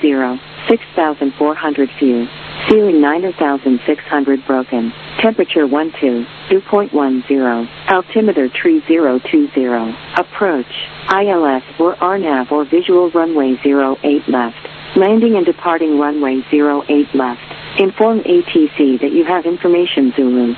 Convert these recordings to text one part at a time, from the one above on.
6,400 few. Ceiling 9,600 broken. Temperature 12, dew point 10. Altimeter tree 020. Approach. ILS or RNAV or visual runway 08 left. Landing and departing runway 08 left. Inform ATC that you have information Zulu.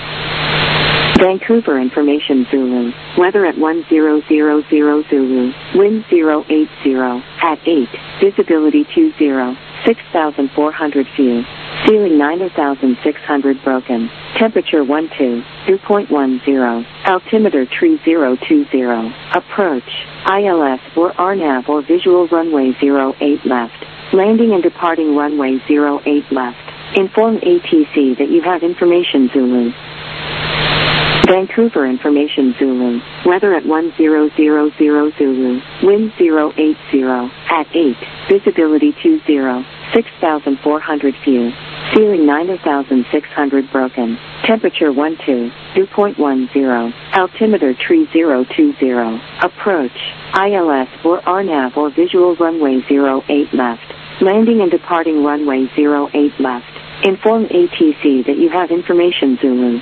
Vancouver information Zulu. Weather at 1000 Zulu. Wind 080. At 8. Visibility 20. 6,400 few. Ceiling 9,600 broken. Temperature 12, dew point 10. Altimeter tree 020. Approach. ILS or RNAV or visual runway 08 left. Landing and departing runway 08 left. Inform ATC that you have information Zulu. Vancouver information Zulu. Weather at 1000 Zulu. Wind 080. At 8. Visibility 20. 6,400 few. Ceiling 9,600 broken. Temperature 12, dew point 10. Altimeter tree 020. Approach. ILS or RNAV or visual runway 08 left. Landing and departing runway 08 left. Inform ATC that you have information Zulu.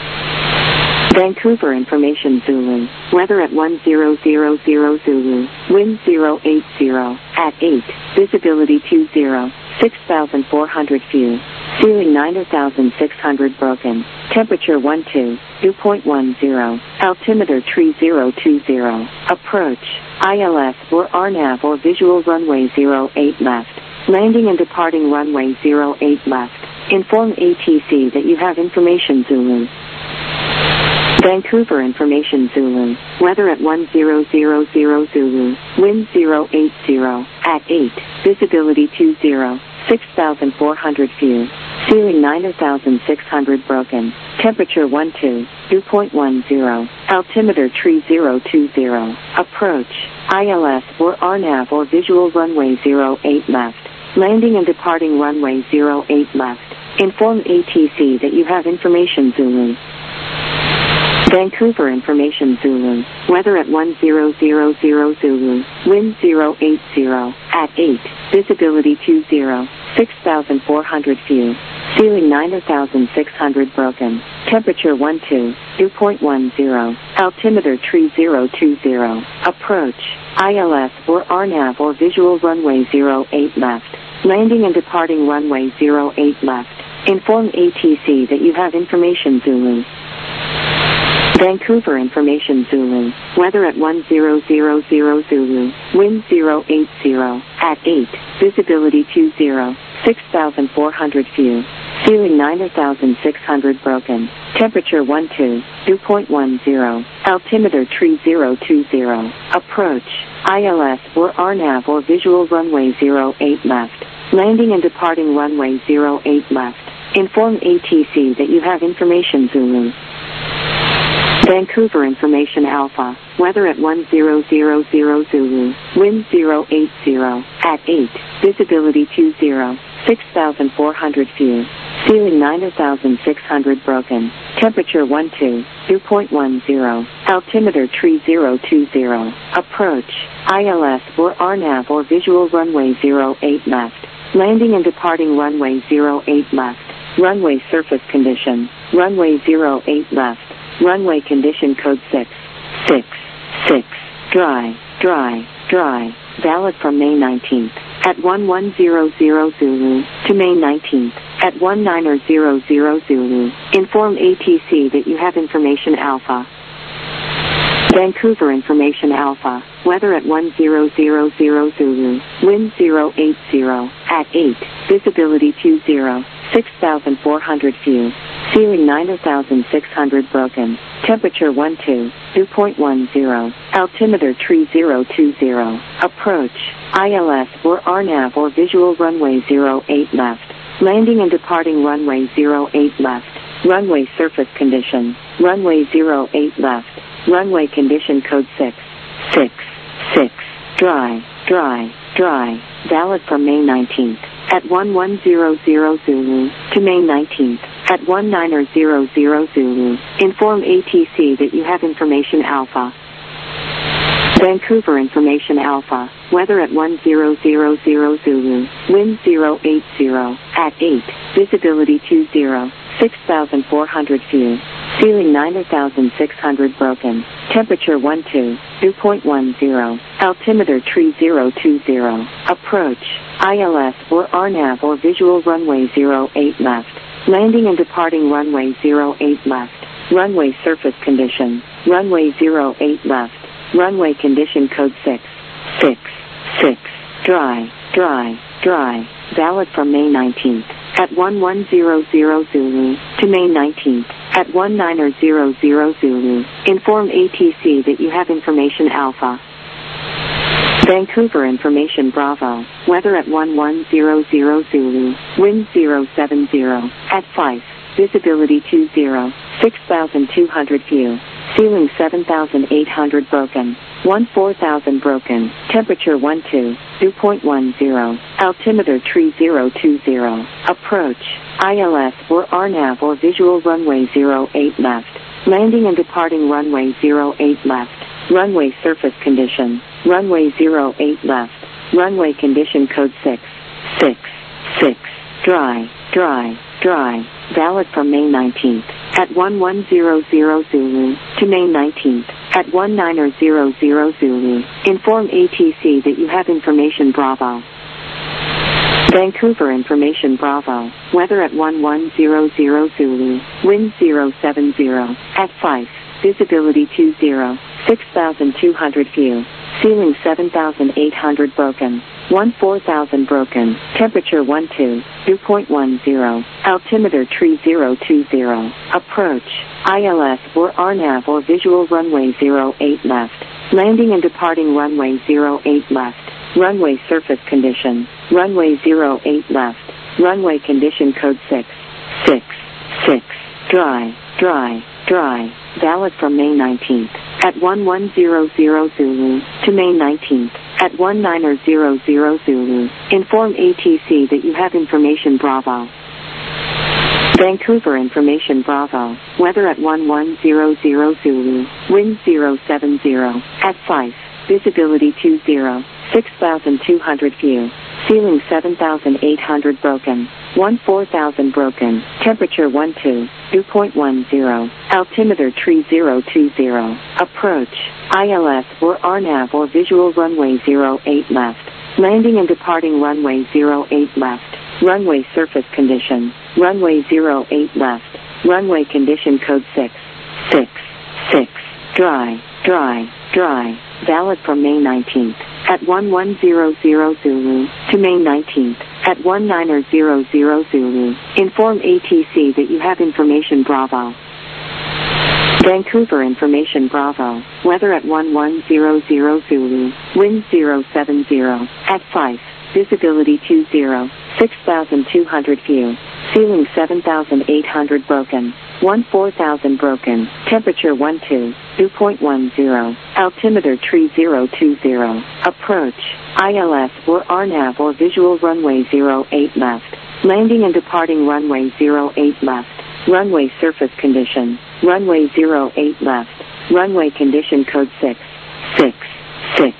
Vancouver information Zulu. Weather at 1000 Zulu. Wind 080. At 8. Visibility 20. 6,400 few. Ceiling 9,600 broken. Temperature 12, dew point 10. Altimeter tree 020. Approach. ILS or RNAV or visual runway 08 left. Landing and departing runway 08 left. Inform ATC that you have information Zulu. Vancouver information Zulu. Weather at 1000 Zulu. Wind 080. At 8. Visibility 20. 6,400 few. Ceiling 9,600 broken. Temperature 12, dew point 10. Altimeter tree 020. Approach. ILS or RNAV or visual runway 08 left. Landing and departing runway 08 left. Inform ATC that you have information Zulu. Vancouver information Zulu. Weather at 1000 Zulu. Wind 080. At 8. Visibility 20. 6,400 few. Ceiling 9,600 broken. Temperature 12, dew point 10. Altimeter tree 020. Approach. ILS or RNAV or visual runway 08 left. Landing and departing runway 08 left. Inform ATC that you have information Zulu. Vancouver information Zulu. Weather at 1000 Zulu. Wind 080. At 8. Visibility 20. 6,400 few. Ceiling 9,600 broken. Temperature 12, dew point 10. Altimeter tree 020. Approach. ILS or RNAV or visual runway 08 left. Landing and departing runway 08 left. Inform ATC that you have information Zulu. Vancouver information Alpha. Weather at 1000 Zulu. Wind 080. At 8. Visibility 20. 6,400 few. Ceiling 9,600 broken. Temperature 12, dew point 10. Altimeter tree 020. Approach. ILS or RNAV or visual runway 08 left. Landing and departing runway 08 left. Runway surface condition. Runway 08 left. Runway condition code 666. Dry, dry, dry. Valid from May 19th at 1100 Zulu to May 19th at 1900 Zulu. Inform ATC that you have information Alpha. Vancouver information Alpha. Weather at 1000 Zulu. Wind 080. At 8. Visibility 20. 6,400 few. Ceiling 9,600 broken. Temperature 12, dew point 10. Altimeter tree 020. Approach. ILS or RNAV or visual runway 08 left. Landing and departing runway 08 left. Runway surface condition. Runway 08 left. Runway condition code 666. Dry, dry, dry. Valid from May 19th at 1100 Zulu to May 19th at 1900 Zulu. Inform ATC that you have information Alpha. Vancouver Information Alpha, weather at 1000 Zulu, wind 080, at 8, visibility 20, 6,400 view, ceiling 9,600 broken, temperature 12, dew point 10, altimeter 3020, approach, ILS or RNAV or visual runway 08 left, landing and departing runway 08 left, runway surface condition, runway 08 left, runway condition code 666, dry, valid from May 19th, at 1100 Zulu, to May 19th, at 1900 Zulu, inform ATC that you have information Alpha. Vancouver Information Bravo, weather at 1100 Zulu, wind 070, at 5, visibility 20, 6,200 view, ceiling 7,800 broken, 14,000 broken, temperature 12, dew point 10, altimeter 3020, approach, ILS or RNAV or visual runway 08 left, landing and departing runway 08 left, runway surface condition, runway 08 left, runway condition code 666, dry, valid from May 19th, at 1100 Zulu, to May 19th, at 1900 Zulu, inform ATC that you have information Bravo. Vancouver Information Bravo, weather at 1100 Zulu, wind 070, at 5, visibility 20, 6,200 view, ceiling 7,800 broken, 14,000 broken, temperature 12, dew point 10, altimeter 3020, approach, ILS or RNAV or visual runway 08 left, landing and departing runway 08 left, runway surface condition, runway 08 left, runway condition code 666, dry, valid from May 19th, at 1100 Zulu, to May 19th, at 1900 Zulu, inform ATC that you have information Bravo. Vancouver Information Bravo, weather at 1100 Zulu, wind 070, at 5, visibility 20, 6,200 view, ceiling 7,800 broken, 14,000 broken, temperature 12, dew point 10, altimeter 3020, approach, ILS or RNAV or visual runway 08 left, landing and departing runway 08 left, runway surface condition, runway 08 left, runway condition code 666, dry, valid from May 19th, at 1100 Zulu, to May 19th, at 1900 Zulu, inform ATC that you have information Bravo. Vancouver Information Bravo, weather at 1100 Zulu, wind 070, at 5, visibility 20, 6,200 view, ceiling 7,800 broken, 14,000 broken, temperature 12, dew point 10, altimeter 3020, approach, ILS or RNAV or visual runway 08 left, landing and departing runway 08 left, runway surface condition, runway 08 left, runway condition code 666,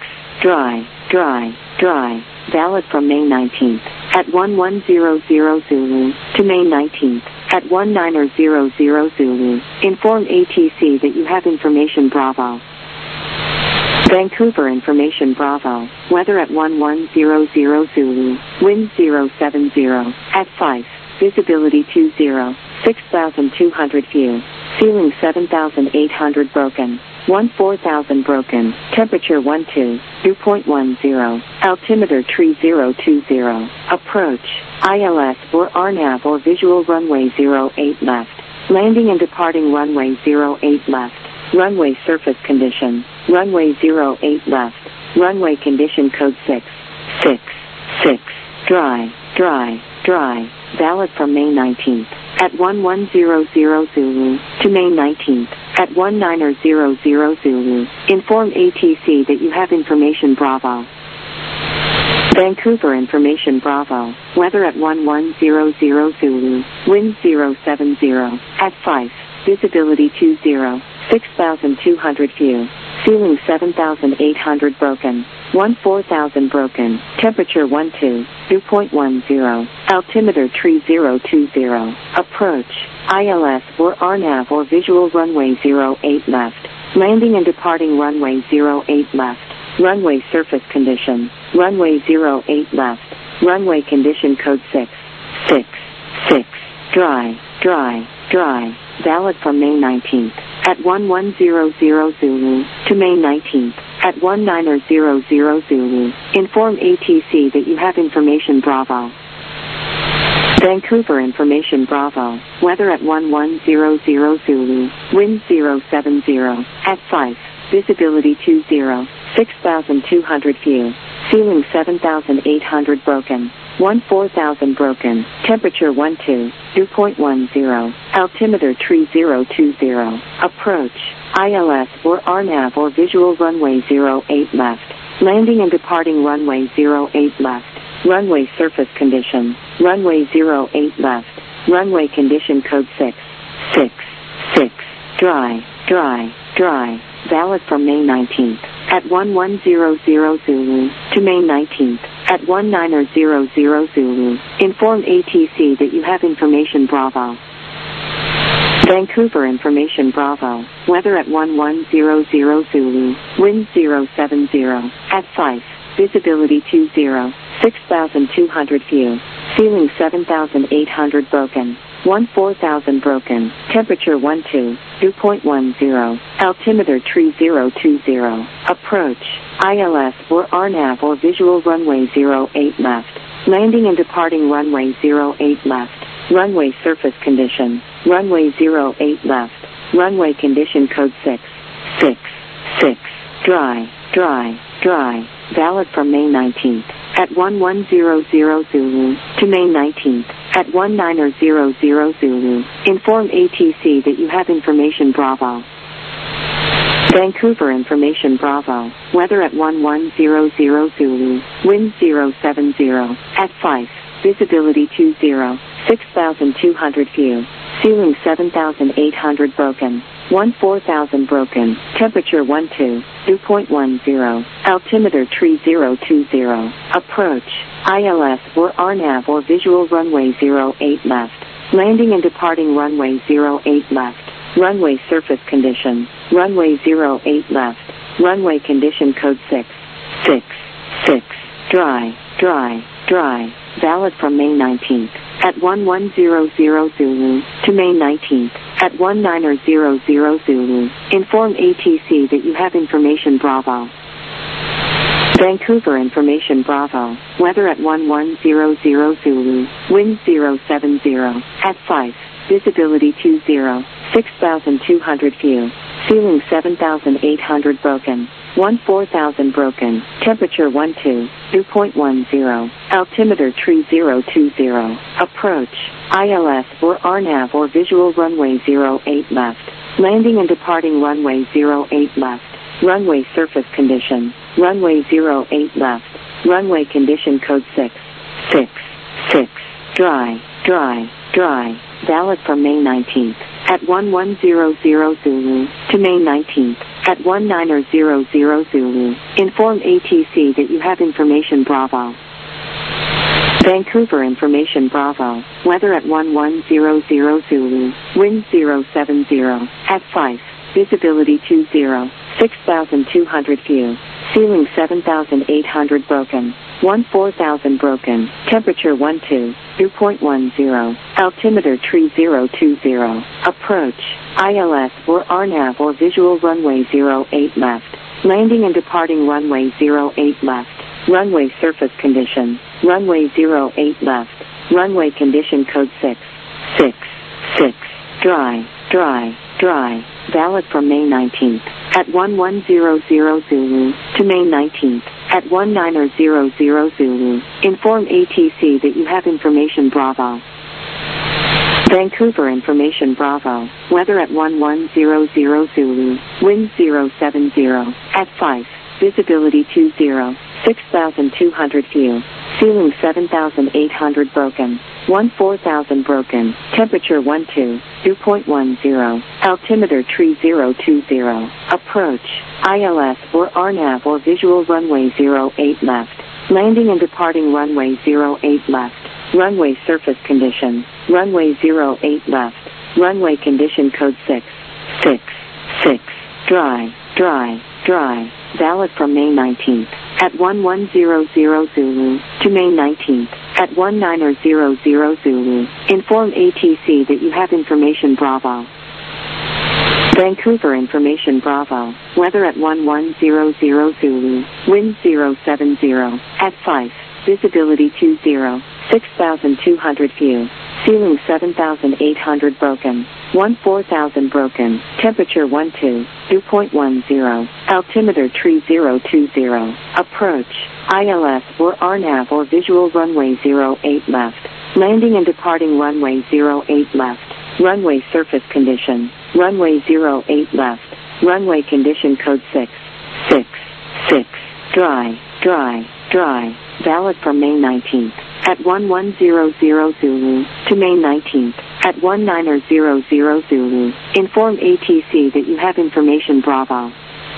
dry, valid from May 19th, at 1100 Zulu, to May 19th, at 1900 Zulu, inform ATC that you have information Bravo. Vancouver Information Bravo, weather at 1100 Zulu, wind 070, at 5, visibility 20, 6,200 view, ceiling 7,800 broken, 14,000 broken, temperature 12, dew point 10, altimeter 3020, approach, ILS or RNAV or visual runway 08 left, landing and departing runway 08 left, runway surface condition, runway 08 left, runway condition code 666, dry, valid from May 19th, at 1100 Zulu, to May 19th, at 1900 Zulu, inform ATC that you have information Bravo. Vancouver Information Bravo, weather at 1100 Zulu, wind 070, at 5, visibility 20, 6,200 view, Ceiling 7,800 broken. 14,000 broken. Temperature 12, dew point 10. Altimeter tree 020. Approach. ILS or RNAV or visual runway 08 left. Landing and departing runway 08 left. Runway surface condition. Runway 08 left. Runway condition code 666. Dry, dry, dry. Valid from May 19th at 1100 Zulu to May 19th at 1900 Zulu. Inform ATC that you have information Bravo. Vancouver information Bravo. Weather at 1100 Zulu. Wind 070 at 5. Visibility 20. 6,200 view. Ceiling 7,800 broken. 14,000 broken. Temperature 12, dew point 10. Altimeter tree 020. Approach. ILS or RNAV or visual runway 08 left. Landing and departing runway 08 left. Runway surface condition. Runway 08 left. Runway condition code 666. Dry, dry, dry. Valid from May 19th at 1100 Zulu to May 19th at 1900 Zulu. Inform ATC that you have information Bravo. Vancouver information Bravo. Weather at 1100 Zulu. Wind 070 at 5. Visibility 20. 6,200 view. Ceiling 7,800 broken. 14,000 broken. Temperature 12, dew point 10. Altimeter tree 020. Approach. ILS or RNAV or visual runway 08 left. Landing and departing runway 08 left. Runway surface condition. Runway 08 left. Runway condition code 666. Dry, dry, dry. Valid from May 19th at 1100 Zulu to May 19th at 1900 Zulu. Inform ATC that you have information Bravo. Vancouver information Bravo. Weather at 1100 Zulu. Wind 070 at 5. Visibility 20. 6,200 view. Ceiling 7,800 broken. 14,000 broken. Temperature 12, dew point 10. Altimeter tree 020. Approach. ILS or RNAV or visual runway 08 left. Landing and departing runway 08 left. Runway surface condition. Runway 08 left. Runway condition code 666. Dry, dry, dry. Valid from May 19th at 1100 Zulu to May 19th at 1900 Zulu. Inform ATC that you have information Bravo. Vancouver information Bravo. Weather at 1100 Zulu. Wind 070 at 5. Visibility 20. 6,200 view. Ceiling 7,800 broken. 14,000 broken. Temperature 12, dew point 10. Altimeter tree 020. Approach. ILS or RNAV or visual runway 08 left. Landing and departing runway 08 left. Runway surface condition. Runway 08 left. Runway condition code 666. Dry, dry, dry. Valid from May 19th at 1100 Zulu to May 19th at 1900 Zulu. Inform ATC that you have information Bravo. Vancouver information Bravo. Weather at 1100 Zulu. Wind 070 at 5. Visibility 20. 6,200 view. Ceiling 7,800 broken. 14,000 broken. Temperature 12, dew point 10. Altimeter tree 020. Approach. ILS or RNAV or visual runway 08 left. Landing and departing runway 08 left. Runway surface condition. Runway 08 left. Runway condition code 666. Dry, dry, dry. Valid from May 19th at 1100 Zulu to May 19th at 1900 Zulu. Inform ATC that you have information Bravo. Vancouver information Bravo. Weather at 1100 Zulu. Wind 070 at 5. Visibility 20. 6,200 view. Ceiling 7,800 broken. 14,000 broken. Temperature 12, dew point 10. Altimeter tree 020. Approach. ILS or RNAV or visual runway 08 left. Landing and departing runway 08 left. Runway surface condition. Runway 08 left. Runway condition code 666. Dry, dry, dry. Valid from May 19th. At 1100 Zulu to May 19th. At 1900 Zulu. Inform ATC that you have information Bravo. Vancouver information Bravo. Weather at 1100 Zulu. Wind 070. At 5. Visibility 20. 6,200 view. Ceiling 7,800 broken. 14,000 broken. Temperature 12, dew point 10. Altimeter tree 020. Approach. ILS or RNAV or visual runway 08 left. Landing and departing runway 08 left. Runway surface condition. Runway 08 left. Runway condition code 666. Dry, dry, dry. Valid from May 19th. At 1100 Zulu to May 19th. At 1900 Zulu. Inform ATC that you have information Bravo.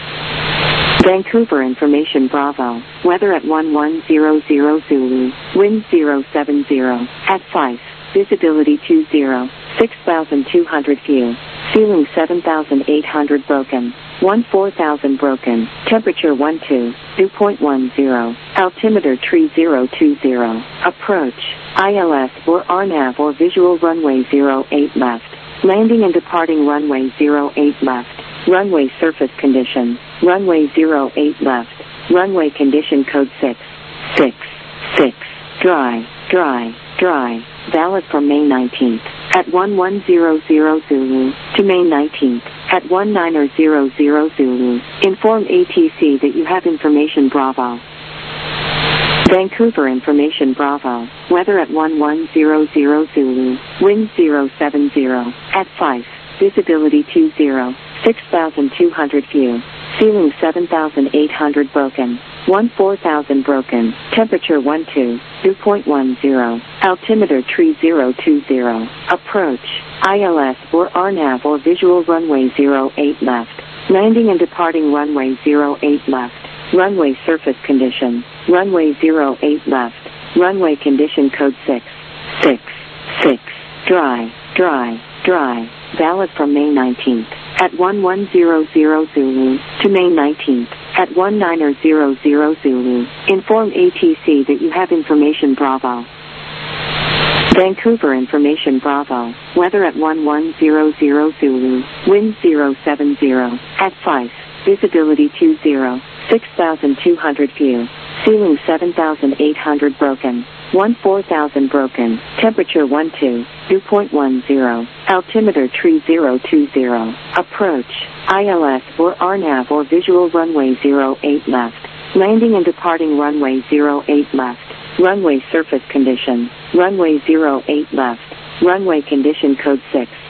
Vancouver information Bravo. Weather at 1100 Zulu. Wind 070. At 5. Visibility 20. 6,200 view. Ceiling 7,800 broken. 14,000 broken. Temperature 12, dew point 10. Altimeter tree 020. Approach. ILS or RNAV or visual runway 08 left. Landing and departing runway 08 left. Runway surface condition. Runway 08 left. Runway condition code 666. Dry, dry, dry. Valid from May 19th. At 1100 Zulu to May 19th. At 1900 Zulu. Inform ATC that you have information Bravo. Vancouver information Bravo. Weather at 1100 Zulu. Wind 070. At 5. Visibility 20. 6,200 view. Ceiling 7,800 broken. 14,000 broken. Temperature 12, dew point 10. Altimeter tree 020. Approach. ILS or RNAV or visual runway 08 left. Landing and departing runway 08 left. Runway surface condition. Runway 08 left. Runway condition code 666. Dry, dry, dry. Valid from May 19th. At 1100 Zulu to May 19th. At 1900 Zulu. Inform ATC that you have information Bravo. Vancouver information Bravo. Weather at 1100 Zulu. Wind 070. At 5. Visibility 20. 6,200 view. Ceiling 7,800 broken. 14,000 broken. Temperature 12, dew point 10. Altimeter tree 020. Approach. ILS or RNAV or visual runway 08 left. Landing and departing runway 08 left. Runway surface condition. Runway 08 left. Runway condition code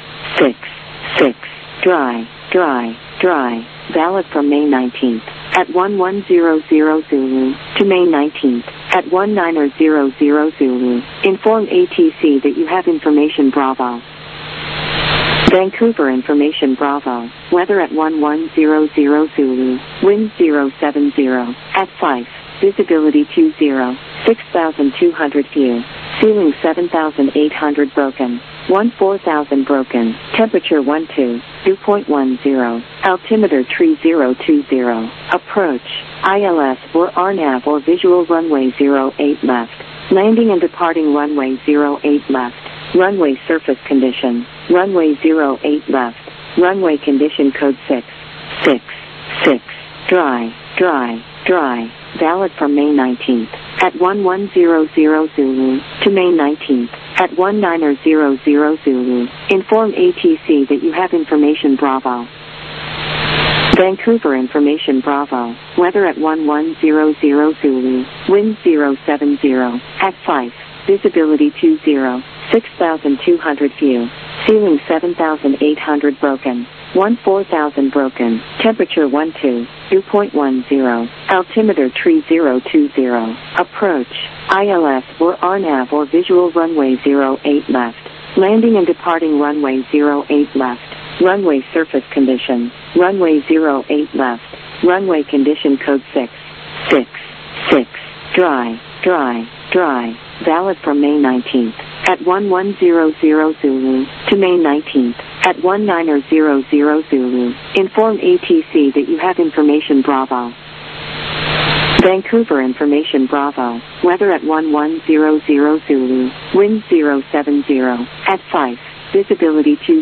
666. Dry, dry, dry. Valid from May 19th. At 1100 Zulu to May 19th. At 1900 Zulu. Inform ATC that you have information Bravo. Vancouver information Bravo. Weather at 1100 Zulu. Wind 070. At 5. Visibility 20. 6,200 view. Ceiling 7,800 broken. 14,000 broken. Temperature 12, dew point 10. Altimeter tree 020. Approach. ILS or RNAV or visual runway 08 left. Landing and departing runway 08 left. Runway surface condition. Runway 08 left. Runway condition code 666. Dry, dry, dry. Valid from May 19th. At 1100 Zulu to May 19th. At 1900 Zulu. Inform ATC that you have information Bravo. Vancouver information Bravo. Weather at 1100 Zulu. Wind 070. At 5. Visibility 20. 6,200 view. Ceiling 7,800 broken. 14,000 broken. Temperature 12, dew point 10. Altimeter tree 020. Approach. ILS or RNAV or visual runway 08 left. Landing and departing runway 08 left. Runway surface condition. Runway 08 left. Runway condition code 666. Dry, dry, dry. Valid from May 19th at 1100 Zulu to May 19th at 1900 Zulu. Inform ATC that you have information Bravo. Vancouver information Bravo. Weather at 1100 Zulu. Wind 070 at 5. Visibility 20.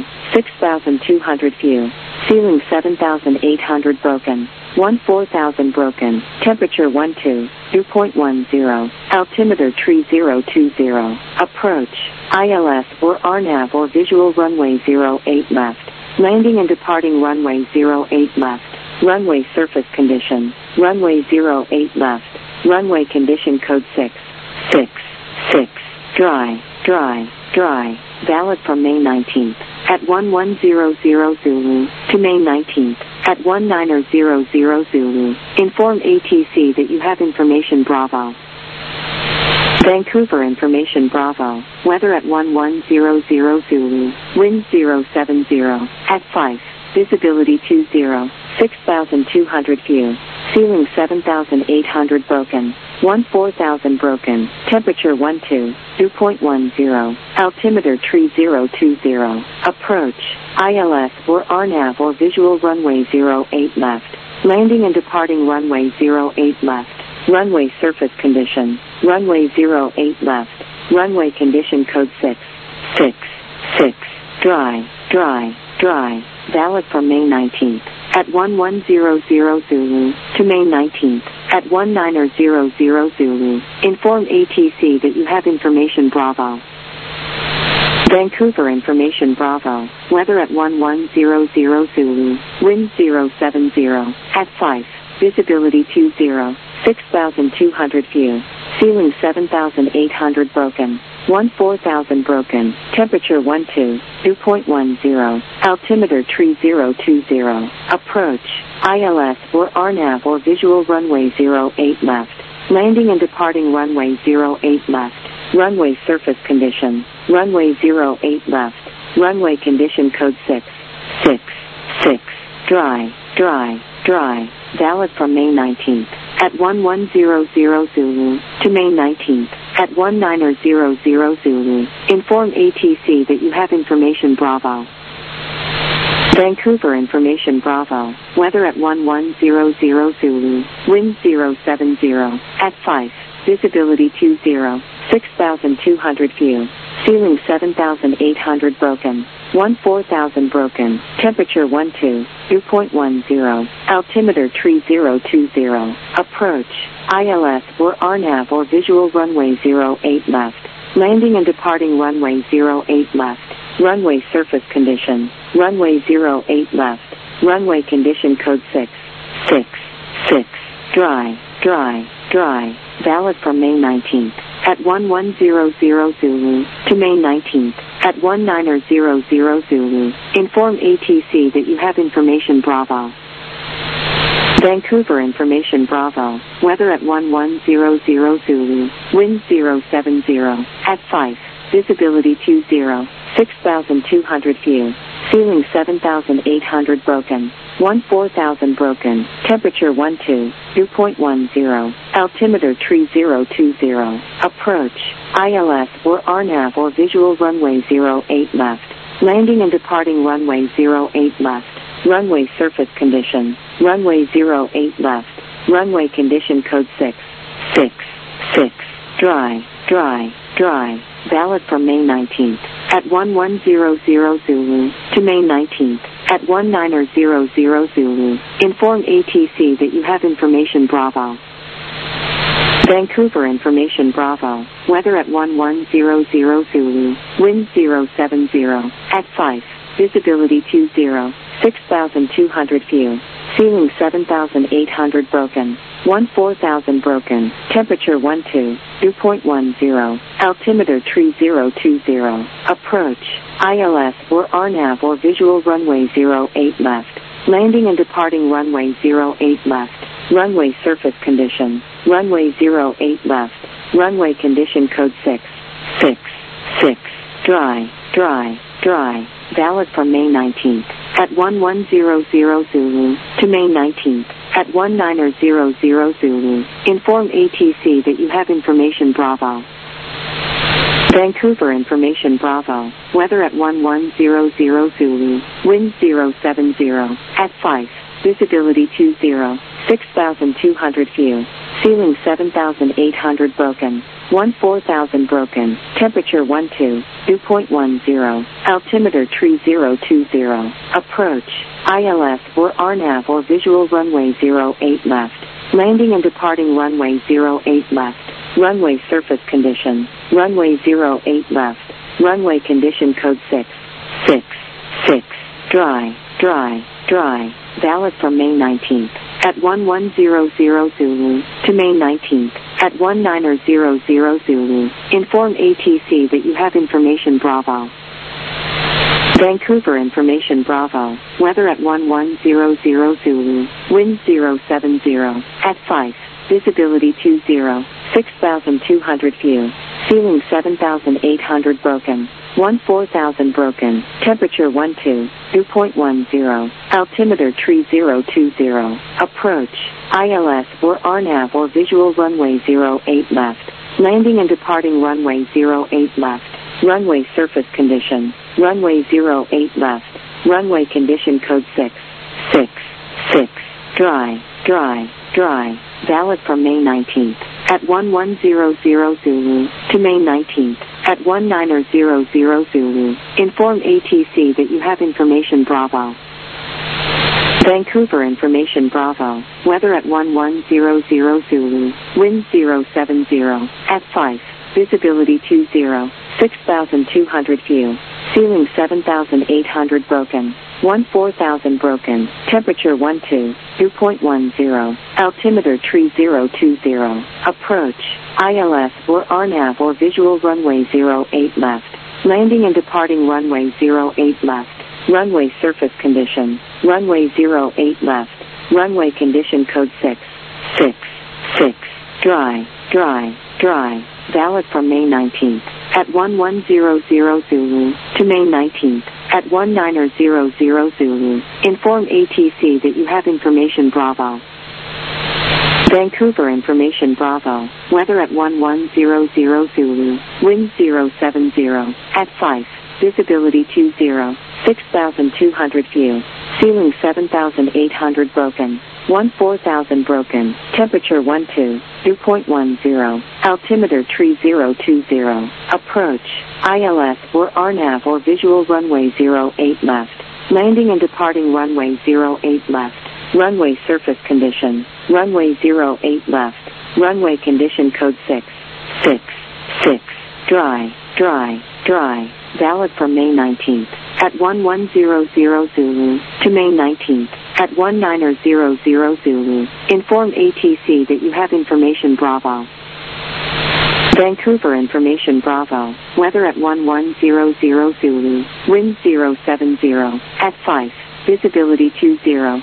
6,200 view. Ceiling 7,800 broken. 14,000 broken. Temperature 12, dew point 10. Altimeter tree 020. Approach. ILS or RNAV or visual runway 08 left. Landing and departing runway 08 left. Runway surface condition. Runway 08 left. Runway condition code 666. Dry, dry, dry. Valid from May 19th at 1100 Zulu to May 19th at 1900 Zulu. Inform ATC that you have information Bravo. Vancouver information Bravo. Weather at 1100 Zulu. Wind 070 at 5. Visibility 20. 6,200 view. Ceiling 7,800 broken. 14,000 broken. Temperature 12, dew point 10. Altimeter tree 020. Approach. ILS or RNAV or visual runway 08 left. Landing and departing runway 08 left. Runway surface condition. Runway 08 left. Runway condition code 666. Dry, dry, dry. Valid from May 19th at 1100 Zulu to May 19th at 1900 Zulu. Inform ATC that you have information Bravo. Vancouver information Bravo. Weather at 1100 Zulu. Wind 070 at 5. Visibility 20. 6,200 view. Ceiling 7,800 broken. 14,000 broken. Temperature 12, dew point 10. Altimeter tree 020. Approach. ILS or RNAV or visual runway 08 left. Landing and departing runway 08 left. Runway surface condition. Runway 08 left. Runway condition code 666. Dry, dry, dry. Valid from May 19th at 1100 Zulu to May 19th at 1900 Zulu. Inform ATC that you have information Bravo. Vancouver information Bravo. Weather at 1100 Zulu. Wind 070 at 5. Visibility 20. 6,200 view. Ceiling 7,800 broken. 14,000 broken. Temperature 12, dew point 10. Altimeter tree 020. Approach. ILS or RNAV or visual runway 08 left. Landing and departing runway 08 left. Runway surface condition. Runway 08 left. Runway condition code 666. Dry, dry, dry. Valid from May 19th at 1100 Zulu to May 19th at 1900 Zulu. Inform ATC that you have information Bravo. Vancouver information Bravo. Weather at 1100 Zulu. Wind 070 at 5. Visibility 20. 6,200 view. Ceiling 7,800 broken. 14,000 broken. Temperature 12, dew point 10. Altimeter tree 020. Approach. ILS or RNAV or visual runway 08 left. Landing and departing runway 08 left. Runway surface condition. Runway 08 left. Runway condition code 666. Dry, dry, dry. Valid from May 19th at 1100 Zulu to May 19th at 1900 Zulu. Inform ATC that you have information Bravo. Vancouver information Bravo. Weather at 1100 Zulu. Wind 070 at 5. Visibility 20. 6,200 view. Ceiling 7,800 broken. 14,000 broken, temperature 12, dew point 10, altimeter tree 020, approach, ILS or RNAV or visual runway 08 left, landing and departing runway 08 left, runway surface condition, runway 08 left, runway condition code 666, dry, dry, dry, valid from May 19th, at 1100 Zulu, to May 19th, at 1900 Zulu, inform ATC that you have information Bravo. Vancouver information Bravo, weather at 1100 Zulu, wind 070, at 5, visibility 20, 6,200 view, ceiling 7,800 broken, 14,000 broken, temperature 12, dew point 10, altimeter tree 020, approach, ILS or RNAV or visual runway 08 left, landing and departing runway 08 left, runway surface condition, runway 08 left, runway condition code 666, dry, dry, dry, valid from May 19th, at 1100 Zulu, to May 19th, at 1900 Zulu, inform ATC that you have information Bravo. Vancouver information Bravo, weather at 1100 Zulu, wind 070, at 5, visibility 20, 6,200 view, ceiling 7,800 broken, 14,000 broken, temperature 12, dew point 10, altimeter tree 020, approach, ILS or RNAV or visual runway 08 left, landing and departing runway 08 left, runway surface condition, runway 08 left, runway condition code 666, dry, dry, dry, valid from May 19th, at 1100 Zulu, to May 19th, at 1900 Zulu, inform ATC that you have information Bravo. Vancouver information Bravo, weather at 1100 Zulu, wind 070, at 5, visibility 20, 6,200 view, ceiling 7,800 broken, 14,000 broken, temperature 12, dew point 10, altimeter tree 020, approach, ILS or RNAV or visual runway 08 left, landing and departing runway 08 left, runway surface condition, runway 08 left, runway condition code 666, dry, dry, dry, valid from May 19th, at 1100 Zulu, to May 19th, at 1900 Zulu, inform ATC that you have information Bravo. Vancouver information Bravo, weather at 1100 Zulu, wind 070, at 5, visibility 20, 6,200 view, ceiling 7,800 broken, 14,000 broken, temperature 12, dew point 10, altimeter tree 020, approach, ILS or RNAV or visual runway 08 left, landing and departing runway 08 left, runway surface condition, runway 08 left, runway condition code 666, dry, dry, dry, valid from May 19th, at 1100 Zulu, to May 19th, at 1900 Zulu, inform ATC that you have information Bravo. Vancouver information Bravo, weather at 1100 Zulu, wind 070, at 5, visibility 20,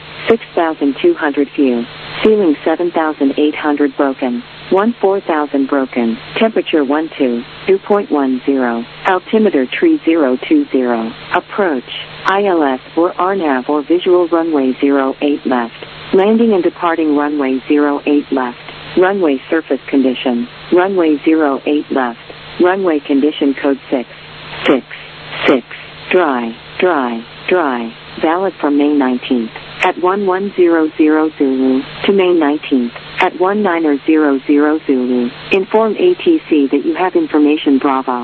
6,200 view, ceiling 7,800 broken, 14,000 broken, temperature 12, dew point 10, altimeter tree 020, approach, ILS or RNAV or visual runway 08 left, landing and departing runway 08 left, runway surface condition, runway 08 left, runway condition code 666, dry, dry, dry, valid from May 19th, at 1100 Zulu, to May 19th, at 1900 Zulu, inform ATC that you have information Bravo.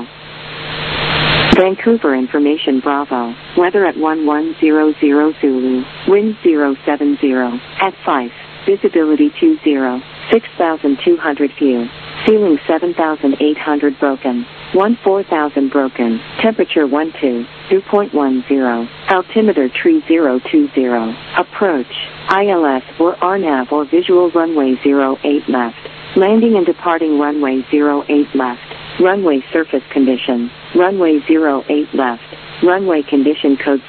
Vancouver information Bravo, weather at 1100 Zulu, wind 070, at 5, visibility 20, 6,200 view, Ceiling 7,800 broken. 14,000 broken. Temperature 12, dew point 10. Altimeter tree 020. Approach. ILS or RNAV or visual runway 08 left. Landing and departing runway 08 left. Runway surface condition. Runway 08 left. Runway condition code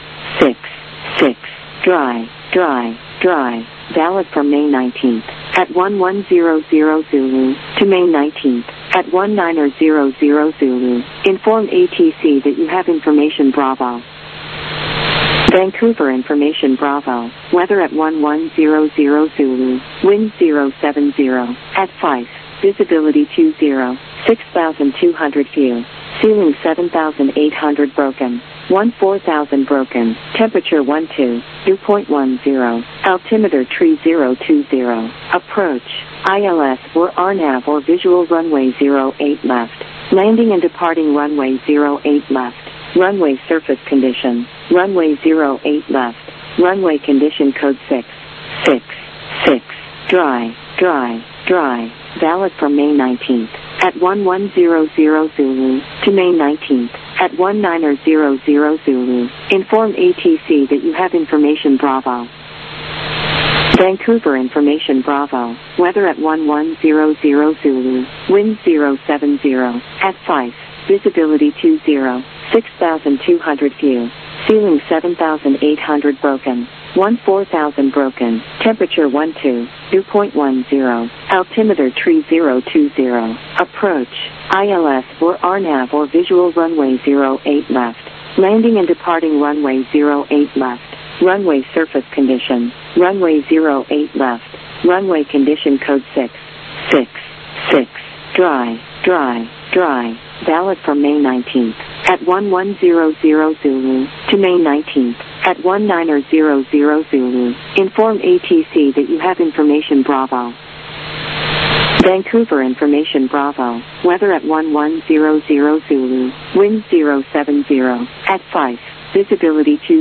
666. Dry, dry, dry. Valid from May 19th at 1100 Zulu to May 19th at 1900 Zulu. Inform ATC that you have information Bravo. Vancouver information Bravo. Weather at 1100 Zulu. Wind 070 at 5. Visibility 20. 6,200 view. Ceiling 7,800 broken. 14,000 broken. Temperature 12, dew point 10. Altimeter tree 020. Approach. ILS or RNAV or visual runway 08 left. Landing and departing runway 08 left. Runway surface condition. Runway 08 left. Runway condition code 666. Dry, dry, dry. Valid from May 19th at 1100 Zulu to May 19th at 1900 Zulu. Inform ATC that you have information Bravo. Vancouver information Bravo. Weather at 1100 Zulu. Wind 070 at 5. Visibility 20. 6,200 view. Ceiling 7,800 broken. 14,000 broken. Temperature 12, dew point 10. Altimeter tree 020. Approach. ILS or RNAV or visual runway 08 left. Landing and departing runway 08 left. Runway surface condition. Runway 08 left. Runway condition code 666. Dry, dry, dry. Valid from May 19th at 1100 Zulu to May 19th at 1900 Zulu. Inform ATC that you have information Bravo. Vancouver information Bravo. Weather at 1100 Zulu. Wind 070 at 5. Visibility 20.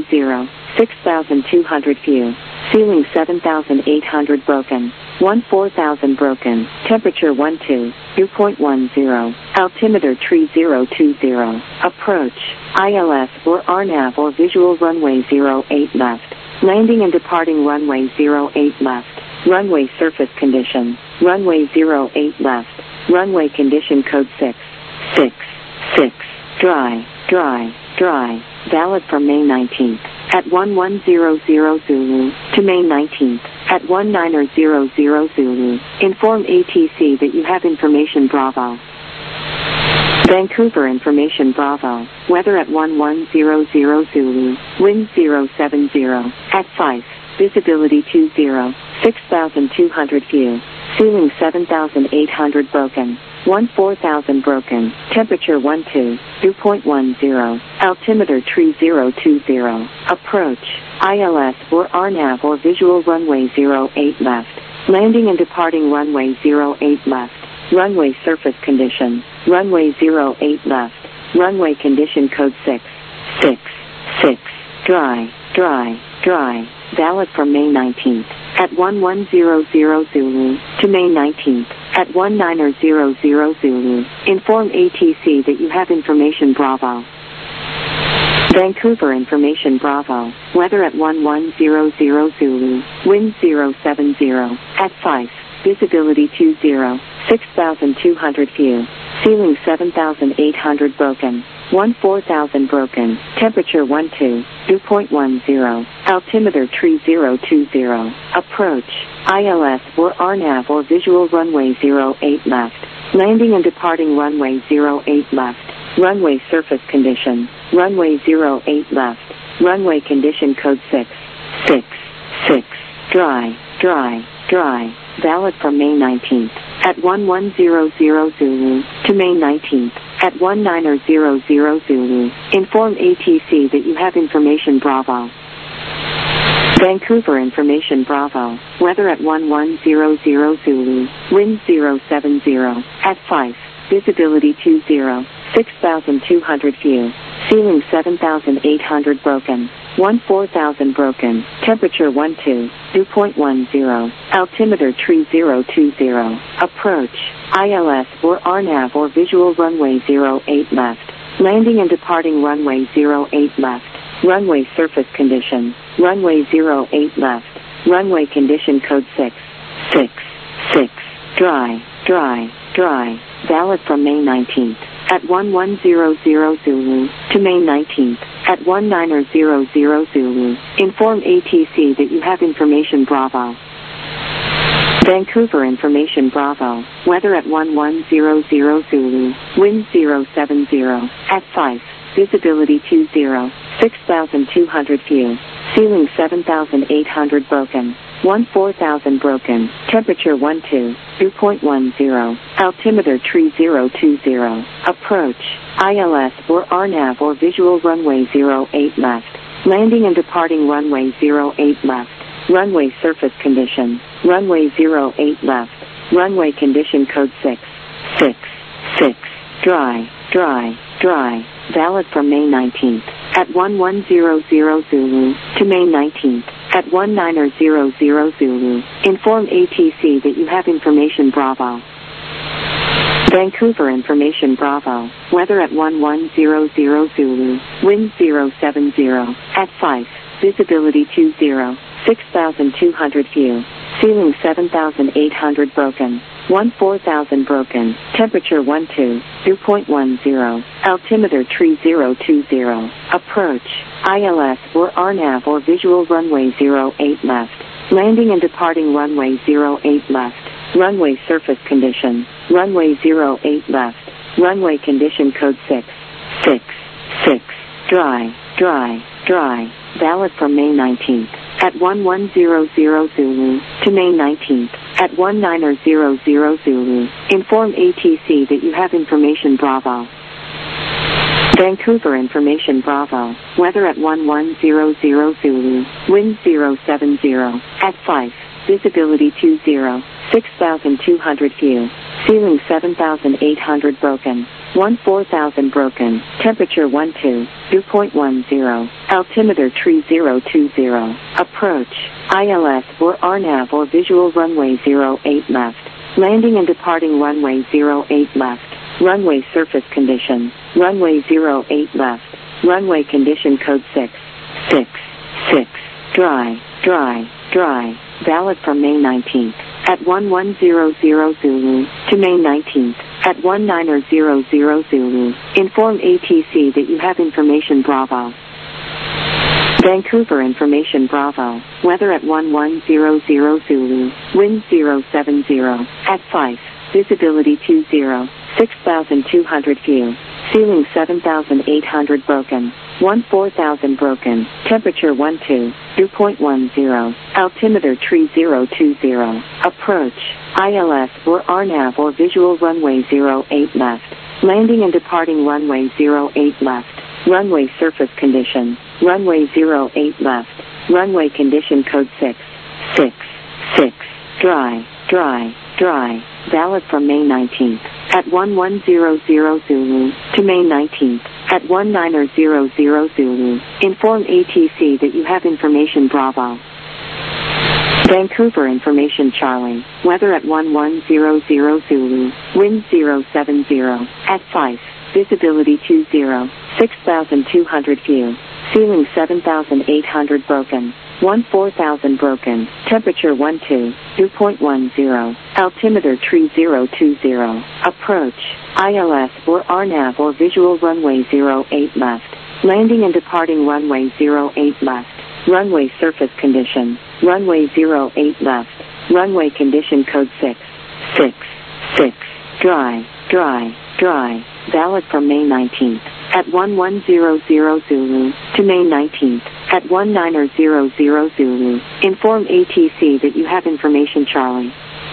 6,200 view. Ceiling 7,800 broken. 14,000 broken. Temperature 12, dew point 10. Altimeter tree 020. Approach. ILS or RNAV or visual runway 08 left. Landing and departing runway 08 left. Runway surface condition. Runway 08 left. Runway condition code 666. Dry, dry, dry. Valid from May 19th at 1100 Zulu to May 19th at 1900 Zulu. Inform ATC that you have information Bravo. Vancouver information Bravo. Weather at 1100 Zulu. Wind 070 at 5. Visibility 20. 6,200 view. Ceiling 7,800 broken. 14,000 broken. Temperature 12, dew point 10. Altimeter tree 020. Approach. ILS or RNAV or visual runway 08 left. Landing and departing runway 08 left. Runway surface condition. Runway 08 left. Runway condition code 666. Dry, dry, dry. Valid from May 19th at 1100 Zulu to May 19th at 1900 Zulu. Inform ATC that you have information Bravo. Vancouver information Bravo. Weather at 1100 Zulu. Wind 070 at 5. Visibility 20. 6,200 view. Ceiling 7,800 broken. 14,000 broken. Temperature 12, dew point 10. Altimeter tree 020. Approach. ILS or RNAV or visual runway 08 left. Landing and departing runway 08 left. Runway surface condition. Runway 08 left. Runway condition code 666. Dry, dry, dry. Valid from May 19th at 1100 Zulu to May 19th at 1900 Zulu. Inform ATC that you have information Bravo. Vancouver information Bravo. Weather at 1100 Zulu. Wind 070 at 5. Visibility 20. 6,200 view. Ceiling 7,800 broken. 14,000 broken. Temperature 12, dew point 10. Altimeter tree 020. Approach. ILS or RNAV or visual runway 08 left. Landing and departing runway 08 left. Runway surface condition. Runway 08 left. Runway condition code 666. Dry, dry, dry. Valid from May 19th. At 1100 Zulu to May 19th. At 1900 Zulu. Inform ATC that you have information Bravo. Vancouver information Bravo. Weather at 1100 Zulu. Wind 070. At 5. Visibility 20. 6,200 view. Ceiling 7,800 broken. 14,000 broken. Temperature 12. Dew point 10. Altimeter tree 020. Approach. ILS or RNAV or visual runway 08 left. Landing and departing runway 08 left. Runway surface condition. Runway 08 left. Runway condition code 666. Dry, dry, dry. Valid from May 19th. At 1100 Zulu to May 19th. At 1900 Zulu. Inform ATC that you have information Bravo. Vancouver information Bravo. Weather at 1100 Zulu. Wind 070. At 5. Visibility 20. 6,200 view. Ceiling 7,800 broken. 14,000 broken. Temperature 12. Dew point 10. Altimeter tree 020. Approach. ILS or RNAV or visual runway 08 left. Landing and departing runway 08 left. Runway surface condition. Runway 08 left. Runway condition code 666. Dry, dry, dry. Valid from May 19th. At 1100 Zulu to May 19th. At 1900 Zulu. Inform ATC that you have information Bravo. Vancouver information Bravo. Weather at 1100 Zulu. Wind 070. At 5. Visibility 20. 6,200 view. Ceiling 7,800 broken. 14,000 broken. Temperature 12. Dew point 10. Altimeter tree 020. Approach. ILS or RNAV or visual runway 08 left. Landing and departing runway 08 left. Runway surface condition. Runway 08 left. Runway condition code 666. Dry, dry, dry. Valid from May 19th. At 1100 Zulu to May 19th. At 1900 Zulu. Inform ATC that you have information Bravo. Vancouver information Bravo. Weather at 1100 Zulu. Wind 070. At 5. Visibility 20. 6,200 view. Ceiling 7,800 broken. 14,000 broken. Temperature 12. Dew point 10. Altimeter tree 020. Approach. ILS or RNAV or visual runway 08 left. Landing and departing runway 08 left. Runway surface condition. Runway 08 left. Runway condition code 666. Dry, dry, dry. Valid from May 19th. At 1100 Zulu to May 19th. At 1900 Zulu. Inform ATC that you have information Bravo. Vancouver information Charlie. Weather at 1100 Zulu. Wind 070. At 5. Visibility 20. 6,200 view. Ceiling 7,800 broken. 14,000 broken. Temperature 12. Dew point 10. Altimeter tree 020. Approach. ILS or RNAV or visual runway 08 left. Landing and departing runway 08 left. Runway surface condition. Runway 08 left. Runway condition code 666. Dry, dry, dry. Valid from May 19th. At 1100 Zulu to May 19th. At 1900 Zulu. Inform ATC that you have information Charlie.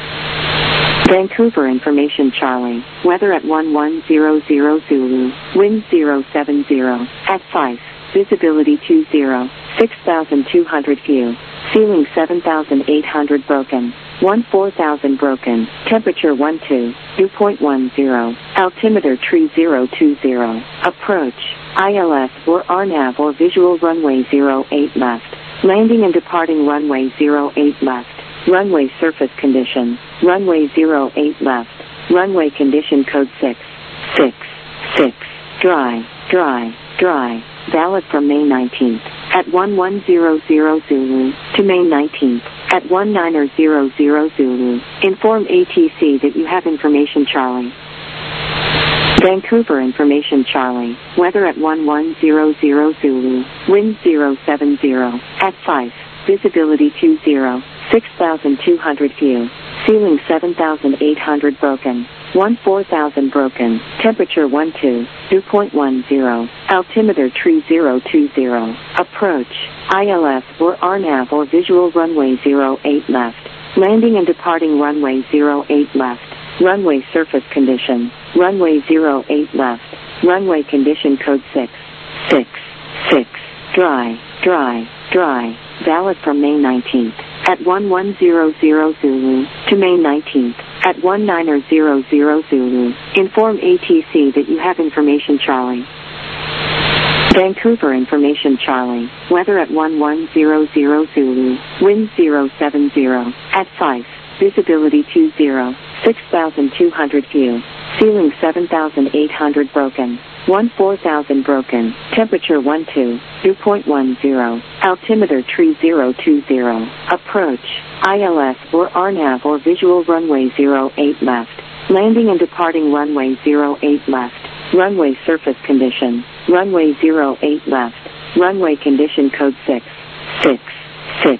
Vancouver information Charlie. Weather at 1100 Zulu. Wind 070. At 5. Visibility 20. 6,200 view. Ceiling 7,800 broken. 14,000 broken, temperature 12, dew point 10, altimeter tree 020, approach, ILS or RNAV or visual runway 08 left, landing and departing runway 08 left, runway surface condition, runway 08 left, runway condition code 666, dry, valid from May 19th, at 1100 Zulu, to May 19th, at 1900 Zulu, inform ATC that you have information Charlie. Vancouver information Charlie, weather at 1100 Zulu, wind 070, at 5, visibility 20, 6,200 view, ceiling 7,800 broken, 14,000 broken, temperature 12, dew point 10, altimeter tree 020, approach, ILS or RNAV or visual runway 08 left, landing and departing runway 08 left, runway surface condition, runway 08 left, runway condition code 666, dry, valid from May 19th, at 1100 Zulu, to May 19th, at 1900 Zulu, inform ATC that you have information Charlie. Vancouver information Charlie, weather at 1100 Zulu, wind 070, at 5, visibility 20, 6,200 view, ceiling 7,800 broken, 14,000 broken, temperature 12, dew point 10, altimeter tree 020, approach, ILS or RNAV or visual runway 08 left, landing and departing runway 08 left, runway surface condition, runway 08 left, runway condition code 666,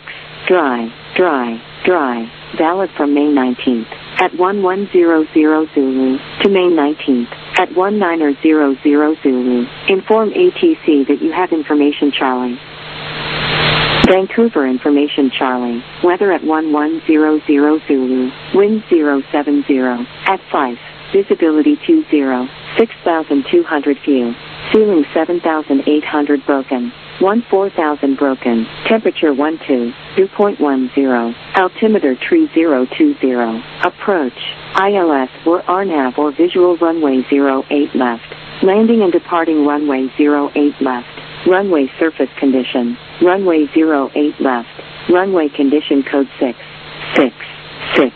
dry, valid from May 19th, at 1100 Zulu, to May 19th, at 1900 Zulu, inform ATC that you have information Charlie. Vancouver information Charlie, weather at 1100 Zulu, wind 070, at 5, visibility 20, 6,200 view, ceiling 7,800 broken, 14,000 broken, temperature 12, dew point 10, altimeter tree 020, approach, ILS or RNAV or visual runway 08 left, landing and departing runway 08 left, runway surface condition, runway 08 left, runway condition code 666,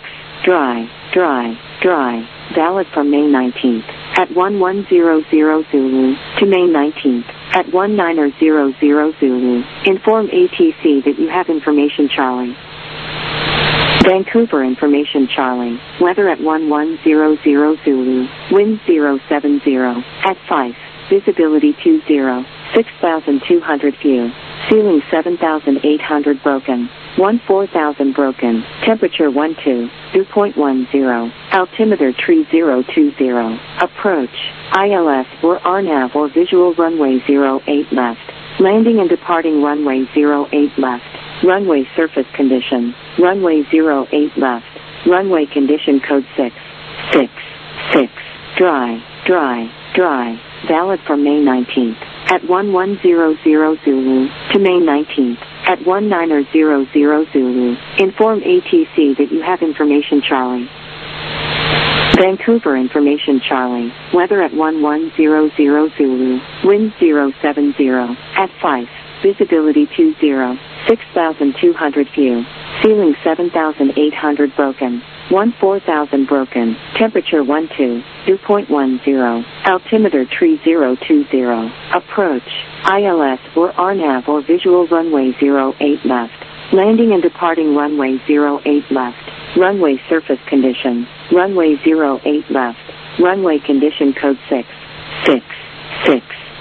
dry, valid from May 19th, at 1100 Zulu, to May 19th, at 1900 Zulu, inform ATC that you have information Charlie. Vancouver information Charlie, weather at 1100 Zulu, wind 070, at 5, visibility 20, 6,200 view, ceiling 7,800 broken, 14,000 broken, temperature 12, dew point 10, altimeter tree 020, approach, ILS or RNAV or visual runway 08 left, landing and departing runway 08 left, runway surface condition, runway 08 left, runway condition code 666, dry, valid from May 19th, at 1100 Zulu, to May 19th, at 1900 Zulu, inform ATC that you have information Charlie. Vancouver information Charlie, weather at 1100 Zulu, wind 070, at 5, visibility 20, 6,200 view, ceiling 7,800 broken, 14,000 broken, temperature 12, dew point 10, altimeter tree 020, approach, ILS or RNAV or visual runway 08 left, landing and departing runway 08 left, runway surface condition, runway 08 left, runway condition code 666,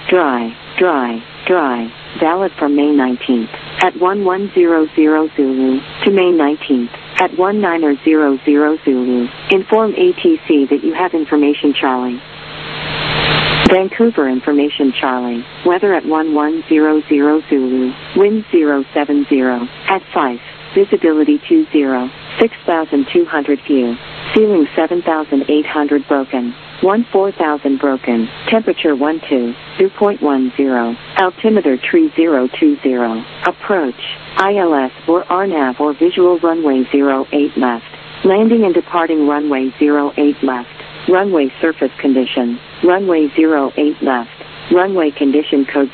dry, valid from May 19th, at 1100 Zulu, to May 19th, at 1900 Zulu, inform ATC that you have information Charlie. Vancouver information Charlie, weather at 1100 Zulu, wind 070, at 5, visibility 20, 6,200 view, ceiling 7,800 broken, 14,000 broken, temperature 12, dew point 10, altimeter tree 020, approach, ILS or RNAV or visual runway 08 left, Landing and departing runway 08 left. Runway surface condition. Runway 08 left. Runway condition code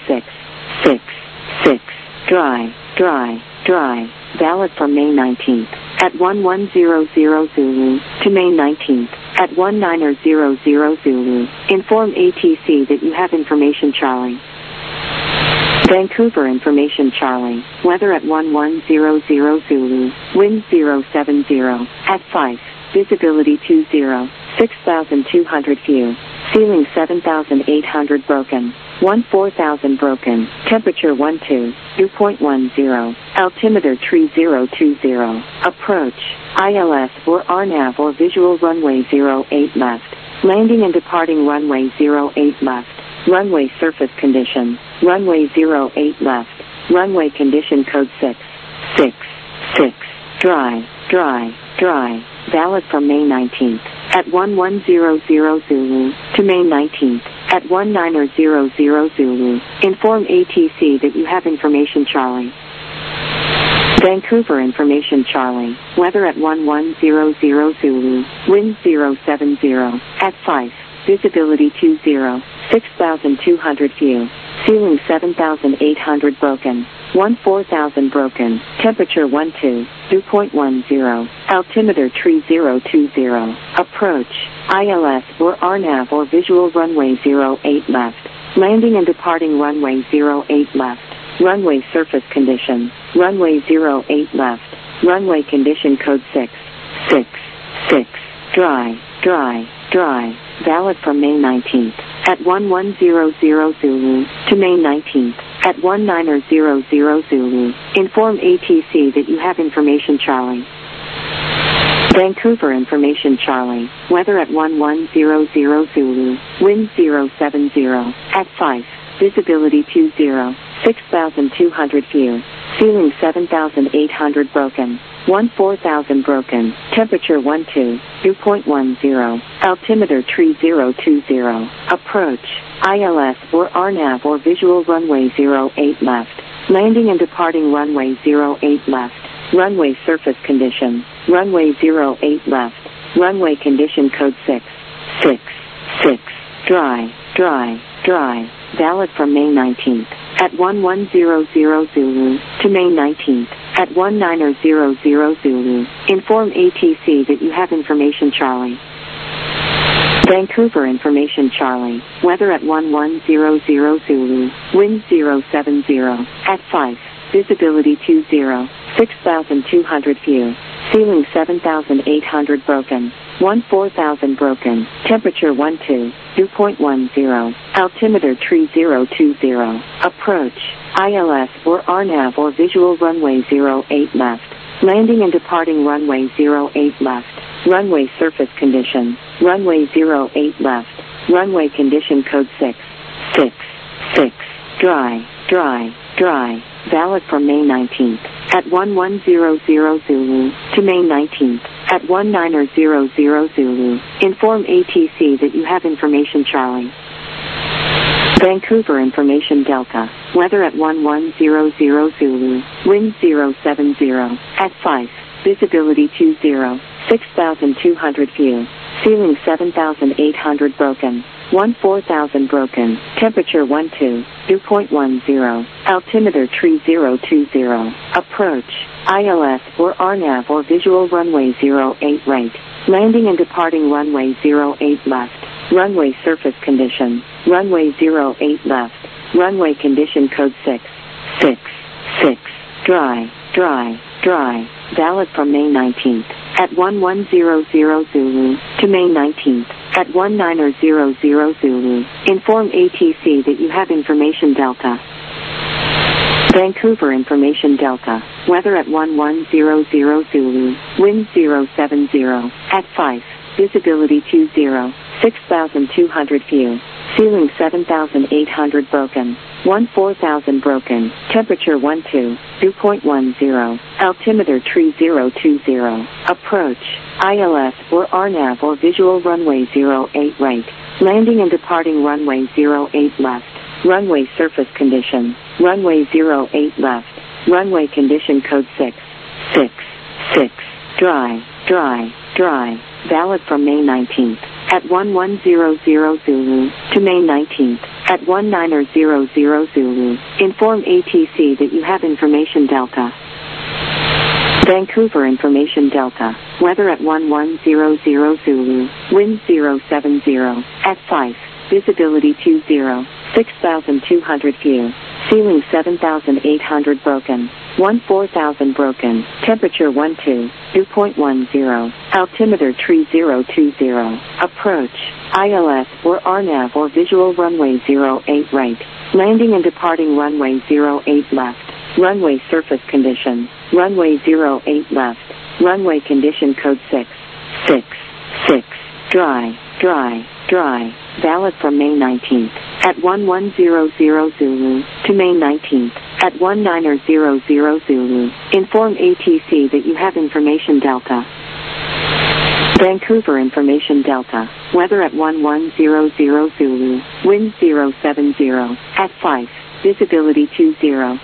666. Dry, dry, dry. Valid from May 19th at 1100 Zulu to May 19th at 1900 Zulu. Inform ATC that you have information Charlie. Vancouver information Charlie. Weather at 1100 Zulu. Wind 070 at 5. Visibility 20. 6,200 view. Ceiling 7,800 broken. 14,000 broken. Temperature 12. Dew point 10. Altimeter 3020. Approach. ILS or RNAV or visual runway 08 left. Landing and departing runway 08 left. Runway surface condition. Runway 08 left. Runway condition code 666. Dry, dry, dry. Valid from May 19th at 1100 Zulu to May 19th at 1900 Zulu. Inform ATC that you have information Charlie. Vancouver information Charlie. Weather at 1100 Zulu. Wind 070 at 5. Visibility 20. 6,200 view. Ceiling 7,800 broken. 14,000 broken. Temperature 12. Dew point 10. Altimeter 3020. Approach. ILS or RNAV or visual runway 08 left. Landing and departing runway 08 left. Runway surface condition. Runway 08 left. Runway condition code 666. Dry, dry, dry. Valid from May 19th at 1100 Zulu to May 19th at 1900 Zulu. Inform ATC that you have information Charlie. Vancouver information Charlie. Weather at 1100 Zulu. Wind 070 at 5. Visibility 20. 6,200 view. Ceiling 7,800 broken. 14,000 broken. Temperature 12. Dew point 10. Altimeter 3020. Approach. ILS or RNAV or visual runway 08 left. Landing and departing runway 08 left. Runway surface condition. Runway 08 left. Runway condition code 666. Dry, dry, dry. Valid from May 19th at 1100 Zulu to May 19th at 1900 Zulu. Inform ATC that you have information Charlie. Vancouver information Charlie. Weather at 1100 Zulu. Wind 070 at 5. Visibility 20. 6,200 view. Ceiling 7,800 broken. 14,000 broken. Temperature 12. Dew point 10. Altimeter 3020. Approach. ILS or RNAV or visual runway 08 left. Landing and departing runway 08 left. Runway surface condition. Runway 08 left. Runway condition code 666. Dry, dry, dry. Valid from May 19th at 1100 Zulu to May 19th at 1900 Zulu. Inform ATC that you have information Charlie. Vancouver information Delta. Weather at 1100 Zulu. Wind 070 at 5. Visibility 20. 6,200 view. Ceiling 7,800 broken. 14,000 broken. Temperature 12. Dew point 10. Altimeter 3020. Approach. ILS or RNAV or visual runway 08 right. Landing and departing runway 08 left. Runway surface condition. Runway 08 left. Runway condition code 666. Dry, dry, dry. Valid from May 19th at 1100 Zulu to May 19th at 1900 Zulu. Inform ATC that you have information Delta. Vancouver information Delta. Weather at 1100 Zulu. Wind 070 at 5. Visibility 20. 6,200 view. Ceiling 7,800 broken. 14,000 broken. Temperature 12. Dew point 10. Altimeter 3020. Approach. ILS or RNAV or visual runway 08 right. Landing and departing runway 08 left. Runway surface condition. Runway 08 left. Runway condition code 666. Dry, dry, dry, valid from May 19th, at 1100 Zulu, to May 19th, at 1900 Zulu, inform ATC that you have information Delta. Vancouver Information Delta, weather at 1100 Zulu, wind 070, at 5, visibility 20, 6,200 view, ceiling 7,800 broken, 14,000 broken, temperature 12, dew point 10, altimeter 3020, approach, ILS or RNAV or visual runway 08 right, landing and departing runway 08 left, runway surface condition, runway 08 left, runway condition code 666, dry, valid from May 19th, at 1100 Zulu, to May 19th, at 1900 Zulu, inform ATC that you have information Delta. Vancouver Information Delta, weather at 1100 Zulu, wind 070, at 5, visibility 20,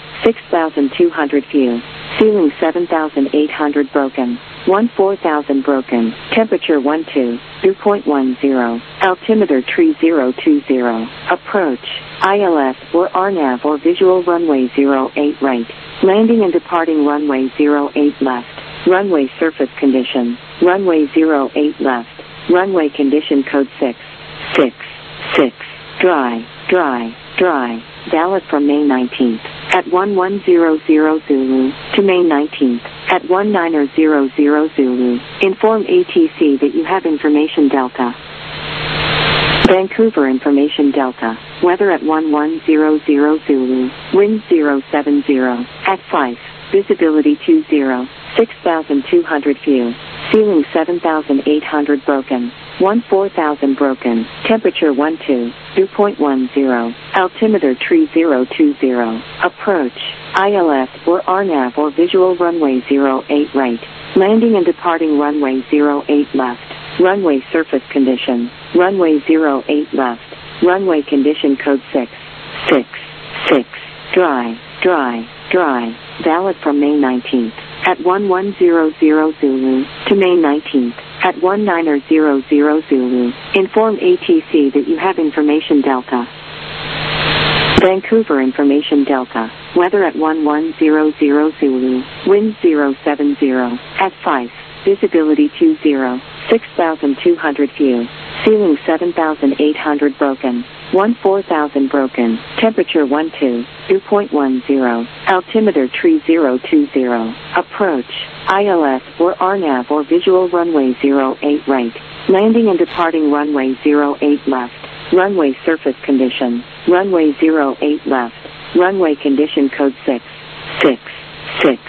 6,200 view, ceiling 7,800 broken, 14,000 broken, temperature 12, dew point 10, altimeter 3020, approach, ILS or RNAV or visual runway 08 right, landing and departing runway 08 left, runway surface condition, runway 08 left, runway condition code 666, dry, valid from May 19th, at 1100 Zulu, to May 19th, at 1900 Zulu, inform ATC that you have information Delta. Vancouver Information Delta, weather at 1100 Zulu, wind 070, at 5, visibility 20, 6,200 view, ceiling 7,800 broken, 14,000 broken, temperature 12, dew point 10, altimeter 3020, approach, ILS or RNAV or visual runway 08 right, landing and departing runway 08 left, runway surface condition, runway 08 left, runway condition code 666, dry, valid from May 19th, at 1100 Zulu, to May 19th, at 1900 Zulu, inform ATC that you have information Delta. Vancouver Information Delta, weather at 1100 Zulu, wind 070, at 5, visibility 20, 6,200 view, ceiling 7,800 broken, 14,000 broken, temperature 12, dew point 10, altimeter 3020, approach, ILS or RNAV or visual runway 08 right, landing and departing runway 08 left, runway surface condition, runway 08 left, runway condition code 666,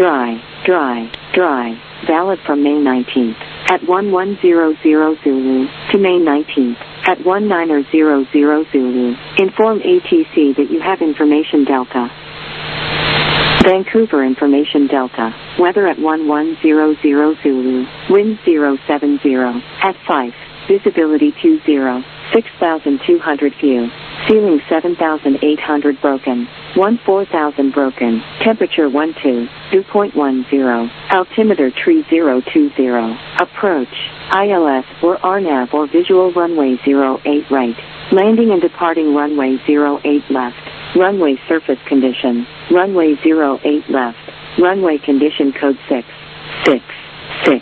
dry, valid from May 19th, at 1100 Zulu, to May 19th, at 1900 Zulu, inform ATC that you have information Delta. Vancouver Information Delta, weather at 1100 Zulu, wind 070, at 5, visibility 20, 6,200 view, ceiling 7,800 broken, 14,000 broken, temperature 12, dew point 10, altimeter 3020, approach, ILS or RNAV or visual runway 08 right, landing and departing runway 08 left, runway surface condition, runway 08 left, runway condition code 666,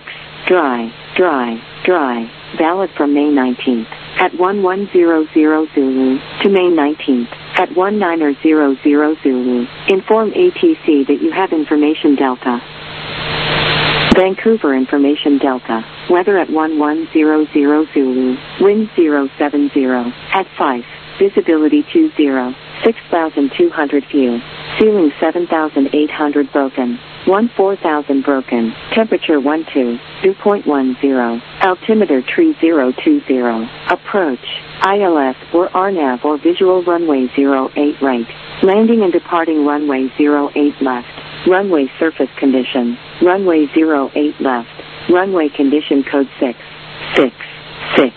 dry, valid from May 19th, at 1100 Zulu, to May 19th, at 1900 Zulu, inform ATC that you have information Delta. Vancouver Information Delta, weather at 1100 Zulu, wind 070, at 5, visibility 20, 6,200 view, ceiling 7,800 broken, 14,000 broken, temperature 12, dew point 10, altimeter 3020, approach, ILS or RNAV or visual runway 08 right, landing and departing runway 08 left, runway surface condition, runway 08 left, runway condition code 666,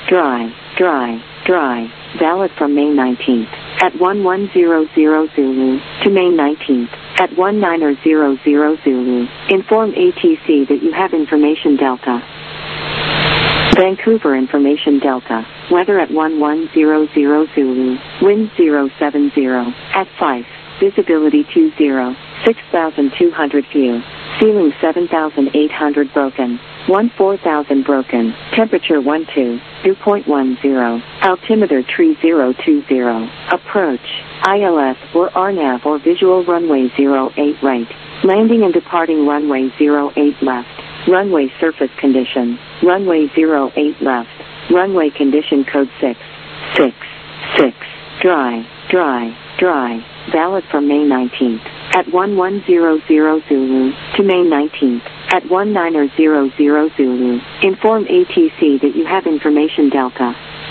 dry, valid from May 19th, at 1100 Zulu, to May 19th, at 1900 Zulu, inform ATC that you have information Delta. Vancouver Information Delta. Weather at 1100 Zulu. Wind 070. At 5. Visibility 20. 6,200 view. Ceiling 7,800 broken. 14,000 broken. Temperature 12. Dew point 10. Altimeter 3020. Approach. ILS or RNAV or visual runway 08 right. Landing and departing runway 08 left. Runway surface condition. Runway 08 left. Runway condition code 666. Dry, dry, dry. Valid from May 19th at 1100 Zulu to May 19th at 1900 Zulu. Inform ATC that you have information Delta.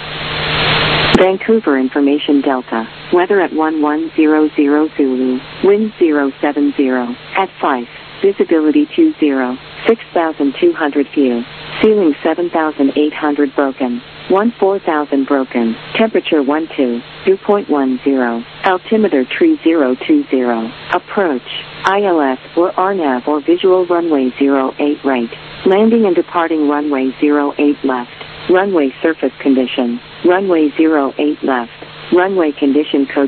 Vancouver Information Delta. Weather at 1100 Zulu. Wind 070. At 5. Visibility 20. 6,200 view. Ceiling 7,800 broken. 14,000 broken. Temperature 12. Dew point 10. Altimeter 3020. Approach. ILS or RNAV or visual runway 08 right. Landing and departing runway 08 left. Runway surface condition. Runway 08 left. Runway condition code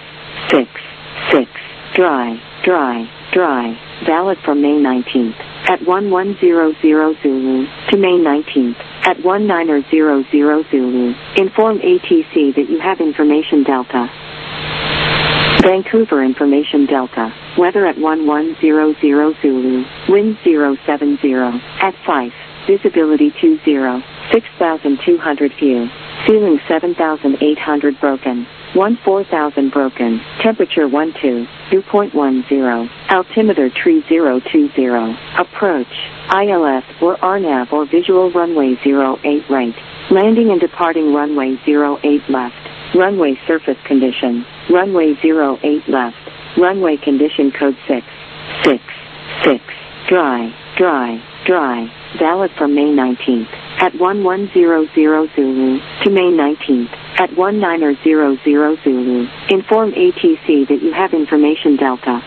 666. Dry, dry, dry. Valid from May 19th at 1100 Zulu to May 19th at 1900 Zulu. Inform ATC that you have information Delta. Vancouver Information Delta. Weather at 1100 Zulu. Wind 070. At 5. Visibility 20. 6,200 view. Ceiling 7,800 broken. 14,000 broken. Temperature 12. Dew point 10. Altimeter 3020. Approach. ILS or RNAV or visual runway 08 right. Landing and departing runway 08 left. Runway surface condition. Runway 08 left. Runway condition code 666. Dry, dry, dry. Valid from May 19th at 1100 Zulu to May 19th at 1900 Zulu. Inform ATC that you have information Delta.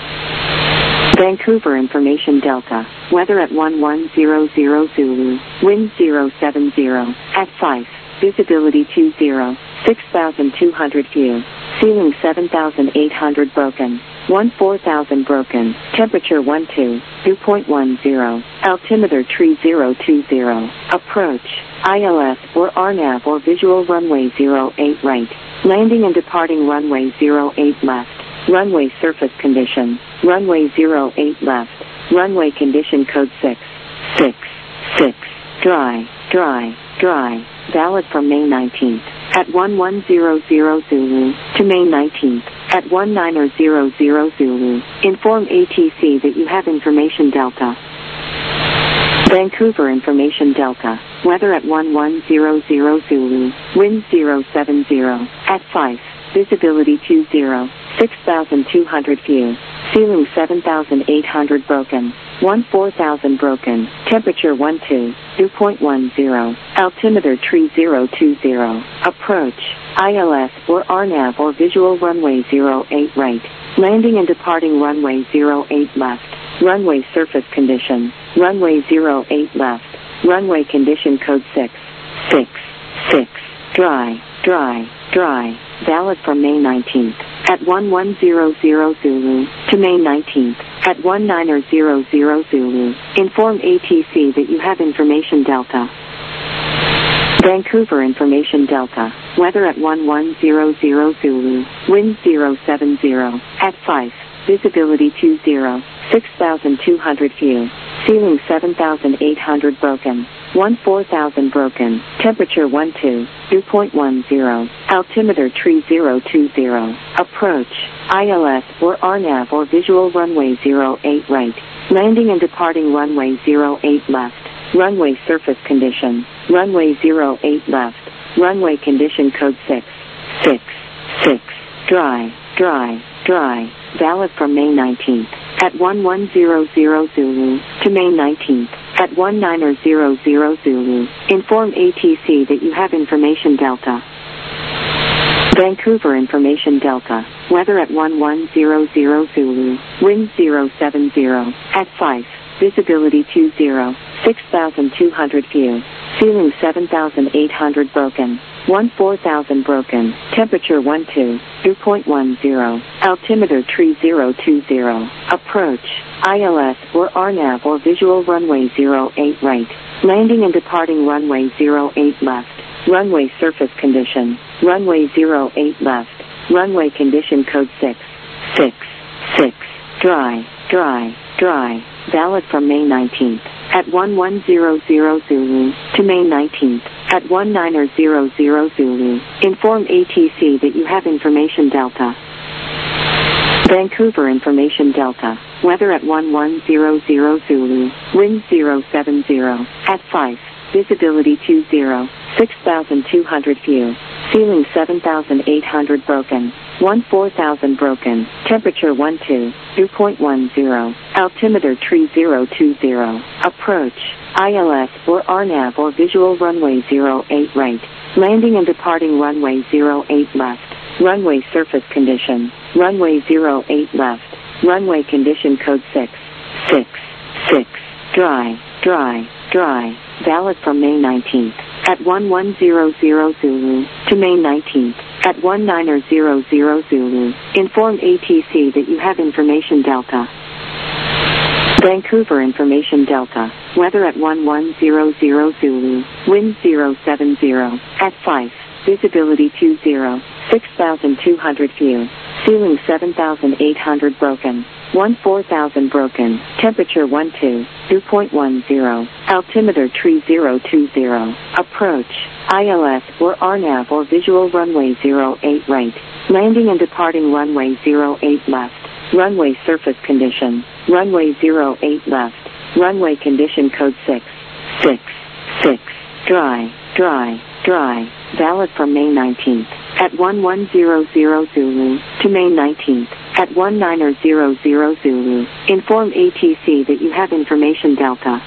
Vancouver Information Delta. Weather at 1100 Zulu. Wind 070. At 5. Visibility 20. 6,200 view. Ceiling 7,800 broken. 14,000 broken. Temperature 12. Dew point 10. Altimeter 3020. Approach. ILS or RNAV or visual runway 08 right. Landing and departing runway 08 left. Runway surface condition. Runway 08 left. Runway condition code 666. Dry, dry, dry. Valid from May 19th at 1100 Zulu to May 19th at 1900 Zulu. Inform ATC that you have information Delta. Vancouver Information Delta. Weather at 1100 Zulu. Wind 070. At 5. Visibility 20. 6,200 view. Ceiling 7,800 broken. 14,000 broken. Temperature 12. Dew point 10. Altimeter 3020. Approach. ILS or RNAV or visual runway 08 right. Landing and departing runway 08 left. Runway surface condition. Runway 08 left. Runway condition code 666. Dry, dry, dry. Valid from May 19th at 1100 Zulu to May 19th at 1900 Zulu. Inform ATC that you have information Delta. Vancouver Information Delta. Weather at 1100 Zulu. Wind 070. At 5. Visibility 20. 6,200 view. Ceiling 7,800 broken. 14,000 broken. Temperature 12. Dew point 10. Altimeter 3020. Approach. ILS or RNAV or visual runway 08 right. Landing and departing runway 08 left. Runway surface condition. Runway 08 left. Runway condition code 666. Dry, dry, dry. Valid from May 19th at 1100 Zulu to May 19th at 1900 Zulu. Inform ATC that you have information Delta. Vancouver Information Delta. Weather at 1100 Zulu. Wind 070. At 5. Visibility 20. 6,200 view. Ceiling 7,800 broken. 14,000 broken. Temperature 12, dew point 10. Altimeter tree 020. Approach. ILS or RNAV or visual runway 08 right. Landing and departing runway 08 left. Runway surface condition. Runway 08 left. Runway condition code 666. Dry, dry, dry. Valid from May 19th at 1100 Zulu to May 19th at 1900 Zulu. Inform ATC that you have information Delta. Vancouver information Delta. Weather at 1100 Zulu. Wind 070 at 5. Visibility 20. 6,200 view. Ceiling 7,800 broken. 14,000 broken. Temperature 12, dew point 10. Altimeter tree 020. Approach. ILS or RNAV or visual runway 08 right. Landing and departing runway 08 left. Runway surface condition. Runway 08 left. Runway condition code 666. Dry, dry, dry. Valid from May 19th at 1100 Zulu to May 19th at 1900 Zulu. Inform ATC that you have information Delta. Vancouver information Delta. Weather at 1100 Zulu. Wind 070 at 5. Visibility 20. 6,200 view. Ceiling 7,800 broken. 14,000 broken. Temperature 12, dew point 10. Altimeter tree 020. Approach. ILS or RNAV or visual runway 08 right. Landing and departing runway 08 left. Runway surface condition. Runway 08 left. Runway condition code 666. Dry, dry, dry. Valid from May 19th at 1100 Zulu to May 19th at 1900 Zulu. Inform ATC that you have information Delta.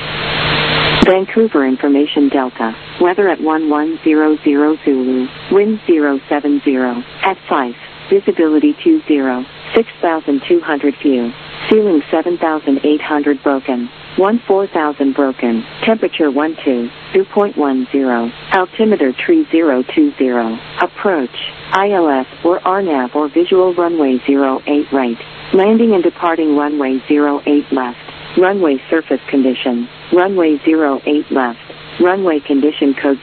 Vancouver information Delta. Weather at 1100 Zulu. Wind 070 at 5. Visibility 20. 6,200 view. Ceiling 7,800 broken. 14,000 broken. Temperature 12, dew point 10. Altimeter tree 020. Approach. ILS or RNAV or visual runway 08 right. Landing and departing runway 08 left. Runway surface condition. Runway 08 left. Runway condition code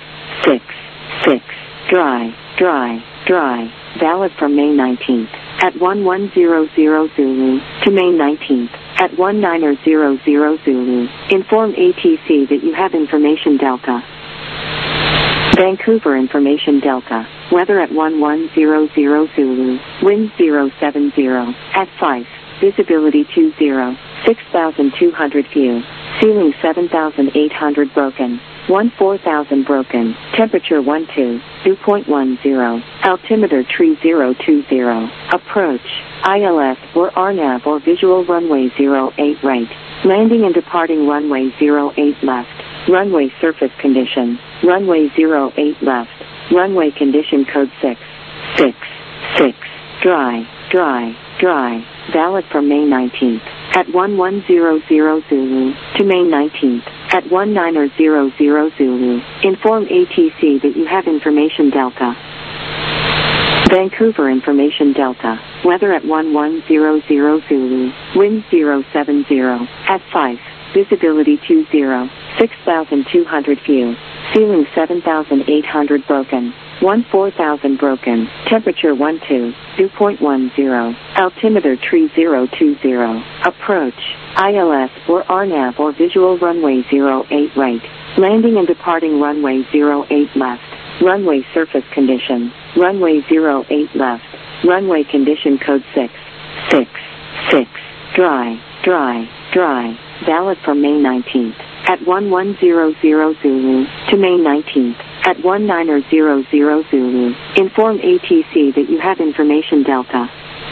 666. Dry, dry, dry. Valid from May 19th at 1100 Zulu to May 19th at 1900 Zulu. Inform ATC that you have information Delta. Vancouver information Delta. Weather at 1100 Zulu. Wind 070 at 5. Visibility 20. 6,200 view. Ceiling 7,800 broken. 14,000 broken. Temperature 12, dew point 10. Altimeter tree 020. Approach. ILS or RNAV or visual runway 08 right. Landing and departing runway 08 left. Runway surface condition. Runway 08 left. Runway condition code 666. Dry, dry, dry. Valid from May 19th at 1100 Zulu to May 19th at 1900 Zulu. Inform ATC that you have information Delta. Vancouver information Delta. Weather at 1100 Zulu. Wind 070 at 5. Visibility 20. 6,200 view. Ceiling 7,800 broken. 14,000 broken. Temperature 12, dew point 10. Altimeter tree 020. Approach. ILS or RNAV or visual runway 08 right. Landing and departing runway 08 left. Runway surface condition. Runway 08 left. Runway condition code 666. Dry, dry, dry. Valid from May 19th at 1100 Zulu to May 19th at 1900 Zulu. Inform ATC that you have information Delta.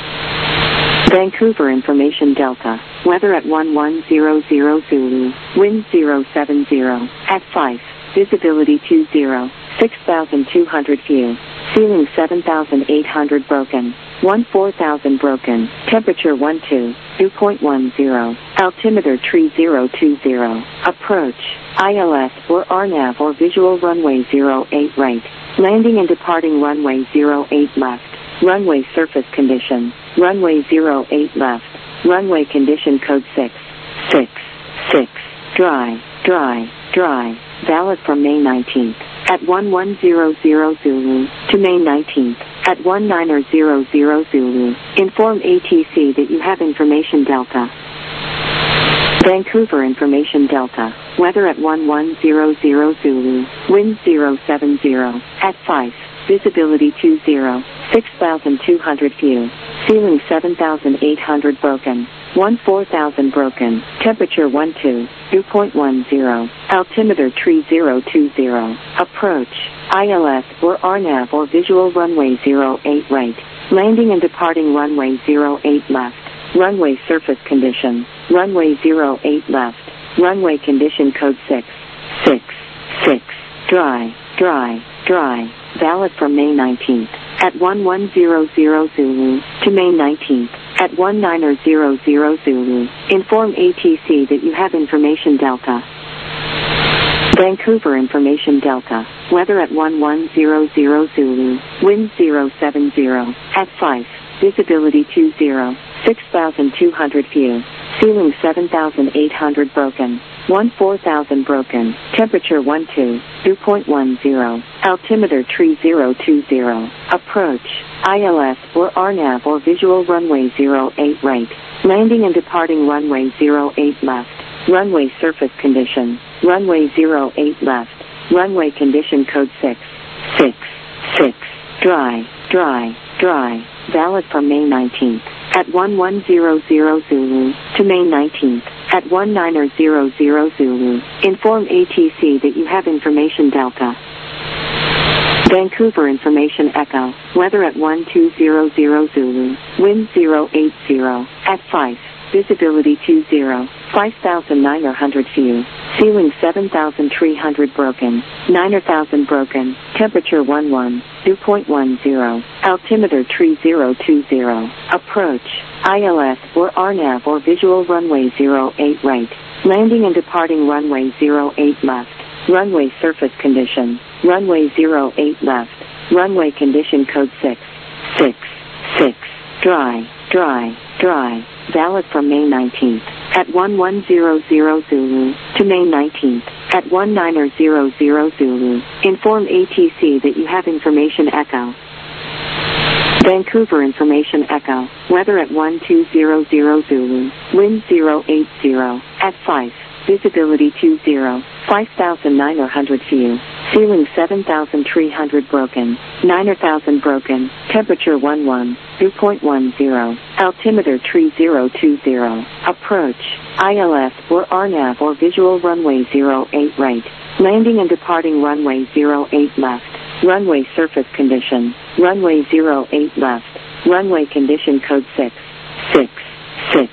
Vancouver information Delta. Weather at 1100 Zulu. Wind 070 at 5. Visibility 20. 6,200 view. Ceiling 7,800 broken. 14,000 broken. Temperature 12, dew point 10. Altimeter tree 020. Approach. ILS or RNAV or visual runway 08 right. Landing and departing runway 08 left. Runway surface condition. Runway 08 left. Runway condition code 666. Dry. Valid from May 19th. At 1100 Zulu to May 19th. At 1900 Zulu. Inform ATC that you have information Delta. Vancouver information Delta. Weather at 1100 Zulu. Wind 070. At 5. Visibility 20. 6,200 view. Ceiling 7,800 broken. 14,000 broken. Temperature 12, dew point 10. Altimeter tree 020. Approach. ILS or RNAV or visual runway 08 right. Landing and departing runway 08 left. Runway surface condition. Runway 08 left. Runway condition code 666. Dry. Valid from May 19th. At 1100 Zulu to May 19th. At 1900 Zulu. Inform ATC that you have information Delta. Vancouver information Delta. Weather at 1100 Zulu. Wind 070. At 5. Visibility 20. 6,200 view. Ceiling 7,800 broken. 14,000 broken. Temperature 12, dew point 10. Altimeter tree 020. Approach. ILS or RNAV or visual runway 08 right. Landing and departing runway 08 left. Runway surface condition. Runway 08 left. Runway condition code 666. Dry. Valid from May 19th. At 1100 Zulu to May 19th. At 1900 Zulu. Inform ATC that you have information Delta. Vancouver information Echo. Weather at 1200 Zulu. Wind 080. At 5. Visibility 20. 5,900 view. Ceiling 7,300 broken. 9,000 broken. Temperature 11. Dew point 10. Altimeter tree 020. Approach. ILS or RNAV or visual runway 08 right. Landing and departing runway 08 left. Runway surface condition. Runway 08 left. Runway condition code 666. Dry. Valid from May 19th. At 1100 Zulu to May 19th. At 1900 Zulu. Inform ATC that you have information Echo. Vancouver information Echo. Weather at 1200 Zulu. Wind 080. At 5. Visibility 20. 5,900 view. Ceiling 7,300 broken. 9,000 broken. Temperature 11. Dew point 10. Altimeter tree 020. Approach. ILS or RNAV or visual runway 08 right. Landing and departing runway 08 left. Runway surface condition. Runway 08 left. Runway condition code 666.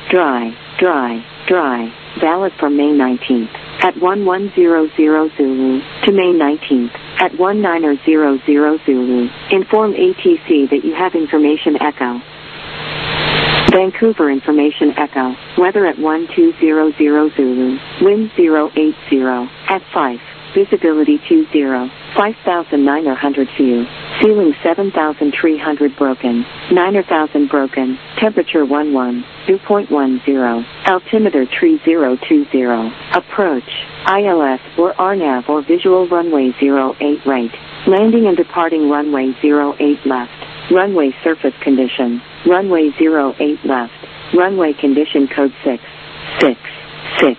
Dry. Valid from May 19th. At 1100 Zulu to May 19th. At 1900 Zulu. Inform ATC that you have information Echo. Vancouver information Echo. Weather at 1200 Zulu. Wind 080. At 5. Visibility 20. 5,900 view. Ceiling 7,300 broken. 9,000 broken. Temperature 11. Dew point 10. Altimeter tree 020. Approach. ILS or RNAV or visual runway 08 right. Landing and departing runway 08 left. Runway surface condition. Runway 08 left. Runway condition code 666.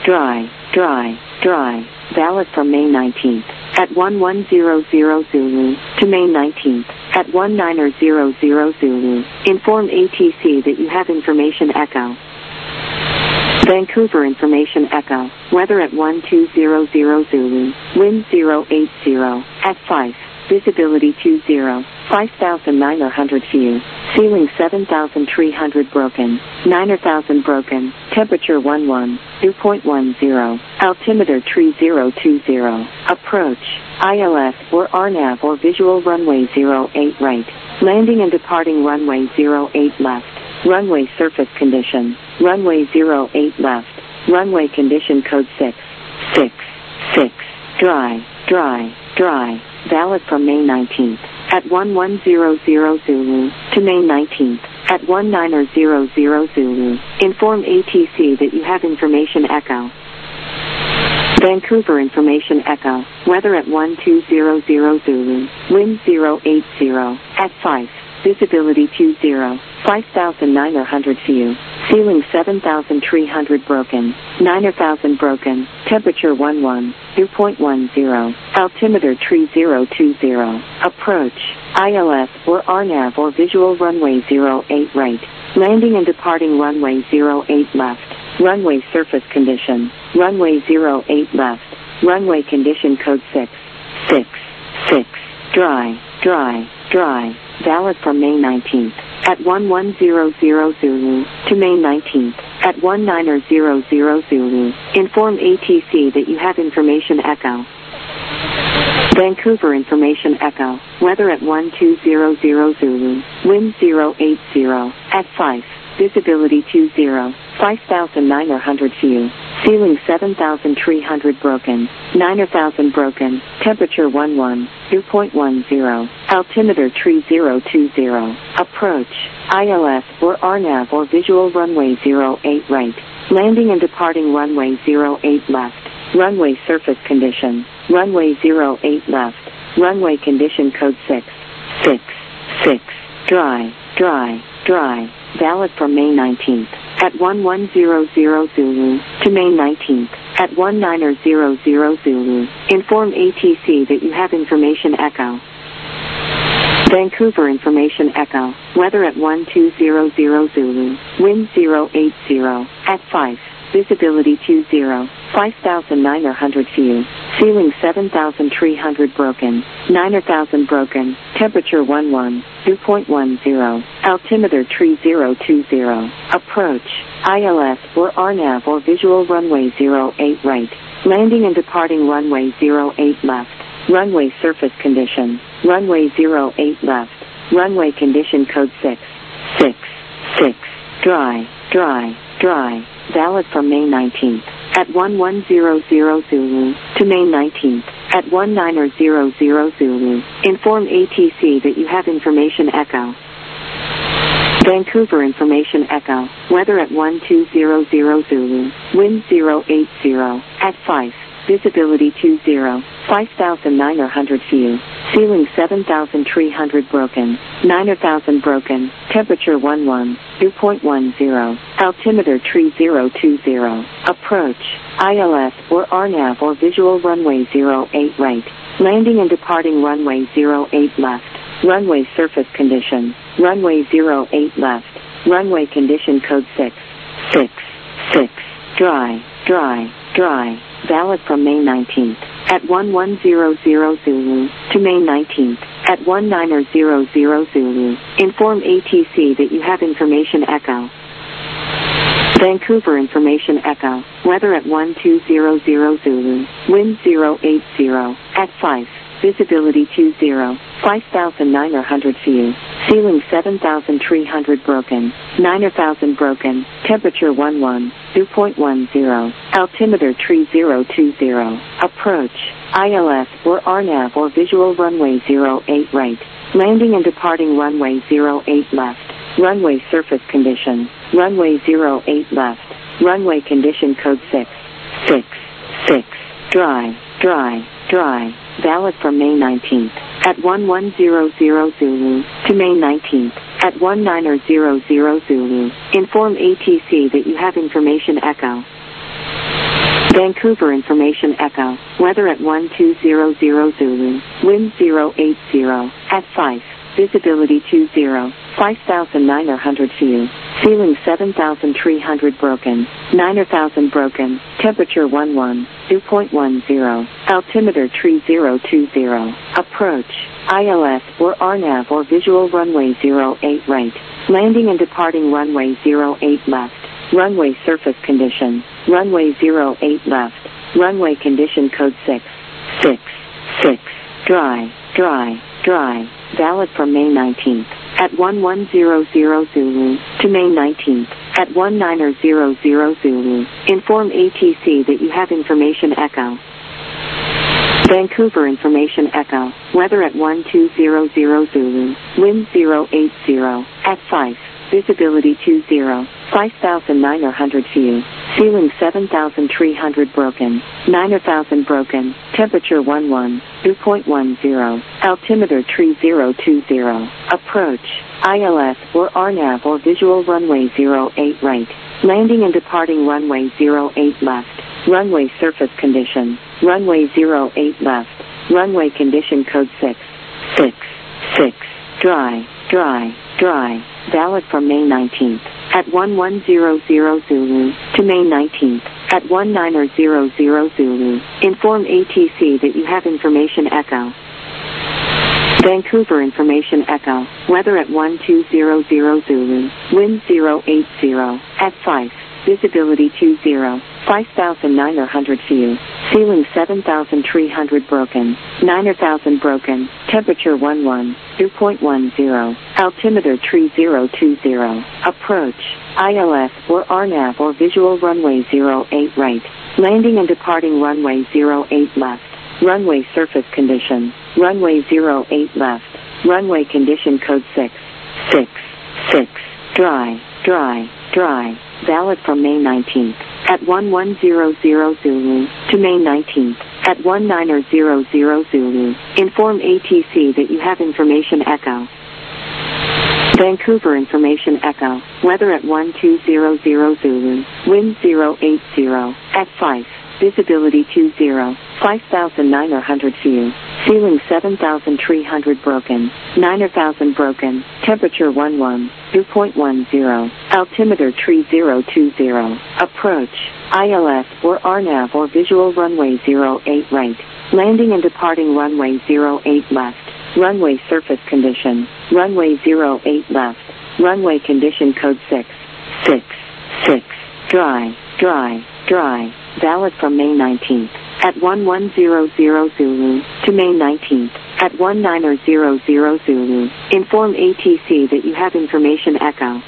Dry. Valid from May 19th. At 1100 Zulu to May 19th. At 1900 Zulu. Inform ATC that you have information Echo. Vancouver information Echo. Weather at 1200 Zulu. Wind 080. At 5. Visibility 20. 5,900 view. Ceiling 7,300 broken. 9,000 broken. Temperature 11. 2.10. Altimeter tree 020. Approach. ILS or RNAV or visual runway 08 right. Landing and departing runway 08 left. Runway surface condition. Runway 08 left. Runway condition code 666. Dry. Valid from May 19th. At 1100 Zulu to May 19th. At 1900 Zulu. Inform ATC that you have information echo. Vancouver information echo. Weather at 1200 Zulu. Wind 080. At 5. Visibility 20. 5,900 view. Ceiling 7,300 broken. 9,000 broken. Temperature 11. 2.10. Altimeter tree 020. Approach. ILS or RNAV or visual runway 08 right. Landing and departing runway 08 left. Runway surface condition. Runway 08 left. Runway condition code 666. Dry. Valid from May 19th. At 1100 Zulu to May 19th. At 1900 Zulu. Inform ATC that you have information echo. Vancouver information echo. Weather at 1200 Zulu. Wind 080. At 5. Visibility 20. 5,900 view. Ceiling 7,300 broken. 9,000 broken. Temperature 11. 2.10. Altimeter tree 020. Approach. ILS or RNAV or visual runway 08 right. Landing and departing runway 08 left. Runway surface condition. Runway 08 left. Runway condition code 666. Dry. Valid from May 19th. At 1100 Zulu to May 19th. At 1900 Zulu. Inform ATC that you have information echo. Vancouver information echo. Weather at 1200 Zulu. Wind 080. At 5. Visibility 20. 5,900 view. Ceiling 7,300 broken. 9,000 broken. Temperature 11. 2.10. Altimeter tree 020. Approach. ILS or RNAV or visual runway 08 right. Landing and departing runway 08 left. Runway surface condition. Runway 08 left. Runway condition code 666. Dry. Valid from May 19th. At 1100 Zulu to May 19th. At 1900 Zulu. Inform ATC that you have information echo. Vancouver information echo. Weather at 1200 Zulu. Wind 080. At 5. Visibility 20. 5,900 view. Ceiling 7,300 broken. 9,000 broken. Temperature 11. 2.10. Altimeter tree 020. Approach. ILS or RNAV or visual runway 08 right. Landing and departing runway 08 left. Runway surface condition. Runway 08 left. Runway condition code 666. Dry. Valid from May 19th. At 1100 Zulu to May 19th. At 1900 Zulu. Inform ATC that you have information echo. Vancouver information echo. Weather at 1200 Zulu. Wind 080. At 5. Visibility 20. 5,900 view. Ceiling 7,300 broken. 9,000 broken. Temperature 11. 2.10. Altimeter tree 020. Approach. ILS or RNAV or visual runway 08 right. Landing and departing runway 08 left. Runway surface condition. Runway 08 left. Runway condition code 666. Dry. Valid from May 19th. At 1100 Zulu to May 19th. At 1900 Zulu. Inform ATC that you have information echo. Vancouver information echo. Weather at 1200 Zulu. Wind 080. At 5. Visibility 20. 5,900 view. Ceiling 7,300 broken. 9,000 broken. Temperature 11. 2.10. Altimeter tree 020. Approach. ILS or RNAV or visual runway 08 right. Landing and departing runway 08 left. Runway surface condition. runway 08 left, runway condition code 666, dry, dry, dry, valid from May 19th, at 1100 Zulu, to May 19th, at 1900 Zulu, inform ATC that you have information echo. Vancouver Information Echo, weather at 1200 Zulu, wind 080, at 5, visibility 20, 5,900 view, ceiling 7,300 broken, 9,000 broken, temperature 11, dew point 10, altimeter 3020, approach, ILS or RNAV or visual runway 08 right, landing and departing runway 08 left, runway surface condition, runway 08 left, runway condition code 666, dry, dry, dry, valid from May 19th, at 1100 Zulu, to May 19th, at 1900 Zulu, inform ATC that you have information echo. Vancouver Information Echo, weather at 1200 Zulu, wind 080, at 5, visibility 20, 5,900 view, ceiling 7,300 broken, 9,000 broken, temperature 11, dew point 10, altimeter 3020, approach, ILS or RNAV or visual runway 08 right, landing and departing runway 08 left, runway surface condition, runway 08 left, runway condition code 666, dry, dry, dry, valid from May 19th, at 1100 Zulu, to May 19th, at 1900 Zulu, inform ATC that you have information echo. Vancouver Information Echo, weather at 1200 Zulu, wind 080, at 5, visibility 20, 5,900 view, ceiling 7,300 broken, 9,000 broken, temperature 11, dew point 10, altimeter 3020, approach, ILS or RNAV or visual runway 08 right, landing and departing runway 08 left, runway surface condition, runway 08 left, runway condition code 666, dry, dry, dry, valid from May 19th, at 1100 Zulu, to May 19th, at 1900 Zulu, inform ATC that you have information echo.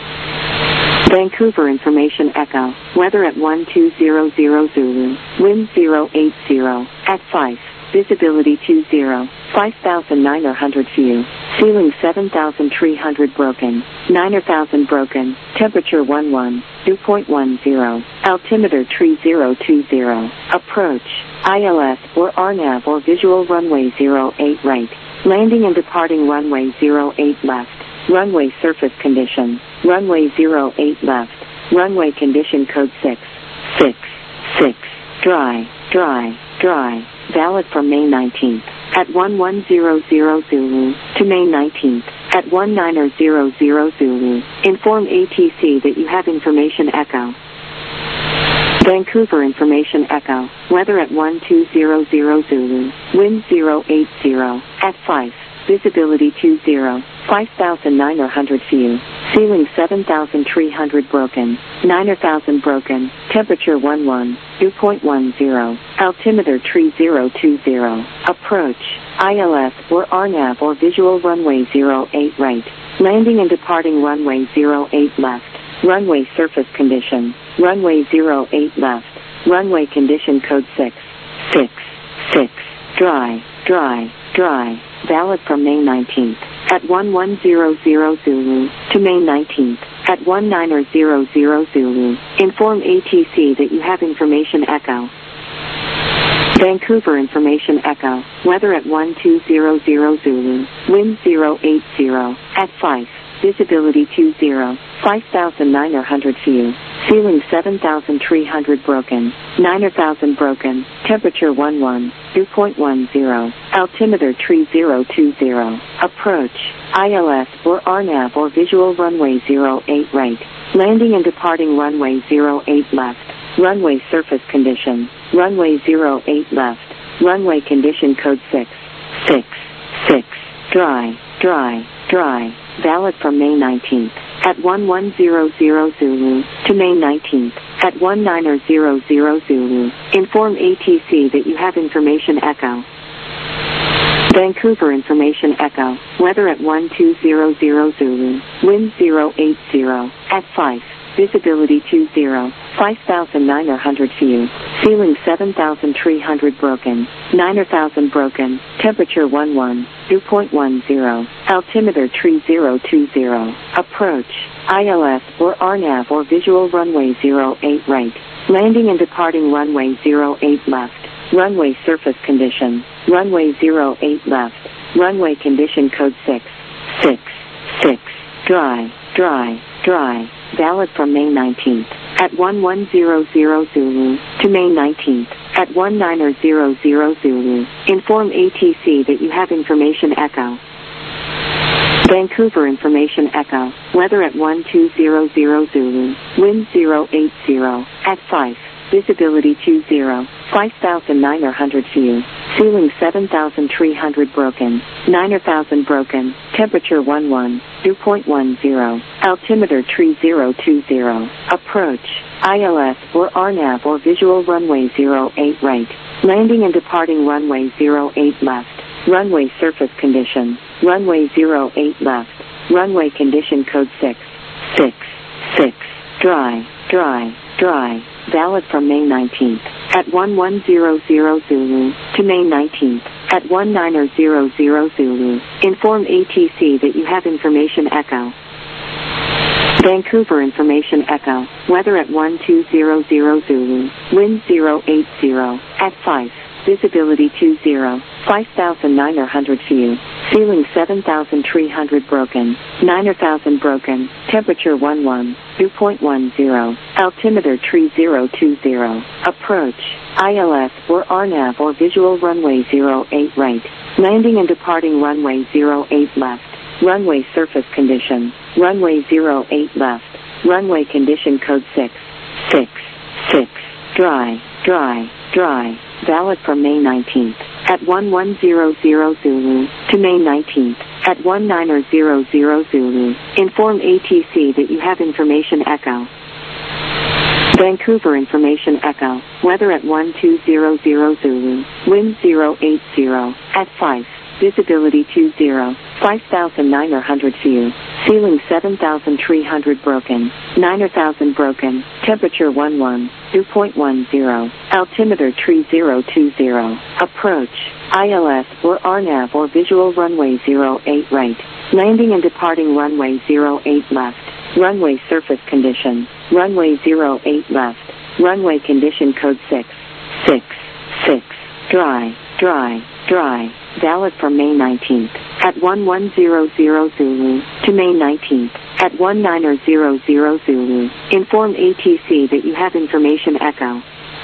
Vancouver Information Echo, weather at 1200 Zulu, wind 080, at 5, visibility 20, 5,900 view, ceiling 7,300 broken, 9,000 broken, temperature 11, dew point 10, altimeter 3020, approach, ILS or RNAV or visual runway 08 right, landing and departing runway 08 left, runway surface condition, runway 08 left, runway condition code 666, dry, dry, dry, valid from May 19th, at 1100 Zulu, to May 19th, at 1900 Zulu, inform ATC that you have information echo. Vancouver Information Echo, weather at 1200 Zulu, wind 080, at 5, visibility 20, 5,900 view, ceiling 7,300 broken, 9,000 broken, temperature 11, dew point 10, altimeter 3020, approach, ILS or RNAV or visual runway 08 right, landing and departing runway 08 left, runway surface condition, runway 08 left, runway condition code 666, dry, dry, dry, valid from May 19th, at 1100 Zulu, to May 19th, at 1900 Zulu, inform ATC that you have information echo. Vancouver Information Echo, weather at 1200 Zulu, wind 080, at 5, visibility 20, 5,900 view, ceiling 7,300 broken, 9,000 broken, temperature 11, dew point 10, altimeter 3020, approach, ILS or RNAV or visual runway 08 right, landing and departing runway 08 left, runway surface condition, runway 08 left, runway condition code 666, dry, dry, dry, valid from May 19th, at 1100 Zulu, to May 19th, at 1900 Zulu. Inform ATC that you have information echo. Vancouver Information Echo. Weather at 1200 Zulu. Wind 080. At 5. Visibility 20. 5,900 view. Ceiling 7,300 broken. 9,000 broken. Temperature 11. Dew point 10. Altimeter 3020. Approach. ILS or RNAV or visual runway 08 right. Landing and departing runway 08 left. Runway surface condition. Runway 08 left. Runway condition code 666. Dry, dry, dry. Valid from May 19th at 1100 Zulu to May 19th at 1900 Zulu. Inform ATC that you have information echo. Vancouver Information Echo. Weather at 1200 Zulu. Wind 080. At 5. Visibility 20. 5,900 view. Ceiling 7,300 broken. 9,000 broken. Temperature 11. Dew point 10. Altimeter 3020. Approach. ILS or RNAV or visual runway 08 right. Landing and departing runway 08 left. Runway surface condition. Runway 08 left. Runway condition code 666. Dry, dry, dry. Valid from May 19th at 1100 Zulu to May 19th at 1900 Zulu. Inform ATC that you have information echo. Vancouver Information Echo. Weather at 1200 Zulu. Wind 080. At 5. Visibility 20. 5,900 view. Ceiling 7,300 broken. 9,000 broken. Temperature 11. Dew point 10. Altimeter 3020. Approach. ILS or RNAV or visual runway 08 right. Landing and departing runway 08 left. Runway surface condition. Runway 08 left. Runway condition code 666. Dry, dry, dry. Valid from May 19th at 1100 Zulu to May 19th at 1900 Zulu. Inform ATC that you have information echo. Vancouver Information Echo. Weather at 1200 Zulu. Wind 080. At 5. Visibility 20. 5,900 view. Ceiling 7,300 broken. 9,000 broken. Temperature 11. Dew point 10. Altimeter 3020. Approach. ILS or RNAV or visual runway 08 right. Landing and departing runway 08 left. Runway surface condition. Runway 08 left. Runway condition code 666. Dry, dry, dry. Valid from May 19th at 1100 Zulu to May 19th at 1900 Zulu. Inform ATC that you have information echo.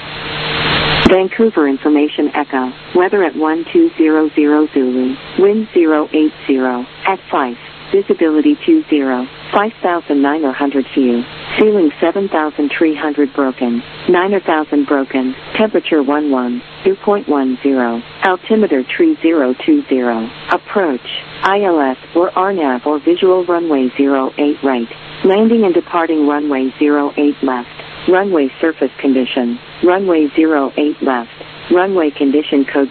Vancouver Information Echo. Weather at 1200 Zulu. Wind 080. At 5. Visibility 20. 5,900 view. Ceiling 7,300 broken. 9,000 broken. Temperature 11. Dew point 10. Altimeter 3020. Approach. ILS or RNAV or visual runway 08 right. Landing and departing runway 08 left. Runway surface condition. Runway 08 left. Runway condition code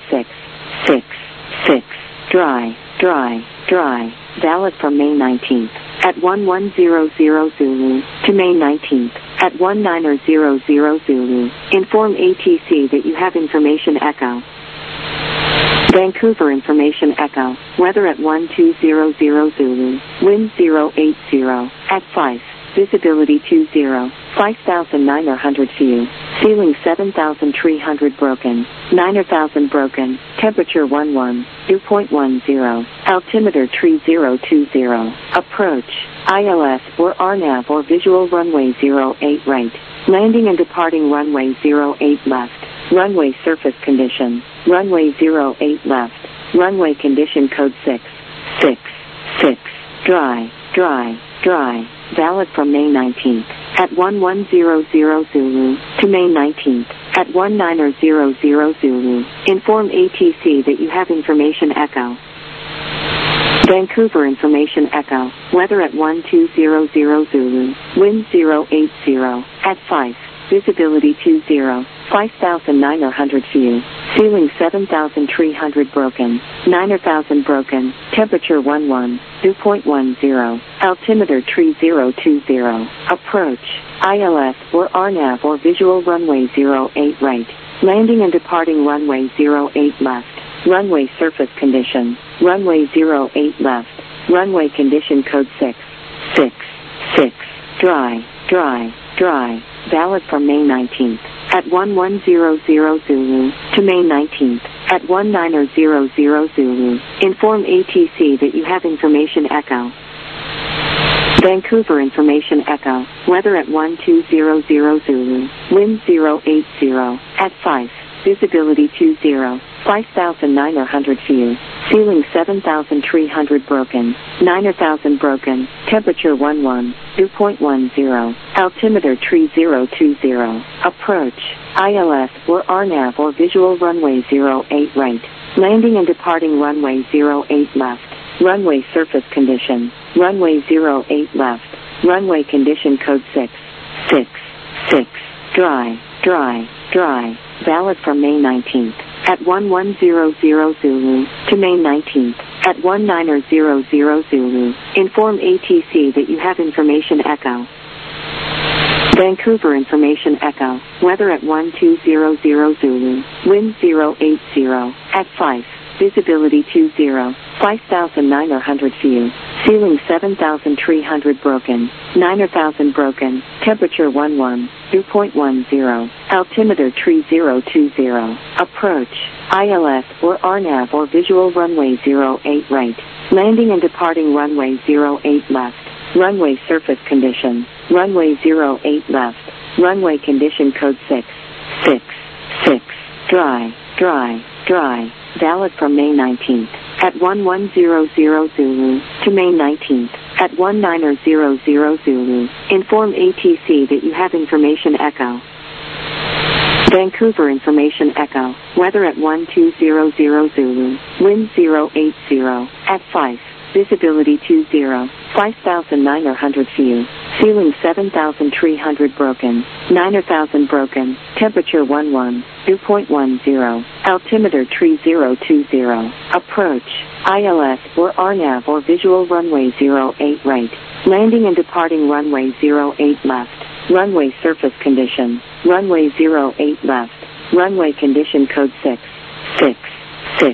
666. Dry, dry, dry. Valid from May 19th at 1100 Zulu to May 19th at 1900 Zulu. Inform ATC that you have information echo. Vancouver Information Echo. Weather at 1200 Zulu. Wind 080. At 5. Visibility 20. 5,900 view. Ceiling 7,300 broken. 9,000 broken. Temperature 11. Dew point 10. Altimeter 3020. Approach. ILS or RNAV or visual runway 08 right. Landing and departing runway 08 left. Runway surface condition. Runway 08 left. Runway condition code 666. Dry, dry, dry. Valid from May 19th at 1100 Zulu to May 19th at 1900 Zulu. Inform ATC that you have information echo. Vancouver Information Echo. Weather at 1200 Zulu. Wind 080. At 5. visibility 20, 5,900 view, ceiling 7,300 broken, 9,000 broken, temperature 11, dew point 10, altimeter 3020, approach, ILS or RNAV or visual runway 08 right, landing and departing runway 08 left, runway surface condition, runway 08 left, runway condition code 666, dry, valid from May 19th, at 1100 Zulu, to May 19th, at 1900 Zulu, inform ATC that you have information echo. Vancouver information echo, weather at 1200 Zulu, wind 080, at 5, visibility 20, 5,900 view, ceiling 7,300 broken, 9,000 broken, temperature 11, dew point 10, altimeter 3020, approach, ILS or RNAV or visual runway 08 right, landing and departing runway 08 left, runway surface condition, runway 08 left, runway condition code 666, dry, valid from May 19th, at 1100 Zulu, to May 19th, at 1900 Zulu, inform ATC that you have information echo. Vancouver information echo, weather at 1200 Zulu, wind 080, at 5, visibility 20, 5,900 view, ceiling 7,300 broken, 9,000 broken, temperature 11, dew point 10, altimeter 3020, approach, ILS or RNAV or visual runway 08 right, landing and departing runway 08 left, runway surface condition, runway 08 left, runway condition code 666, dry, valid from May 19th, at 1100 Zulu, to May 19th, at 1900 Zulu, inform ATC that you have information echo. Vancouver information echo, weather at 1200 Zulu, wind 080, at 5, visibility 20, 5,900 view, ceiling 7,300 broken, 9,000 broken, temperature 11, dew point 10, altimeter 3020, approach, ILS or RNAV or visual runway 08 right, landing and departing runway 08 left, runway surface condition, runway 08 left, runway condition code 666,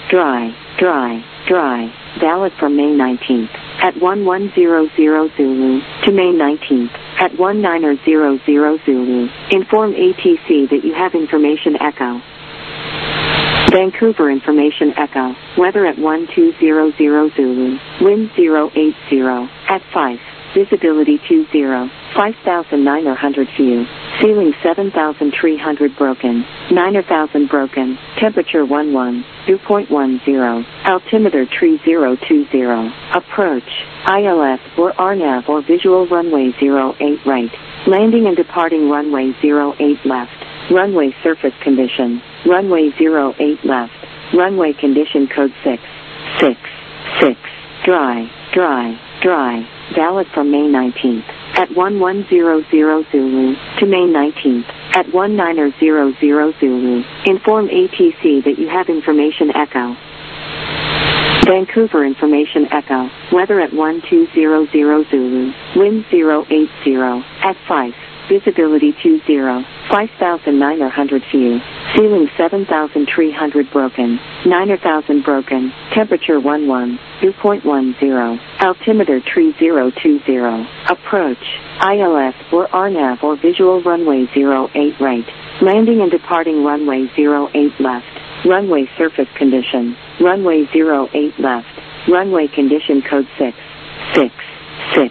dry, valid from May 19th, at 1100 Zulu, to May 19th, at 1900 Zulu, inform ATC that you have information echo. Vancouver information echo, weather at 1200 Zulu, wind 080, at 5, visibility 20, 5,900 view, ceiling 7,300 broken, 9,000 broken, temperature 11, dew point 10, altimeter 3020, approach, ILS or RNAV or visual runway 08 right, landing and departing runway 08 left, runway surface condition, runway 08 left, runway condition code 666, dry, valid from May 19th, at 1100 Zulu, to May 19th, at 1900 Zulu, inform ATC that you have information echo. Vancouver information echo, weather at 1200 Zulu, wind 080, at 5, visibility 20, 5,900 view, ceiling 7,300 broken, 9,000 broken, temperature 11, dew point 10, altimeter 3020, approach, ILS or RNAV or visual runway 08 right, landing and departing runway 08 left, runway surface condition, runway 08 left, runway condition code 666,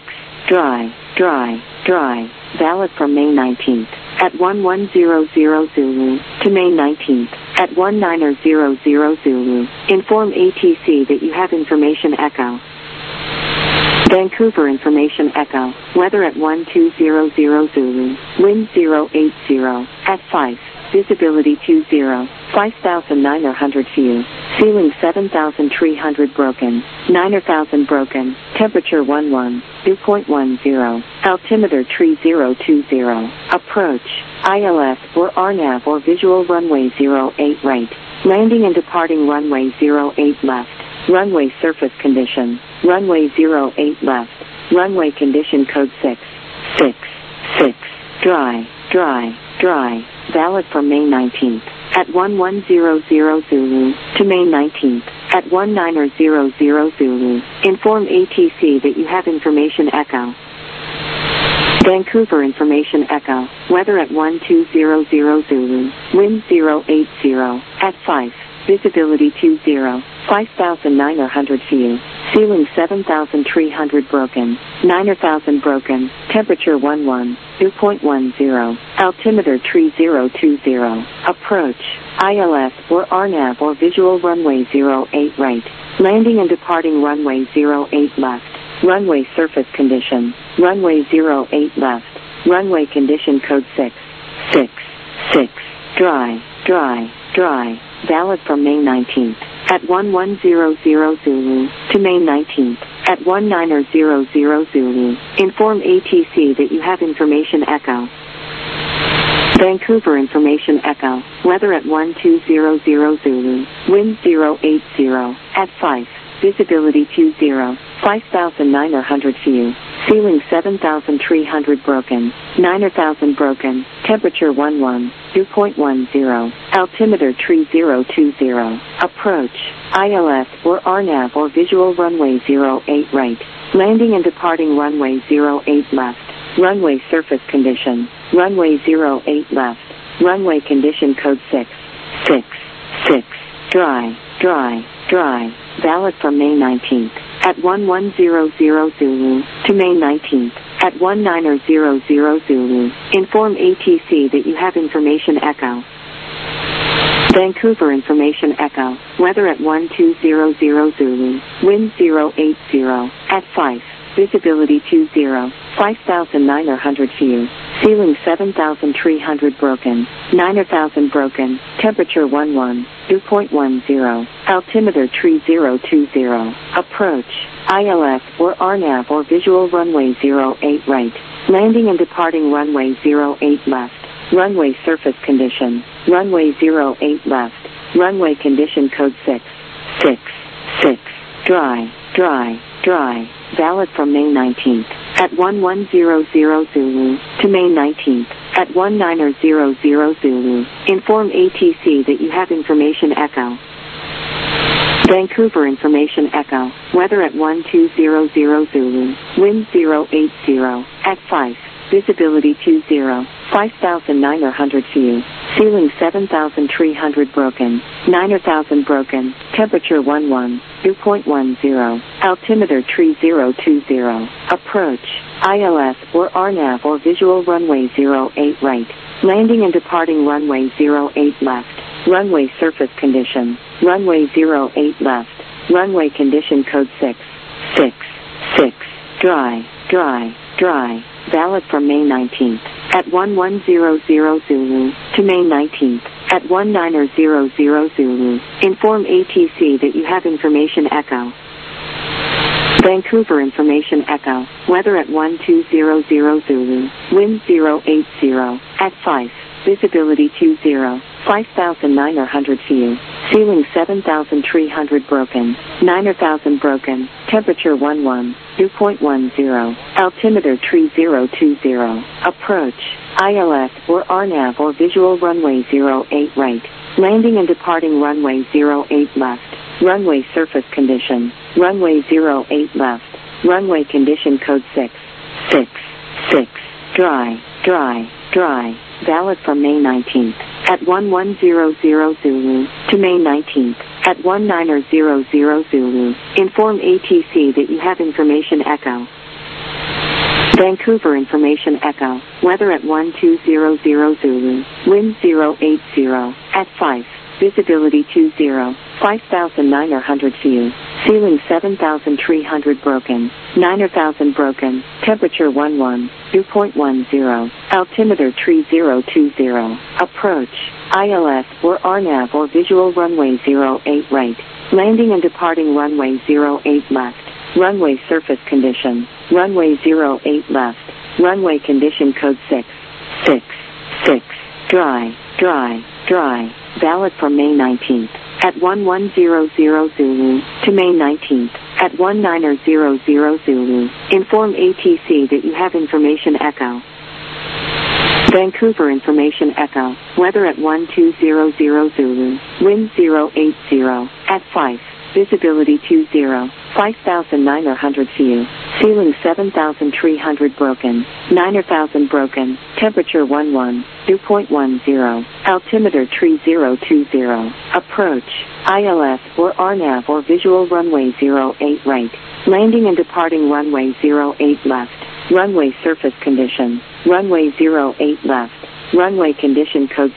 dry, valid from May 19th, at 1100 Zulu, to May 19th, at 1900 Zulu, inform ATC that you have information echo. Vancouver information echo, weather at 1200 Zulu, wind 080, at 5, visibility 20, 5,900 view, Ceiling 7,300 broken. 9,000 broken. Temperature 11. Dew point 10. Altimeter 3020. Approach. ILS or RNAV or visual runway 08 right. Landing and departing runway 08 left. Runway surface condition. Runway 08 left. Runway condition code 666. Dry, dry, dry. Valid for May 19th. At 1100 Zulu to May 19th. At 1900 Zulu. Inform ATC that you have information echo. Vancouver information echo. Weather at 1200 Zulu. Wind 080. At 5. Visibility 20. 5,900 feet. Ceiling 7,300 broken. 9,000 broken. Temperature 11. Dew point 10. Altimeter 3020. Approach. ILS or RNAV or visual runway 08 right. Landing and departing runway 08 left. Runway surface condition. Runway 08 left. Runway condition code 666. Dry, dry, dry. Valid from May 19th. At 1100 Zulu to May 19th. At 1900 Zulu. Inform ATC that you have information echo. Vancouver information echo. Weather at 1200 Zulu. Wind 080. At 5. Visibility 20. 5,900 feet. Ceiling 7,300 broken. 9,000 broken. Temperature 11. Dew point 10. Altimeter 3020. Approach. ILS or RNAV or visual runway 08 right. Landing and departing runway 08 left. Runway surface condition. Runway 08 left. Runway condition code 666. Dry, dry, dry. Valid from May 19th. At 1100 Zulu to May 19th. At 1900 Zulu. Inform ATC that you have information echo. Vancouver information echo. Weather at 1200 Zulu. Wind 080. At 5. Visibility 20. 5,900 feet. Ceiling 7,300 broken. 9,000 broken. Temperature 11. Dew point 10. Altimeter 3020. Approach. ILS or RNAV or visual runway 08 right. Landing and departing runway 08 left. Runway surface condition. Runway 08 left. Runway condition code 666. Dry, dry, dry. Valid from May 19th. At 1100 Zulu to May 19th. At 1900 Zulu. Inform ATC that you have information echo. Vancouver information echo. Weather at 1200 Zulu. Wind 080. At 5. Visibility 20. 5,900 feet. Ceiling 7,300 broken. 9,000 broken. Temperature 11. Dew point 10. Altimeter 3020. Approach. ILS or RNAV or visual runway 08 right. Landing and departing runway 08 left. Runway surface condition. Runway 08 left. Runway condition code 666. Dry, dry, dry. Valid from May 19th. At 1100 Zulu to May 19th. At 1900 Zulu. Inform ATC that you have information echo. Vancouver information echo. Weather at 1200 Zulu. Wind 080. At 5. Visibility 20. 5,900 feet. Ceiling 7,300 broken. 9,000 broken. Temperature 11. Dew point 10. Altimeter 3020. Approach. ILS or RNAV or visual runway 08 right. Landing and departing runway 08 left. Runway surface condition. Runway 08 left. Runway condition code 666. Dry, dry, dry. Valid from May 19th. At 1100 Zulu to May 19th. At 1900 Zulu. Inform ATC that you have information echo. Vancouver information echo. Weather at 1200 Zulu. Wind 080. At 5. Visibility 20. 5,900 feet. Ceiling 7,300 broken. 9,000 broken. Temperature 11. Dew point 10. Altimeter 3020. Approach. ILS or RNAV or visual runway 08 right. Landing and departing runway 08 left. Runway surface condition. Runway 08 left. Runway condition code 666. Dry, dry, dry. Valid from May 19th. At 1100 Zulu to May 19th. At 1900 Zulu. Inform ATC that you have information echo. Vancouver Information Echo. Weather at 1200 Zulu. Wind 080. At 5. Visibility 20. 5,900 view. Ceiling 7,300 broken. 9,000 broken. Temperature 11. Dew point 10. Altimeter 3020. Approach. ILS or RNAV or visual runway 08 right. Landing and departing runway 08 left. Runway surface condition. Runway 08 left. Runway condition code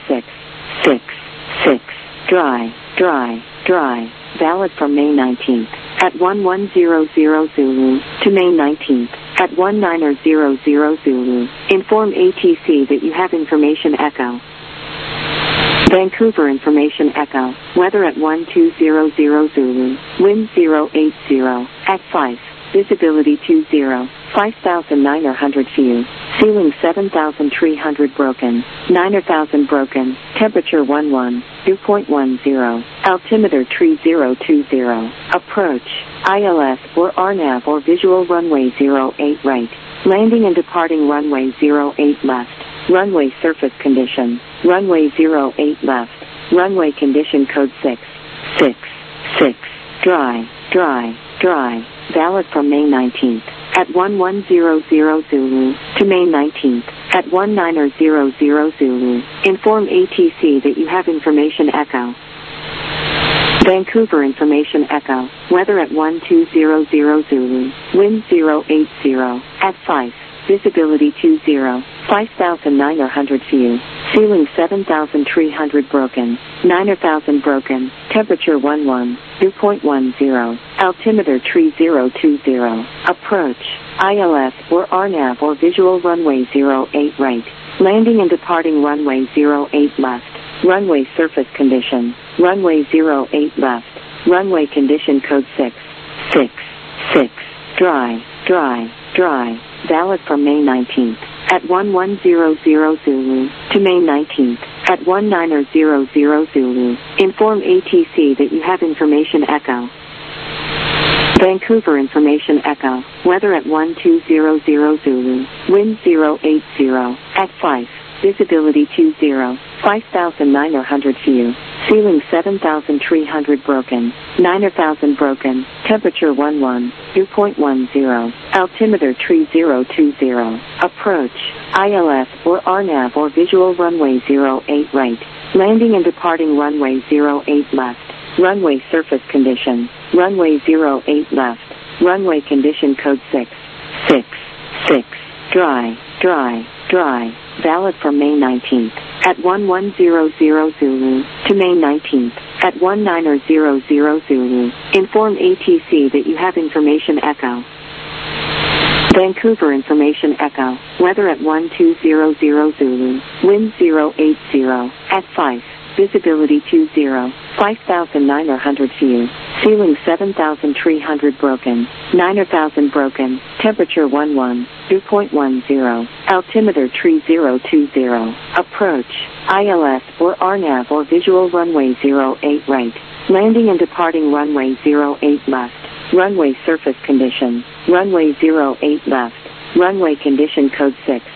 666. Dry, dry, dry. Valid from May 19th. At 1100 Zulu to May 19th. At 1900 Zulu. Inform ATC that you have information echo. Vancouver Information Echo. Weather at 1200 Zulu. Wind 080. At 5. Visibility 20. 5,900 view. Ceiling 7,300 broken. 9,000 broken. Temperature 11. Dew point 10. Altimeter 3020. Approach. ILS or RNAV or visual runway 08 right. Landing and departing runway 08 left. Runway surface condition. Runway 08 left. Runway condition code 666. Dry, dry, dry. Valid from May 19th. At 1100 Zulu to May 19th. At 1900 Zulu. Inform ATC that you have information echo. Vancouver Information Echo. Weather at 1200 Zulu. Wind 080. At 5. Visibility 20. 5,900 view. Ceiling 7,300 broken. 9,000 broken. Temperature 11. Dew point 10. Altimeter 3020. Approach. ILS or RNAV or visual runway 08 right. Landing and departing runway 08 left. Runway surface condition. Runway 08 left. Runway condition code 666. Dry, dry, dry. Valid from May 19th. At 1100 Zulu to May 19th. At 1900 Zulu. Inform ATC that you have information echo. Vancouver Information Echo. Weather at 1200 Zulu. Wind 080. At 5. Visibility 20. 5,900 view. Ceiling 7,300 broken. 9,000 broken. Temperature 11. Dew point 10. Altimeter 3020. Approach. ILS or RNAV or visual runway 08 right. Landing and departing runway 08 left. Runway surface condition. Runway 08 left. Runway condition code 666. Dry, dry, dry. Valid from May 19th. At 1100 Zulu to May 19th. At 1900 Zulu. Inform ATC that you have information echo. Vancouver Information Echo. Weather at 1200 Zulu. Wind 080. At 5. Visibility 20. 5,900 view. Ceiling 7,300 broken. 9,000 broken. Temperature 11. Dew point 10. Altimeter 3020. Approach. ILS or RNAV or visual runway 08 right. Landing and departing runway 08 left. Runway surface condition. Runway 08 left. Runway condition code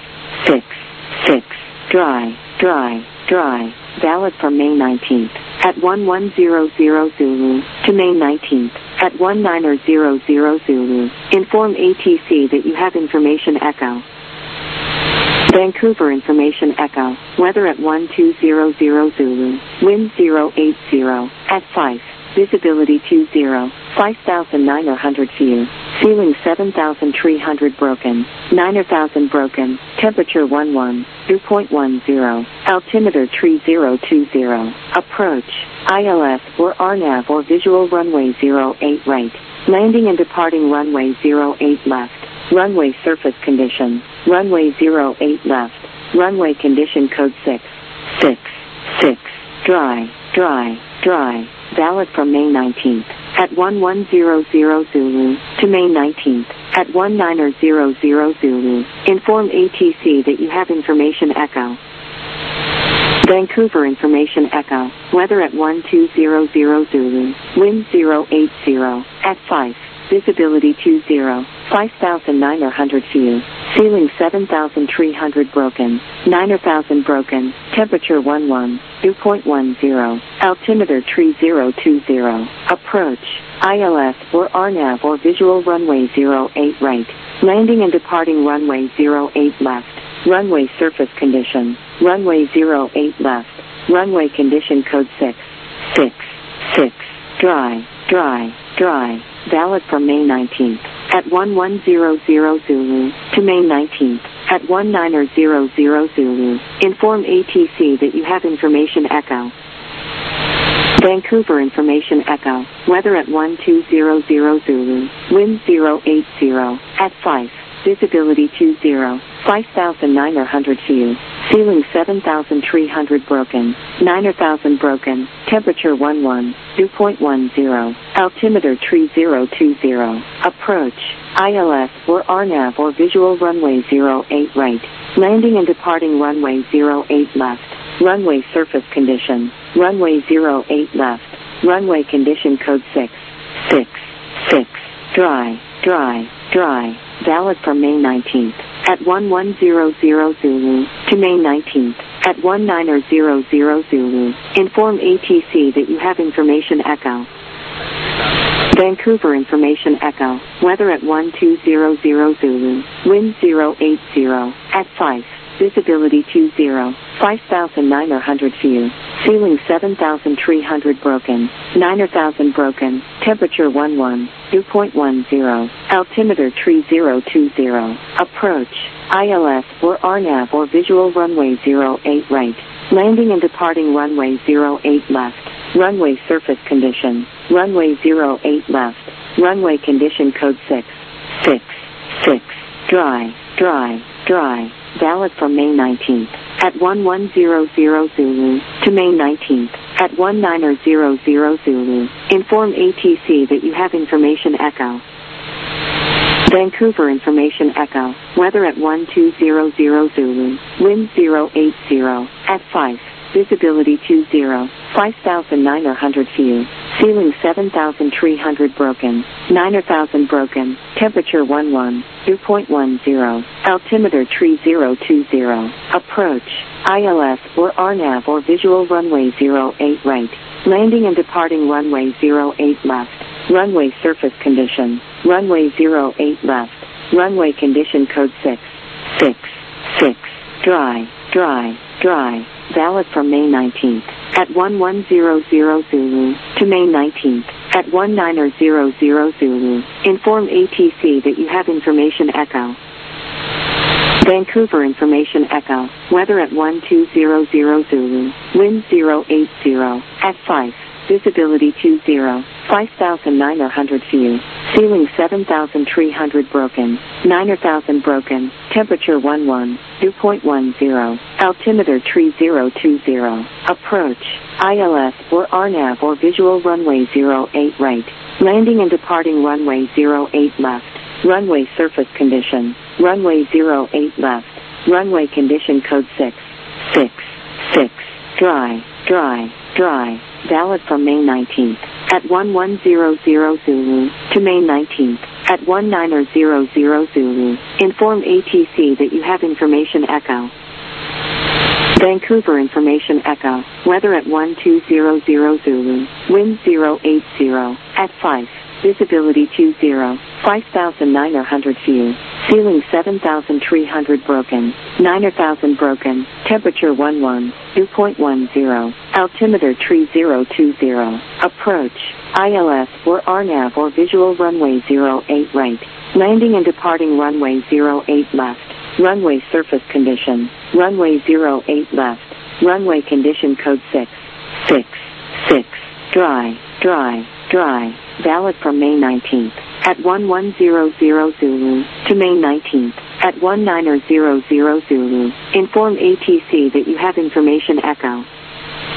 666. Dry, dry, dry. Valid from May 19th. At 1100 Zulu to May 19th. At 1900 Zulu. Inform ATC that you have information echo. Vancouver Information Echo. Weather at 1200 Zulu. Wind 080. At 5. Visibility 20. 5,900 view. Ceiling 7,300 broken. 9,000 broken. Temperature 11. Dew point 10. Altimeter 3020. Approach. ILS or RNAV or visual runway 08 right. Landing and departing runway 08 left. Runway surface condition. Runway 08 left. Runway condition code 666. 6. Dry, dry, dry. Valid from May 19th at 1100 Zulu to May 19th at 1900 Zulu. Inform ATC that you have information echo. Vancouver Information Echo. Weather at 1200 Zulu. Wind 080 at 5. Visibility 20. 5,900 feet. Ceiling 7,300 broken. 9,000 broken. Temperature 11. Dew point 10. Altimeter 3020. Approach. ILS or RNAV or visual runway 08 right. Landing and departing runway 08 left. Runway surface condition. Runway 08 left. Runway condition code 6. 6. 6. Dry, dry, dry. Valid from May 19th at 1100 Zulu to May 19th at 1900 Zulu. Inform ATC that you have information echo. Vancouver Information Echo. Weather at 1200 Zulu. Wind 080 at 5. Visibility 20. 5,900 feet. Ceiling 7,300 broken. 9,000 broken. Temperature 11. Dew point 10. Altimeter 3020. Approach. ILS or RNAV or visual runway 08 right. Landing and departing runway 08 left. Runway surface condition. Runway 08 left. Runway condition code 6. 6. 6. Dry, dry, dry. Valid from May 19th at 1100 Zulu to May 19th at 1900 Zulu. Inform ATC that you have information echo. Vancouver Information Echo. Weather at 1200 Zulu. Wind 080 at 5. Visibility 20. 5,900 feet. Ceiling 7,300 broken. 9,000 broken. Temperature 11. Dew point 10. Altimeter 3020. Approach. ILS or RNAV or visual runway 08 right. Landing and departing runway 08 left. Runway surface condition. Runway 08 left. Runway condition code 6. 6. 6. Dry, dry, dry. Valid from May 19th at 1100 Zulu to May 19th at 1900 Zulu. Inform ATC that you have information echo. Vancouver Information Echo. Weather at 1200 Zulu. Wind 080 at 5. Visibility 20. 5,900 feet. Ceiling 7,300 broken. 9,000 broken. Temperature 11. Dew point 10. Altimeter 3020. Approach. ILS or RNAV or visual runway 08 right. Landing and departing runway 08 left. Runway surface condition. Runway 08 left. Runway condition code 6. 6. 6. Dry, dry, dry. Valid from May 19th at 1100 Zulu to May 19th at 1900 Zulu. Inform ATC that you have information echo. Vancouver Information Echo. Weather at 1200 Zulu. Wind 080 at 5. Visibility 20. 5,900 feet. Ceiling 7,300 broken. 9,000 broken. Temperature 11. Dew point 10. Altimeter 3020. Approach. ILS or RNAV or visual runway 08 right. Landing and departing runway 08 left. Runway surface condition. Runway 08 left. Runway condition code 6. 6. 6. Dry, dry, dry. Valid from May 19th at 1100 Zulu to May 19th at 1900 Zulu. Inform ATC that you have information echo. Vancouver Information Echo. Weather at 1200 Zulu. Wind 080 at 5. Visibility 20. 5,900 feet. Ceiling 7,300 broken. 9,000 broken. Temperature 11. Dew point 10. Altimeter 3020. Approach. ILS or RNAV or visual runway 08 right. Landing and departing runway 08 left. Runway surface condition. Runway 08 left. Runway condition code 6. 6. 6. Dry, dry, dry. Valid from May 19th at 1100 Zulu to May 19th at 1900 Zulu. Inform ATC that you have information echo.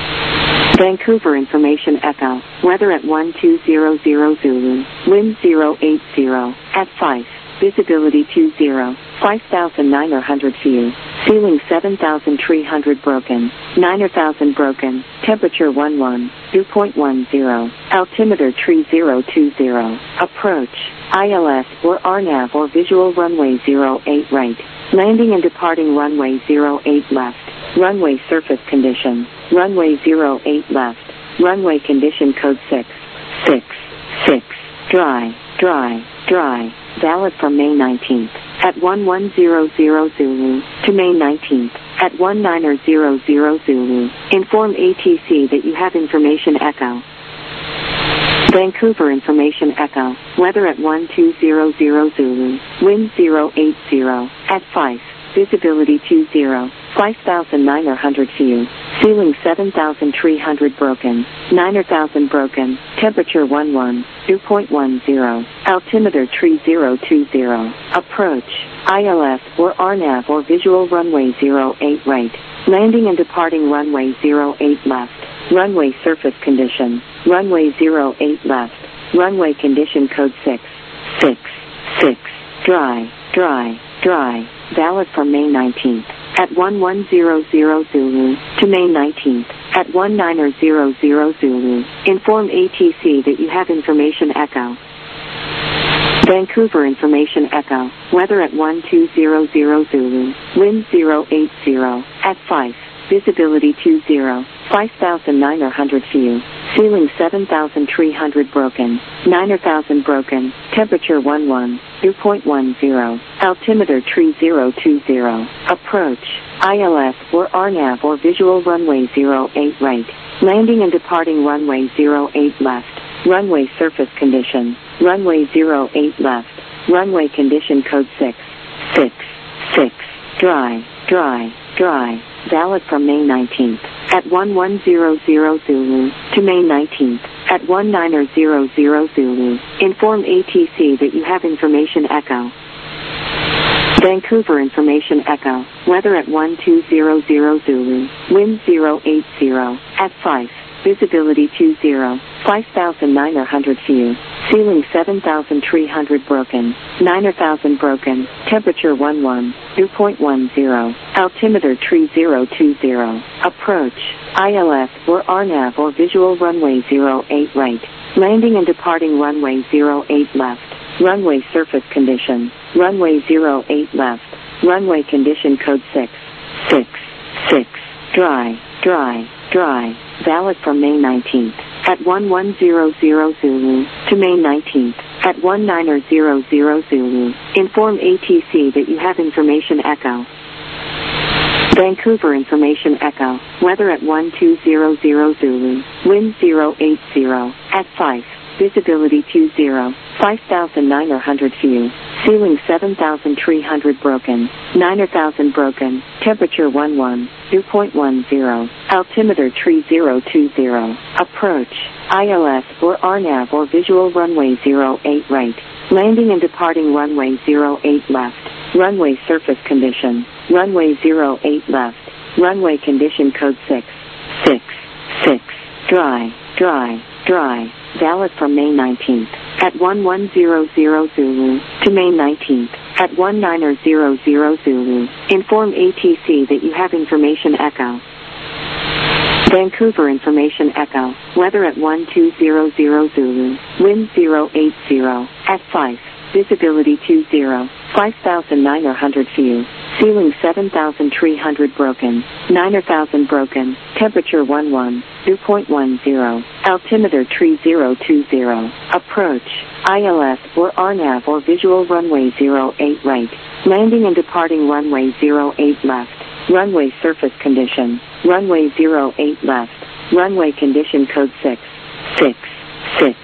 Vancouver Information Echo, weather at 1200 Zulu, wind 080, at 5, visibility 20, 5,900 view, ceiling 7,300 broken, 9,000 broken, temperature 11, dew point 10, altimeter 3020, approach, ILS or RNAV or visual runway 08 right, landing and departing runway 08 left, runway surface condition, runway 08 left, runway condition code 666, dry, valid from May 19th, at 1100 Zulu, to May 19th, at 1900 Zulu, inform ATC that you have information echo. Vancouver Information Echo, weather at 1200 Zulu, wind 080, at 5, visibility 20, 5,900 view, ceiling 7,300 broken, 9,000 broken, temperature 11, dew point 10, altimeter 3020, approach, ILS or RNAV or visual runway 08 right, landing and departing runway 08 left, runway surface condition, runway 08 left, runway condition code 666, dry, valid from May 19th, at 1100 Zulu, to May 19th, at 1900 Zulu, inform ATC that you have information echo. Vancouver Information Echo, weather at 1200 Zulu, wind 080, at 5, visibility 20, 5,900 view, ceiling 7,300 broken, 9,000 broken, temperature 11, dew point 10, altimeter 3020, approach, ILS or RNAV or visual runway 08 right, landing and departing runway 08 left, runway surface condition, runway 08 left, runway condition code 666, dry, valid from May 19th, at 1100 Zulu, to May 19th, at 1900 Zulu, inform ATC that you have information echo. Vancouver Information Echo, weather at 1200 Zulu, wind 080, at 5, visibility 20, 5,900 view, ceiling 7,300 broken, 9,000 broken, temperature 11, dew point 10, altimeter 3020, approach, ILS or RNAV or visual runway 08 right, landing and departing runway 08 left, runway surface condition, runway 08 left, runway condition code 666, dry, valid from May 19th, at 1100 Zulu, to May 19th, at 1900 Zulu, inform ATC that you have information echo. Vancouver Information Echo, weather at 1200 Zulu, wind 080, at 5, visibility 20, 5,900 view, ceiling 7,300 broken, 9,000 broken, temperature 11, dew point 10, altimeter 3020, approach, ILS or RNAV or visual runway 08 right, landing and departing runway 08 left, runway surface condition, runway 08 left, runway condition code 666, dry, valid from May 19th, at 1100 Zulu, to May 19th, at 1900 Zulu, inform ATC that you have information echo. Vancouver Information Echo, weather at 1200 Zulu, wind 080, at 5, visibility 20, 5,900 view, ceiling 7,300 broken, 9,000 broken, temperature 11, dew point 10, altimeter 3020, approach, ILS or RNAV or visual runway 08 right, landing and departing runway 08 left, runway surface condition, runway 08 left, runway condition code 666,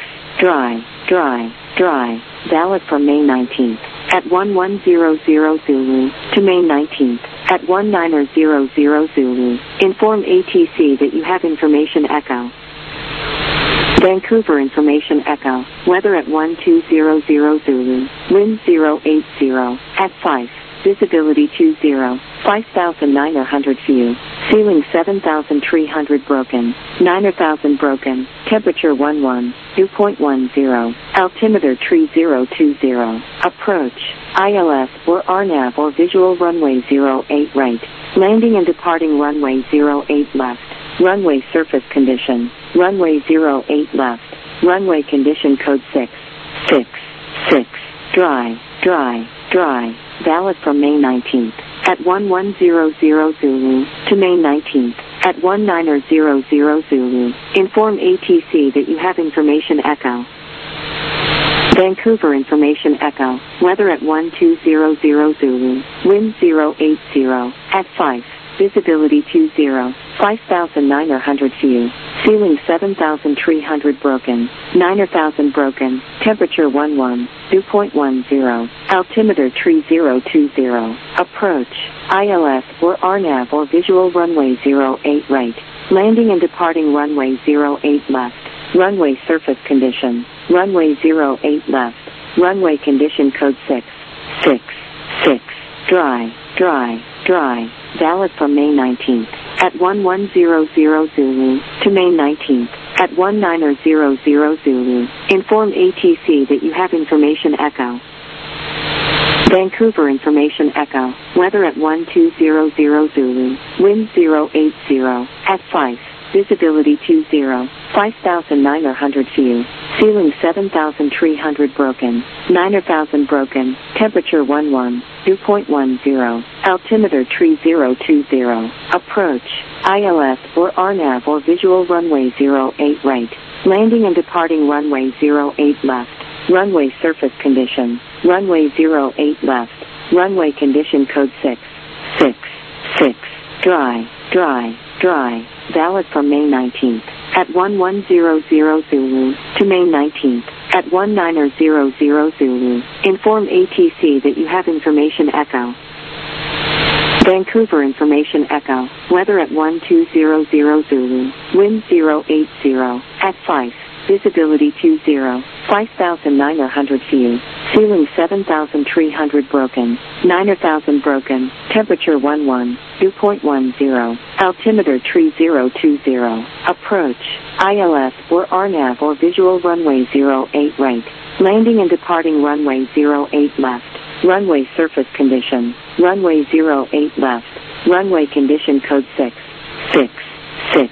dry, valid from May 19th, at 1100 Zulu, to May 19th, at 1900 Zulu, inform ATC that you have information echo. Vancouver Information Echo, weather at 1200 Zulu, wind 080, at 5, visibility 20, 5,900 view, Ceiling 7,300 broken. 9,000 broken. Temperature 11. Dew point 10. Altimeter 3020. Approach. ILS or RNAV or visual runway 08 right. Landing and departing runway 08 left. Runway surface condition. Runway 08 left. Runway condition code 666. Dry. Valid from May 19th. At 1100 Zulu to May 19th. At 1900 Zulu. Inform ATC that you have information echo. Vancouver information echo. Weather at 1200 Zulu. Wind 080. At 5. Visibility 20. 5,900 view. Ceiling 7,300 broken. 9,000 broken. Temperature 11. Dew point 10. Altimeter 3020. Approach. ILS or RNAV or visual runway 08 right. Landing and departing runway 08 left. Runway surface condition. Runway 08 left. Runway condition code 666. Dry. Valid from May 19th. At 1100 Zulu to May 19th. At 1900 Zulu. Inform ATC that you have information echo. Vancouver information echo. Weather at 1200 Zulu. Wind 080. At 5. Visibility 20. 5,900 view. Ceiling 7,300 broken. 9,000 broken. Temperature 11. Dew point 10. Altimeter 3020. Approach. ILS or RNAV or visual runway 08 right. Landing and departing runway 08 left. Runway surface condition. Runway 08 left. Runway condition code 666. Dry. Valid from May 19th. At 1100 Zulu to May 19th. At 1900 Zulu. Inform ATC that you have information echo. Vancouver information echo. Weather at 1200 Zulu. Wind 080. At 5. Visibility 20. 5,900 view. Ceiling 7,300 broken. 9,000 broken. Temperature 11. Dew point 10. Altimeter 3020. Approach. ILS or RNAV or visual runway 08 right. Landing and departing runway 08 left. Runway surface condition. Runway 08 left. Runway condition code 666.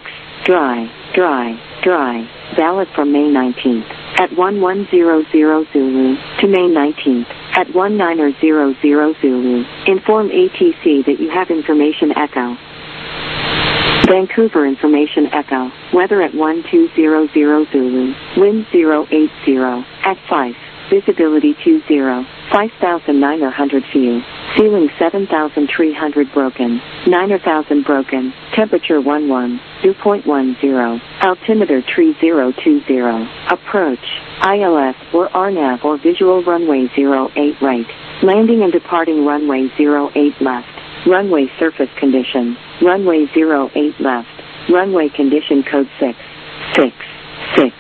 Dry. Valid from May 19th. At 1100 Zulu to May 19th. At 1900 Zulu. Inform ATC that you have information echo. Vancouver information echo. Weather at 1200 Zulu. Wind 080. At 5. Visibility 20. 5,900 view. Ceiling 7,300 broken. 9,000 broken. Temperature 11. Dew point 10. Altimeter 3020. Approach. ILS or RNAV or visual runway 08 right. Landing and departing runway 08 left. Runway surface condition. Runway 08 left. Runway condition code 666.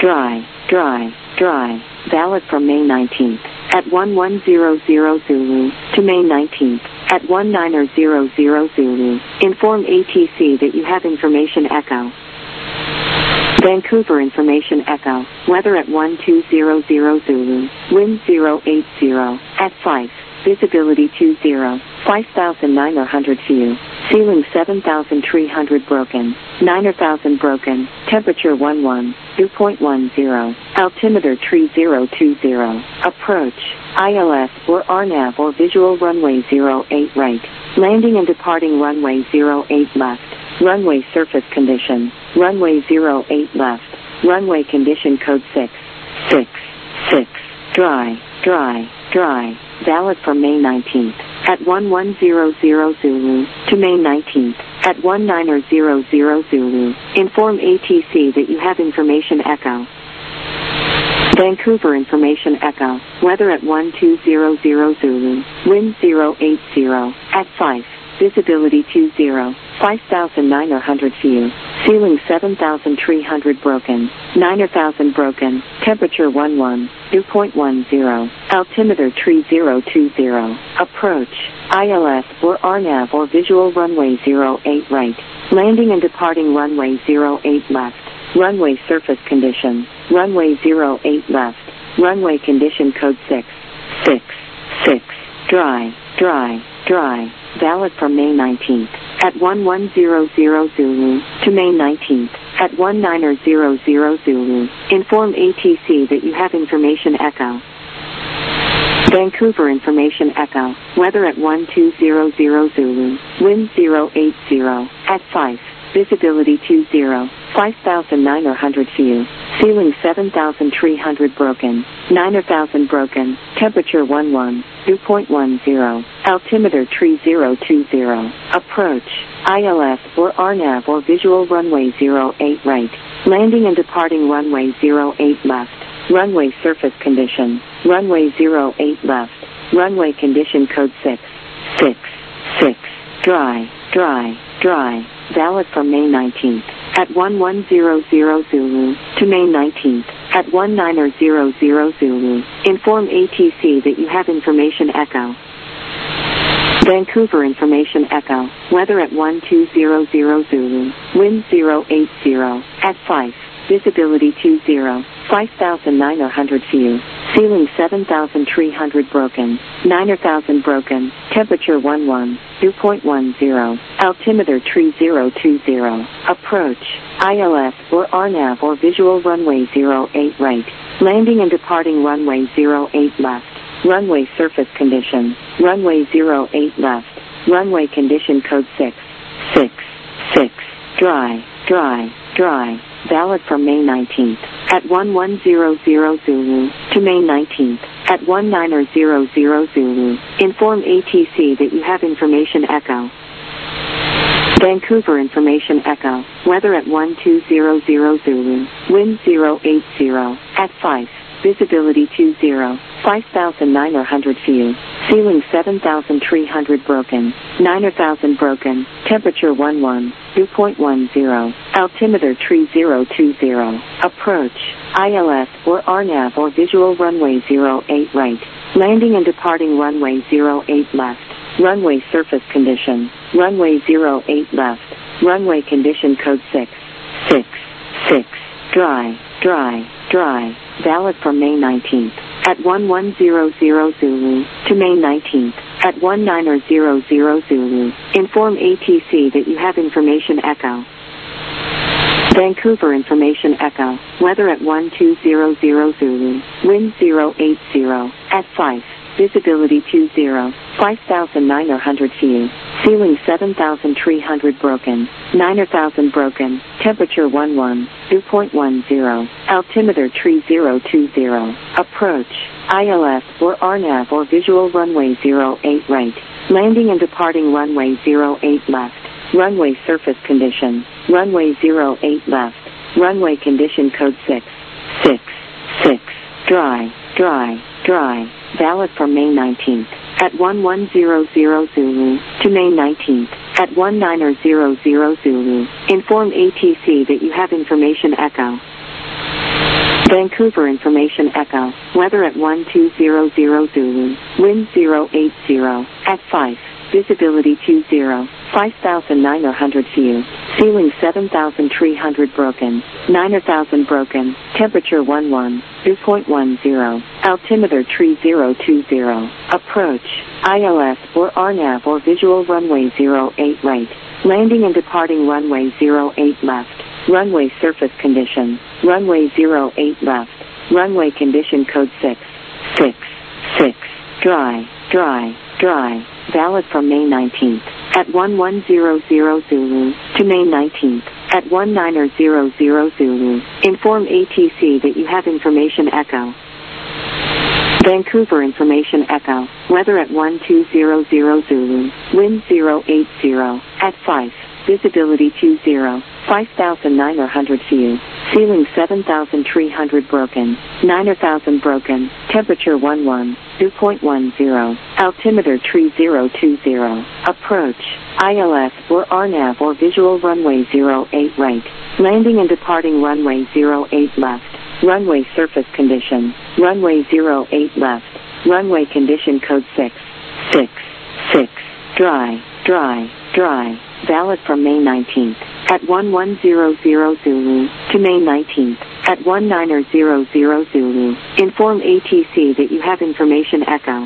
Dry. Valid from May 19th. At 1100 Zulu to May 19th. At 1900 Zulu. Inform ATC that you have information echo. Vancouver information echo. Weather at 1200 Zulu. Wind 080. At 5. Visibility 20. 5,900 view. Ceiling 7,300 broken. 9,000 broken. Temperature 11. Dew point 10. Altimeter 3020. Approach. ILS or RNAV or visual runway 08 right. Landing and departing runway 08 left. Runway surface condition. Runway 08 left. Runway condition code 666. Dry. Valid from May 19th. At 1100 Zulu to May 19th. At 1900 Zulu. Inform ATC that you have information echo. Vancouver information echo. Weather at 1200 Zulu. Wind 080. At 5. visibility 20, 5,900 view, ceiling 7,300 broken, 9,000 broken, temperature 11, dew point 10, altimeter 3020, approach, ILS or RNAV or visual runway 08 right, landing and departing runway 08 left, runway surface condition, runway 08 left, runway condition code 666, dry, valid from May 19th, at 1100 Zulu, to May 19th, at 1900 Zulu, inform ATC that you have information echo. Vancouver information echo, weather at 1200 Zulu, wind 080, at 5, visibility 20, 5,900 view, ceiling 7,300 broken, 9,000 broken, temperature 11, dew point 10, altimeter 3020, approach, ILS or RNAV or visual runway 08 right, landing and departing runway 08 left, runway surface condition, runway 08 left, runway condition code 666, dry, valid from May 19th, at 1100 Zulu, to May 19th, at 1900 Zulu, inform ATC that you have information echo. Vancouver information echo, weather at 1200 Zulu, wind 080, at 5, visibility 20, 5,900 view, ceiling 7,300 broken, 9,000 broken, temperature 11, dew point 10, altimeter 3020, approach, ILS or RNAV or visual runway 08 right, landing and departing runway 08 left, runway surface condition, runway 08 left, runway condition code 666, dry, valid from May 19th, at 1100 Zulu, to May 19th, at 1900 Zulu, inform ATC that you have information echo. Vancouver information echo, weather at 1200 Zulu, wind 080, at 5, visibility 20, 5,900 view, ceiling 7,300 broken, 9,000 broken, temperature 11, dew point 10, altimeter 3020, approach, ILS or RNAV or visual runway 08 right, landing and departing runway 08 left, runway surface condition, runway 08 left, runway condition code 666, dry, valid from May 19th, at 1100 Zulu, to May 19th, at 1900 Zulu, inform ATC that you have information echo. Vancouver information echo, weather at 1200 Zulu, wind 080, at 5, visibility 20, 5,900 view, ceiling 7,300 broken, 9,000 broken, temperature 11, dew point 10, altimeter 3020, approach, ILS or RNAV or visual runway 08 right, landing and departing runway 08 left, runway surface condition, runway 08 left, runway condition code 666, dry, valid from May 19th, at 1100 Zulu, to May 19th, at 1900 Zulu, inform ATC that you have information echo. Vancouver information echo, weather at 1200 Zulu, wind 080, at 5, visibility 20, 5,900 view, ceiling 7,300 broken, 9,000 broken, temperature 11, dew point 10, altimeter 3020, approach, ILS or RNAV or visual runway 08 right, landing and departing runway 08 left, runway surface condition, runway 08 left, runway condition code 666, dry, valid from May 19th, at 1100 Zulu, to May 19th, at 1900 Zulu, inform ATC that you have information echo. Vancouver information echo, weather at 1200 Zulu, wind 080, at 5, visibility 20, 5,900 view, Ceiling 7,300 broken. 9,000 broken. Temperature 11. Dew point 10. Altimeter 3020. Approach. ILS or RNAV or visual runway 08 right. Landing and departing runway 08 left. Runway surface condition. Runway 08 left. Runway condition code 666. Dry, dry, dry. Valid from May 19th. At 1100 Zulu to May 19th. At 1900 Zulu. Inform ATC that you have information echo.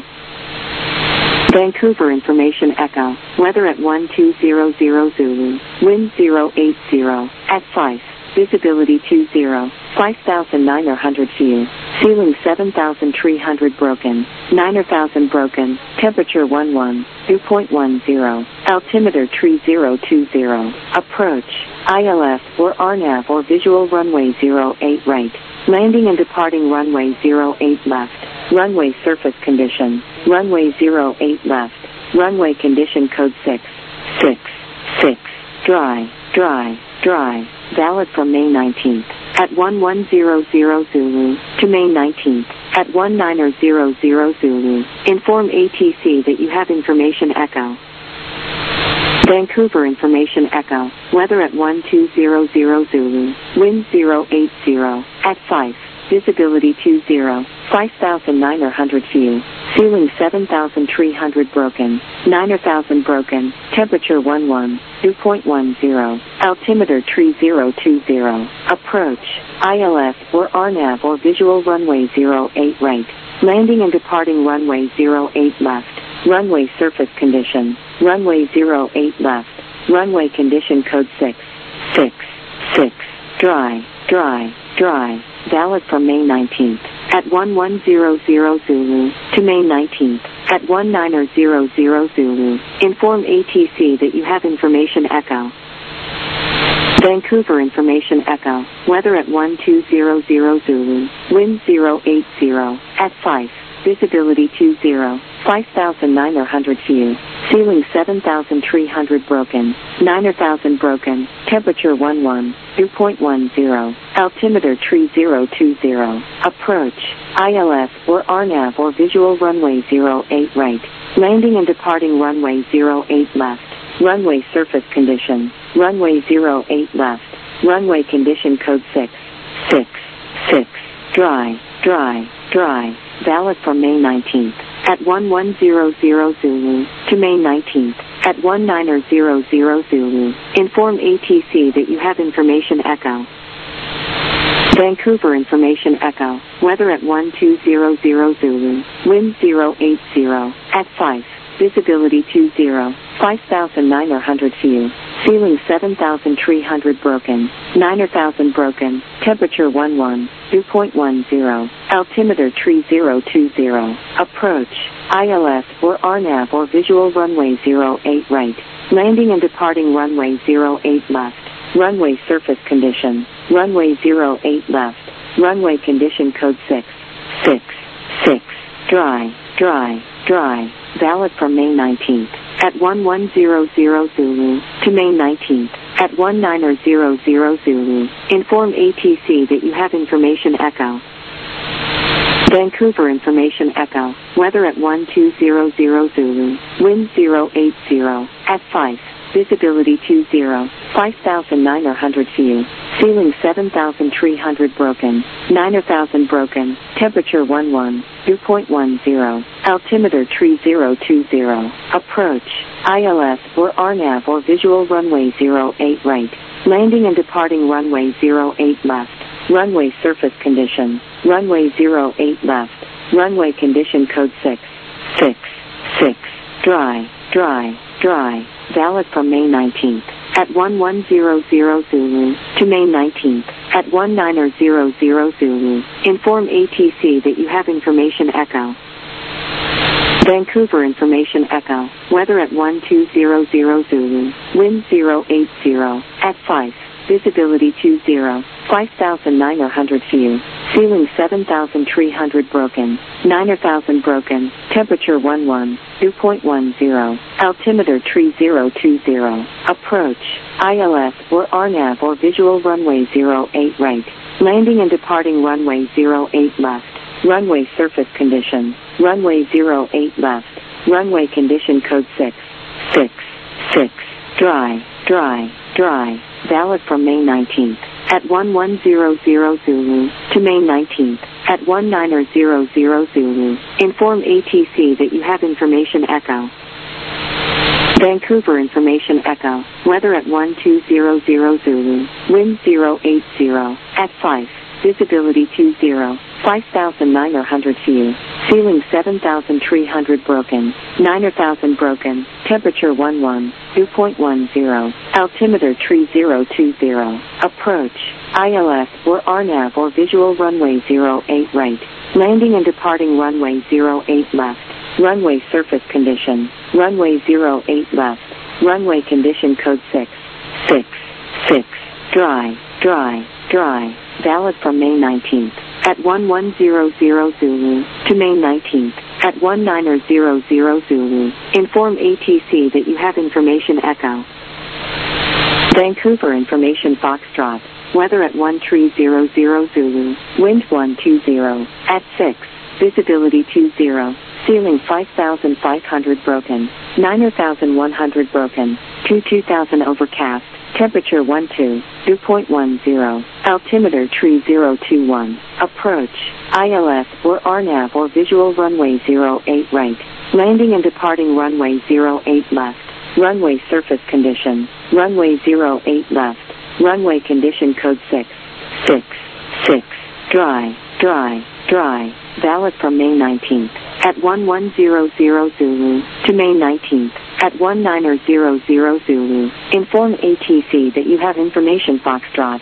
Vancouver information echo. Weather at 1200 Zulu. Wind 080. At 5. Visibility 20. 5,900 view. Ceiling 7,300 broken. 9,000 broken. Temperature 11. Dew point 10. Altimeter 3020. Approach. ILS or RNAV or visual runway 08 right. Landing and departing runway 08 left. Runway surface condition. Runway 08 left. Runway condition code 666. Dry, dry, dry. Valid from May 19th. At 1100 Zulu to May 19th. At 1900 Zulu. Inform ATC that you have information echo. Vancouver information echo. Weather at 1200 Zulu. Wind 080. At 5. Visibility 20. 5,900 view. Ceiling 7,300 broken. 9,000 broken. Temperature 11. Dew point 10. Altimeter 3020. Approach. ILS or RNAV or visual runway 08 right. Landing and departing runway 08 left. Runway surface condition. Runway 08 left. Runway condition code 666. Dry, dry, dry. Valid from May 19th. At 1100 Zulu to May 19th. At 1900 Zulu. Inform ATC that you have information echo. Vancouver information echo. Weather at 1200 Zulu. Wind 080. At 5. Visibility 20. 5,900 view. Ceiling 7,300 broken. 9,000 broken. Temperature 11. Dew point 10. Altimeter 3020. Approach. ILS or RNAV or visual runway 08 right. Landing and departing runway 08 left. Runway surface condition. Runway 08 left. Runway condition code 666. Dry, dry, dry. Valid from May 19th. At 1100 Zulu to May 19th. At 1900 Zulu. Inform ATC that you have information echo. Vancouver information echo. Weather at 1200 Zulu. Wind 080. At 5. Visibility 20. 5,900 view. Ceiling 7,300 broken. 9,000 broken. Temperature 11. Dew point 10. Altimeter 3020. Approach. ILS or RNAV or visual runway 08 right. Landing and departing runway 08 left. Runway surface condition. Runway 08 left. Runway condition code 666. Dry, dry, dry. Valid from May 19th. At 1100 Zulu to May 19th. At 1900 Zulu. Inform ATC that you have information echo. Vancouver information echo. Weather at 1200 Zulu. Wind 080. At 5. Visibility 20. 5,900 view. Ceiling 7,300 broken. 9,000 broken. Temperature 11. Dew point 10. Altimeter 3020. Approach. ILS or RNAV or visual runway 08 right. Landing and departing runway 08 left. Runway surface condition. Runway 08 left. Runway condition code 666. Dry, dry, dry. Valid from May 19th. At 1100 Zulu to May 19th. At 1900 Zulu. Inform ATC that you have information echo. Vancouver information echo. Weather at 1200 Zulu. Wind 080. At 5. Visibility 20. 5,900 view. Ceiling 7,300 broken. 9,000 broken. Temperature 11. Dew point 10. Altimeter 3020. Approach. ILS or RNAV or visual runway 08 right. Landing and departing runway 08 left. Runway surface condition. Runway 08 left. Runway condition code 666. Dry, dry, dry. Valid from May 19th. At 1100 Zulu to May 19th. At 1900 Zulu. Inform ATC that you have information echo. Vancouver information echo. Weather at 1200 Zulu. Wind 080. At 5. Visibility 20. 5,900 feet. Ceiling 7,300 broken. 9,000 broken. Temperature 11. Dew point 10. Altimeter 3020. Approach. ILS or RNAV or visual runway 08 right. Landing and departing runway 08 left. Runway surface condition. Runway 08 left. Runway condition code 666. Dry, dry, dry. Valid from May 19th. At 1100 Zulu to May 19th. At 1900 Zulu. Inform ATC that you have information echo. Vancouver information Foxtrot. Weather at 1300 Zulu. Wind 120. At 6. Visibility 20. Ceiling 5,500 broken. 9,100 broken. 2,000 overcast. Temperature 12. Dew point 10. Altimeter 3021. Approach. ILS or RNAV or visual runway 08 right. Landing and departing runway 08 left. Runway surface condition. Runway 08 left. Runway condition code 666. Dry, dry, dry. Valid from May 19th. At 1100 Zulu to May 19th. At 1900 Zulu. Inform ATC that you have information Foxtrot.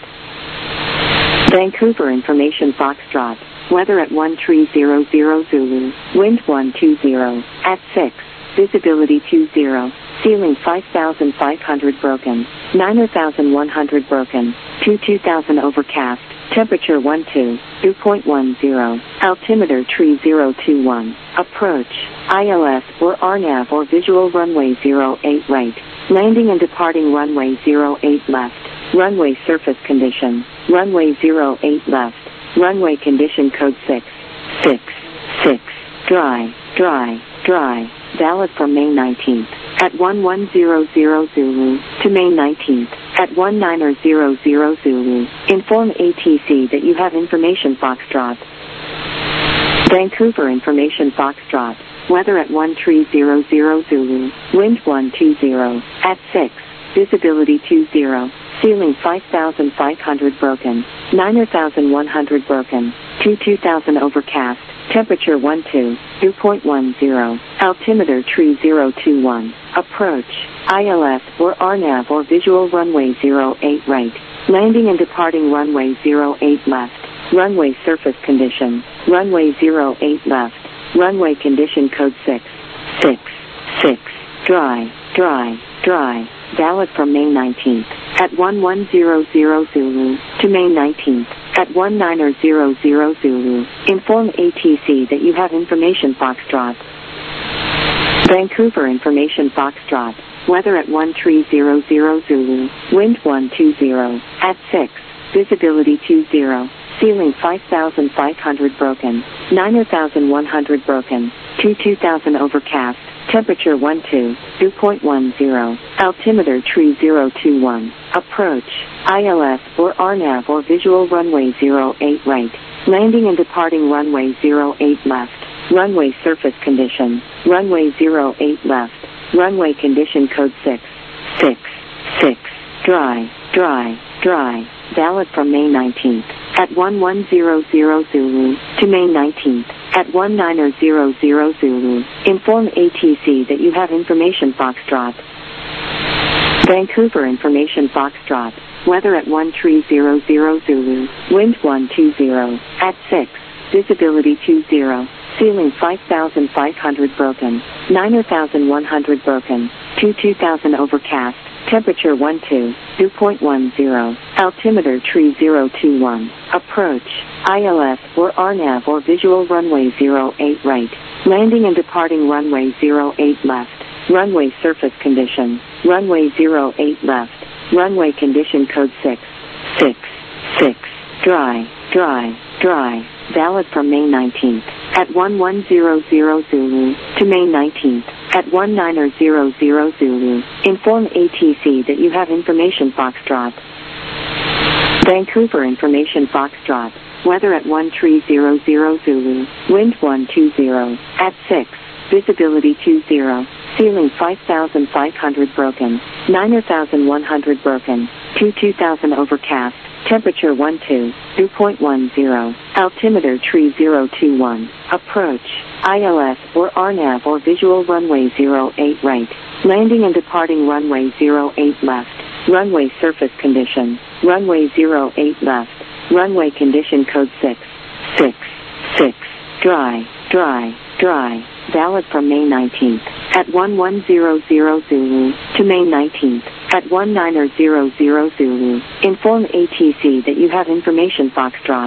Vancouver information Foxtrot. Weather at 1300 Zulu. Wind 120. At 6. Visibility 20. Ceiling 5,500 broken. 9,100 broken. 2,000 overcast. Temperature 12. Dew point 10. Altimeter 3021. Approach. ILS or RNAV or visual runway 08 right. Landing and departing runway 08 left. Runway surface condition. Runway 08 left. Runway condition code 666. Dry, dry, dry. Valid from May 19th. At 1100 Zulu to May 19th. At 1900 Zulu. Inform ATC that you have information Foxtrot. Vancouver information Foxtrot. Weather at 1300 Zulu. Wind 120. At 6. Visibility 20. Ceiling 5,500 broken. 9,100 broken. 2,000 overcast. Temperature 12. Dew point 10. Altimeter 3021. Approach. ILS or RNAV or visual runway 08 right. Landing and departing runway 08 left. Runway surface condition. Runway 08 left. Runway condition code 666. Dry, dry, dry. Valid from May 19th. At 1100 Zulu to May 19th. At 1900 Zulu. Inform ATC that you have information Foxtrot. Vancouver information Foxtrot. Weather at 1300 Zulu. Wind 120. At 6. Visibility 20. Ceiling 5,500 broken. 9,100 broken. 2,000 overcast. Temperature 12. Dew point 10. Altimeter 3021. Approach. ILS or RNAV or visual runway 08 right. Landing and departing runway 08 left. Runway surface condition. Runway 08 left. Runway condition code 666. Dry, dry, dry. Valid from May 19th. At 1100 Zulu to May 19th. At 1900 Zulu. Inform ATC that you have information Foxtrot. Vancouver information Foxtrot. Weather at 1300 Zulu. Wind 120. At 6. Visibility 20. Ceiling 5,500 broken. 9,100 broken. 2,000 overcast. Temperature 2.10. Altimeter tree 021. Approach. ILS or RNAV or visual runway 08 right. Landing and departing runway 08 left. Runway surface condition. Runway 08 left. Runway condition code 666. Dry. Valid from May 19th at 1100 Zulu to May 19th at 1900 Zulu. Inform ATC that you have information Foxtrot. Vancouver information Foxtrot. Weather at 1300 Zulu. Wind 120 at 6. Visibility 20. Ceiling 5,500 broken. 9,100 broken. 2,000 overcast. Temperature 2.10. Altimeter tree 021. Approach. ILS or RNAV or visual runway 08 right. Landing and departing runway 08 left. Runway surface condition. Runway 08 left. Runway condition code 666. Dry. Valid from May 19th at 1100 Zulu to May 19th at 1900 Zulu. Inform ATC that you have information Foxtrot.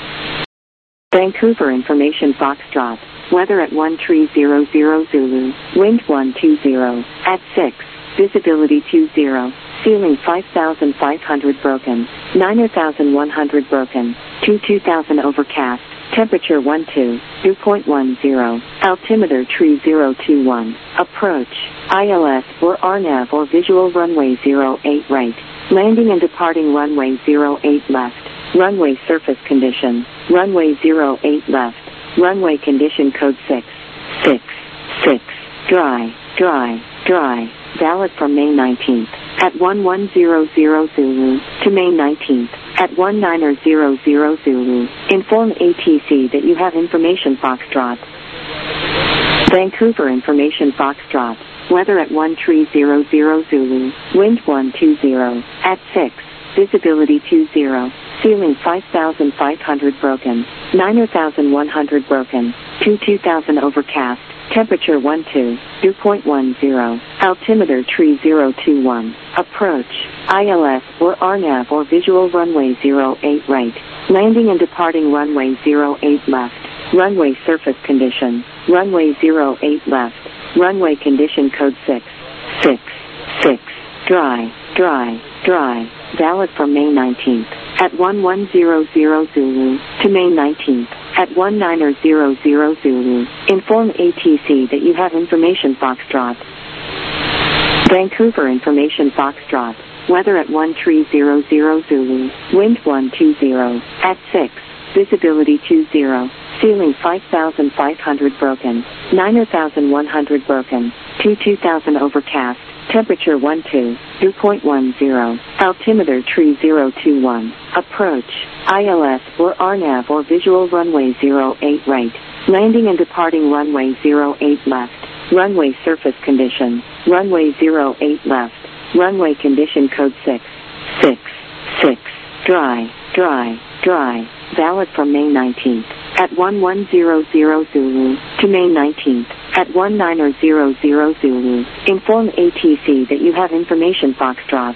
Vancouver information Foxtrot. Weather at 1300 Zulu. Wind 120 at 6. Visibility 20. Ceiling 5,500 broken. 9,100 broken. 2,000 overcast. Temperature 2.10. Altimeter tree 021. Approach. ILS or RNAV or visual runway 08 right. Landing and departing runway 08 left. Runway surface condition. Runway 08 left. Runway condition code 666. Dry. Valid from May 19th at 1100 Zulu to May 19th at 1900 Zulu. Inform ATC that you have information Foxtrot. Vancouver information Foxtrot. Weather at 1300 Zulu. Wind 120 at 6. Visibility 20. Ceiling 5,500 broken. 9,100 broken. 2,000 overcast. Temperature 2.10. Altimeter tree 021. Approach. ILS or RNAV or visual runway 08 right. Landing and departing runway 08 left. Runway surface condition. Runway 08 left. Runway condition code 666. Dry. Valid from May 19th at 1100 Zulu to May 19th at 1900 Zulu. Inform ATC that you have information Foxtrot. Vancouver information Foxtrot. Weather at 1300 Zulu. Wind 120 at 6. Visibility 20. Ceiling 5,500 broken. 9,100 broken. 2,000 overcast. Temperature 2.10. Altimeter tree 021. Approach. ILS or RNAV or visual runway 08 right. Landing and departing runway 08 left. Runway surface condition. Runway 08 left. Runway condition code 666. Dry. Valid from May 19th at 1100 Zulu to May 19th at 1900 Zulu. Inform ATC that you have information Foxtrot.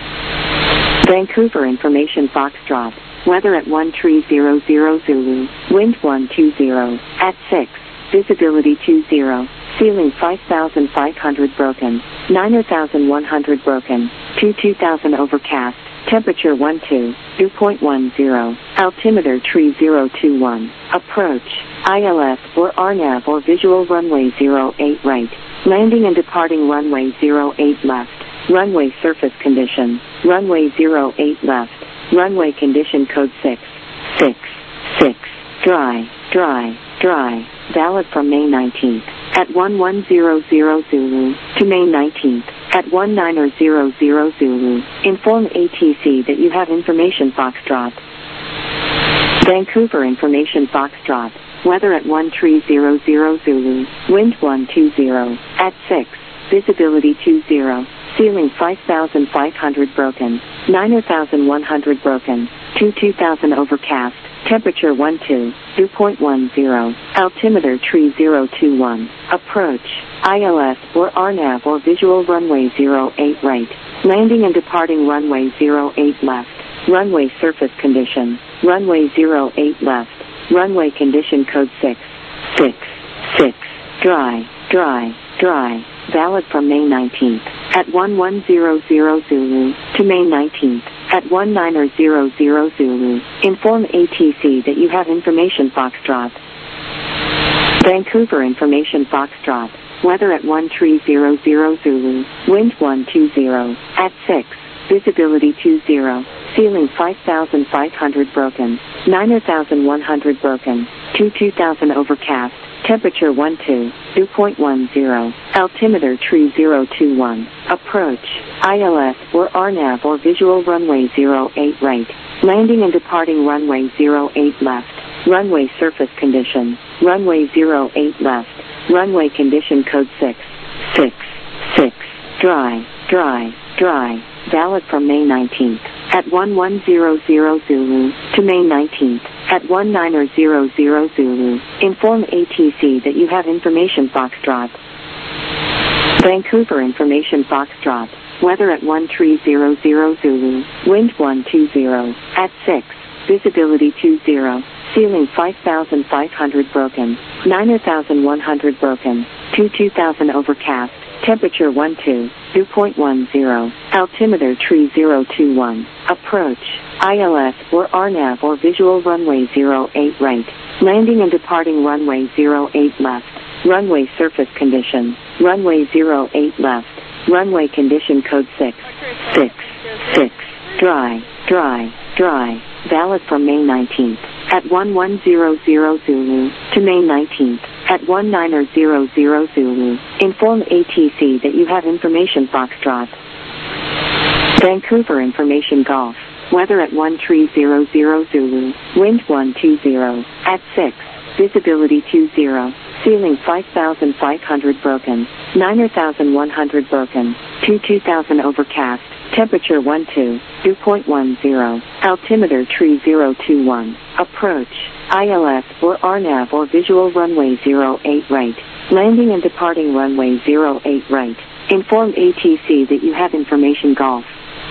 Vancouver information Foxtrot. Weather at 1300 Zulu. Wind 120 at 6. Visibility 20. Ceiling 5,500 broken. 9,100 broken. 2,000 overcast. Temperature 2.10. Altimeter tree 021. Approach. ILS or RNAV or visual runway 08 right. Landing and departing runway 08 left. Runway surface condition. Runway 08 left. Runway condition code 666. Dry. Valid from May 19th at 1100 Zulu to May 19th at 1900 Zulu. Inform ATC that you have information Foxtrot. Vancouver information Foxtrot. Weather at 1300 Zulu. Wind 120 at 6. Visibility 20. Ceiling 5,500 broken. 9,100 broken. 2,000 overcast. temperature 12, dew point 10, altimeter tree 021, approach, ILS or RNAV or visual runway 08 right, landing and departing runway 08 left, runway surface condition, runway 08 left, runway condition code 666, dry, valid from May 19th, at 1100 Zulu, to May 19th, at 1900 Zulu, inform ATC that you have information Foxtrot. Vancouver information Foxtrot, weather at 1300 Zulu, wind 120, at 6, visibility 20, ceiling 5,500 broken, 9,100 broken, 2000 overcast, temperature 12, dew point 10, altimeter tree 021, approach, ILS or RNAV or visual runway 08 right, landing and departing runway 08 left, runway surface condition, runway 08 left, runway condition code 666, dry, valid from May 19th, at 1100 Zulu, to May 19th, at 1900 Zulu, inform ATC that you have information Foxtrot. Vancouver information Foxtrot, weather at 1300 Zulu, wind 120, at 6, visibility 20, ceiling 5,500 broken, 9,100 broken, 2000 overcast, temperature 12, dew point 10, altimeter tree 021, approach, ILS or RNAV or visual runway 08 right, landing and departing runway 08 left, runway surface condition, runway 08 left, runway condition code 666, dry, valid from May 19th, at 1100 Zulu, to May 19th, at 1900 Zulu, inform ATC that you have information Foxtrot. Vancouver information Golf, weather at 1300 Zulu, wind 120, at 6, visibility 20, ceiling 5,500 broken, 9,100 broken, 2000 overcast, temperature 12, dew point 10, altimeter tree 021, approach, ILS or RNAV or visual runway 08 right, landing and departing runway 08 right, inform ATC that you have information Golf.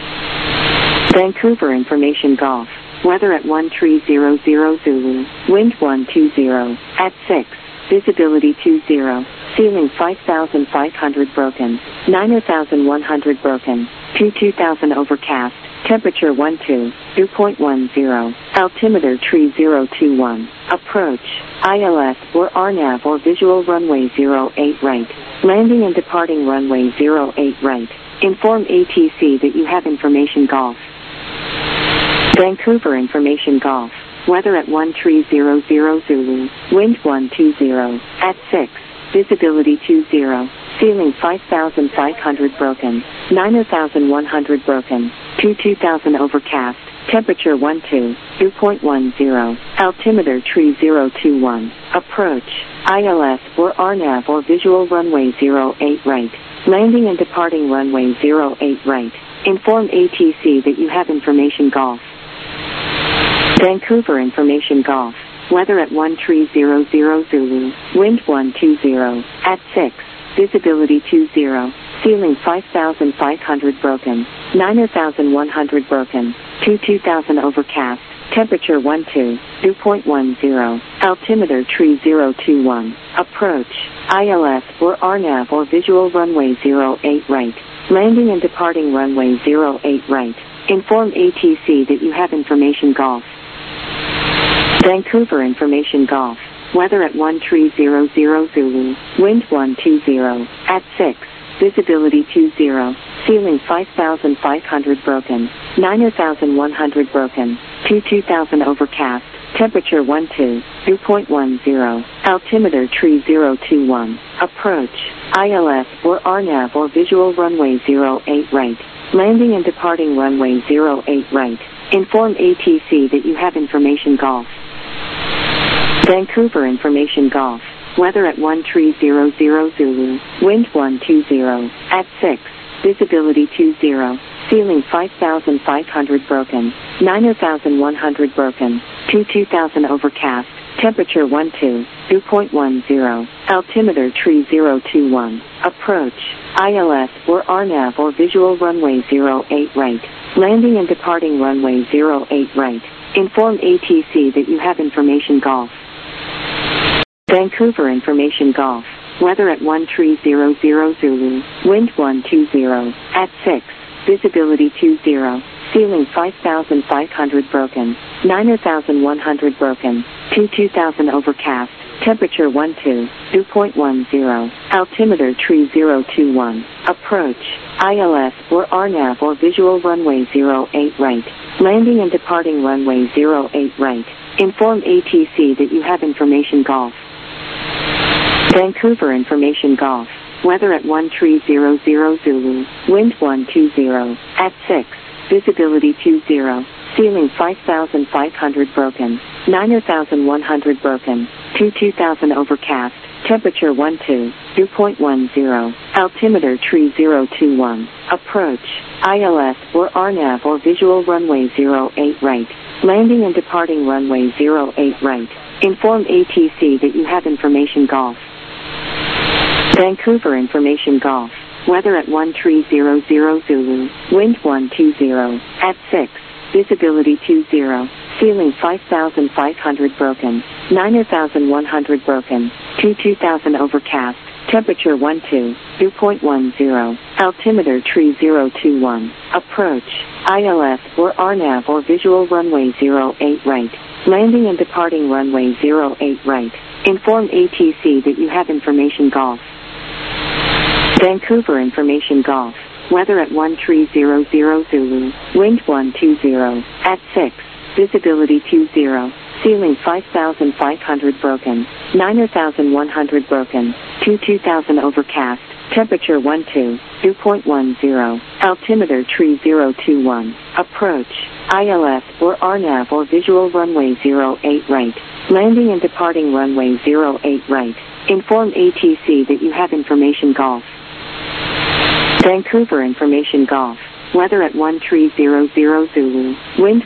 Vancouver information Golf, weather at 1300 Zulu, wind 120, at 6, visibility 20, ceiling 5,500 broken, 9,100 broken, 2000 overcast, temperature 12, dew point 10, altimeter tree 021, approach, ILS or RNAV or visual runway 08 right, landing and departing runway 08 right, inform ATC that you have information Golf. Vancouver information Golf, weather at 1300 Zulu, wind 120, at 6, visibility 20, ceiling 5,500 broken, 9,100 broken, 2000 overcast, temperature 12, dew point 10, altimeter tree 021, approach, ILS or RNAV or visual runway 08 right, landing and departing runway 08 right, inform ATC that you have information Golf. Vancouver information Golf, weather at 1300 Zulu, wind 120, at 6, visibility 20, ceiling 5,500 broken, 9,100 broken, 2000 overcast, temperature 12, dew point 10, altimeter tree 021, approach, ILS or RNAV or visual runway 08 right, landing and departing runway 08 right, inform ATC that you have information Golf. Vancouver information Golf, weather at 1300 Zulu, wind 120, at 6, visibility 20, ceiling 5,500 broken, 9,100 broken, 2000 overcast, temperature 12, dew point 10, altimeter tree 021, approach, ILS or RNAV or visual runway 08 right, landing and departing runway 08 right, inform ATC that you have information Golf. Vancouver information Golf, weather at 1300 Zulu, wind 120, at 6, visibility 20, ceiling 5,500 broken, 9,100 broken, 2000 overcast, temperature 12, dew point 10, altimeter tree 021, approach, ILS or RNAV or visual runway 08 right, landing and departing runway 08 right, inform ATC that you have information Golf. Vancouver information Golf, weather at 1300 Zulu, wind 120, at 6, visibility 20, ceiling 5,500 broken, 9,100 broken, 2000 overcast, temperature 12, dew point 10, altimeter tree 021, approach, ILS or RNAV or visual runway 08 right, landing and departing runway 08 right, inform ATC that you have information Golf. Vancouver information Golf, weather at 1300 Zulu, wind 120, at 6, visibility 20, ceiling 5,500 broken, 9,100 broken, 2000 overcast, temperature 12, dew point 10, altimeter tree 021, approach, ILS or RNAV or visual runway 08 right, landing and departing runway 08 right, inform ATC that you have information Golf. Vancouver information Golf, weather at 1300 Zulu, wind 120, at 6, visibility 20, ceiling 5,500 broken, 9,100 broken, 2000 overcast, temperature 12, dew point 10, altimeter tree 021, approach, ILS or RNAV or visual runway 08 right, landing and departing runway 08 right, inform ATC that you have information Golf. Vancouver information Golf, weather at 1300 Zulu, wind 120, at 6, visibility 20, ceiling 5,500 broken, 9,100 broken, 2000 overcast, temperature 12, dew point 10, altimeter tree 021, approach, ILS or RNAV or visual runway 08 right, landing and departing runway 08 right, inform ATC that you have information Golf. Vancouver information Golf, weather at 1300 Zulu, wind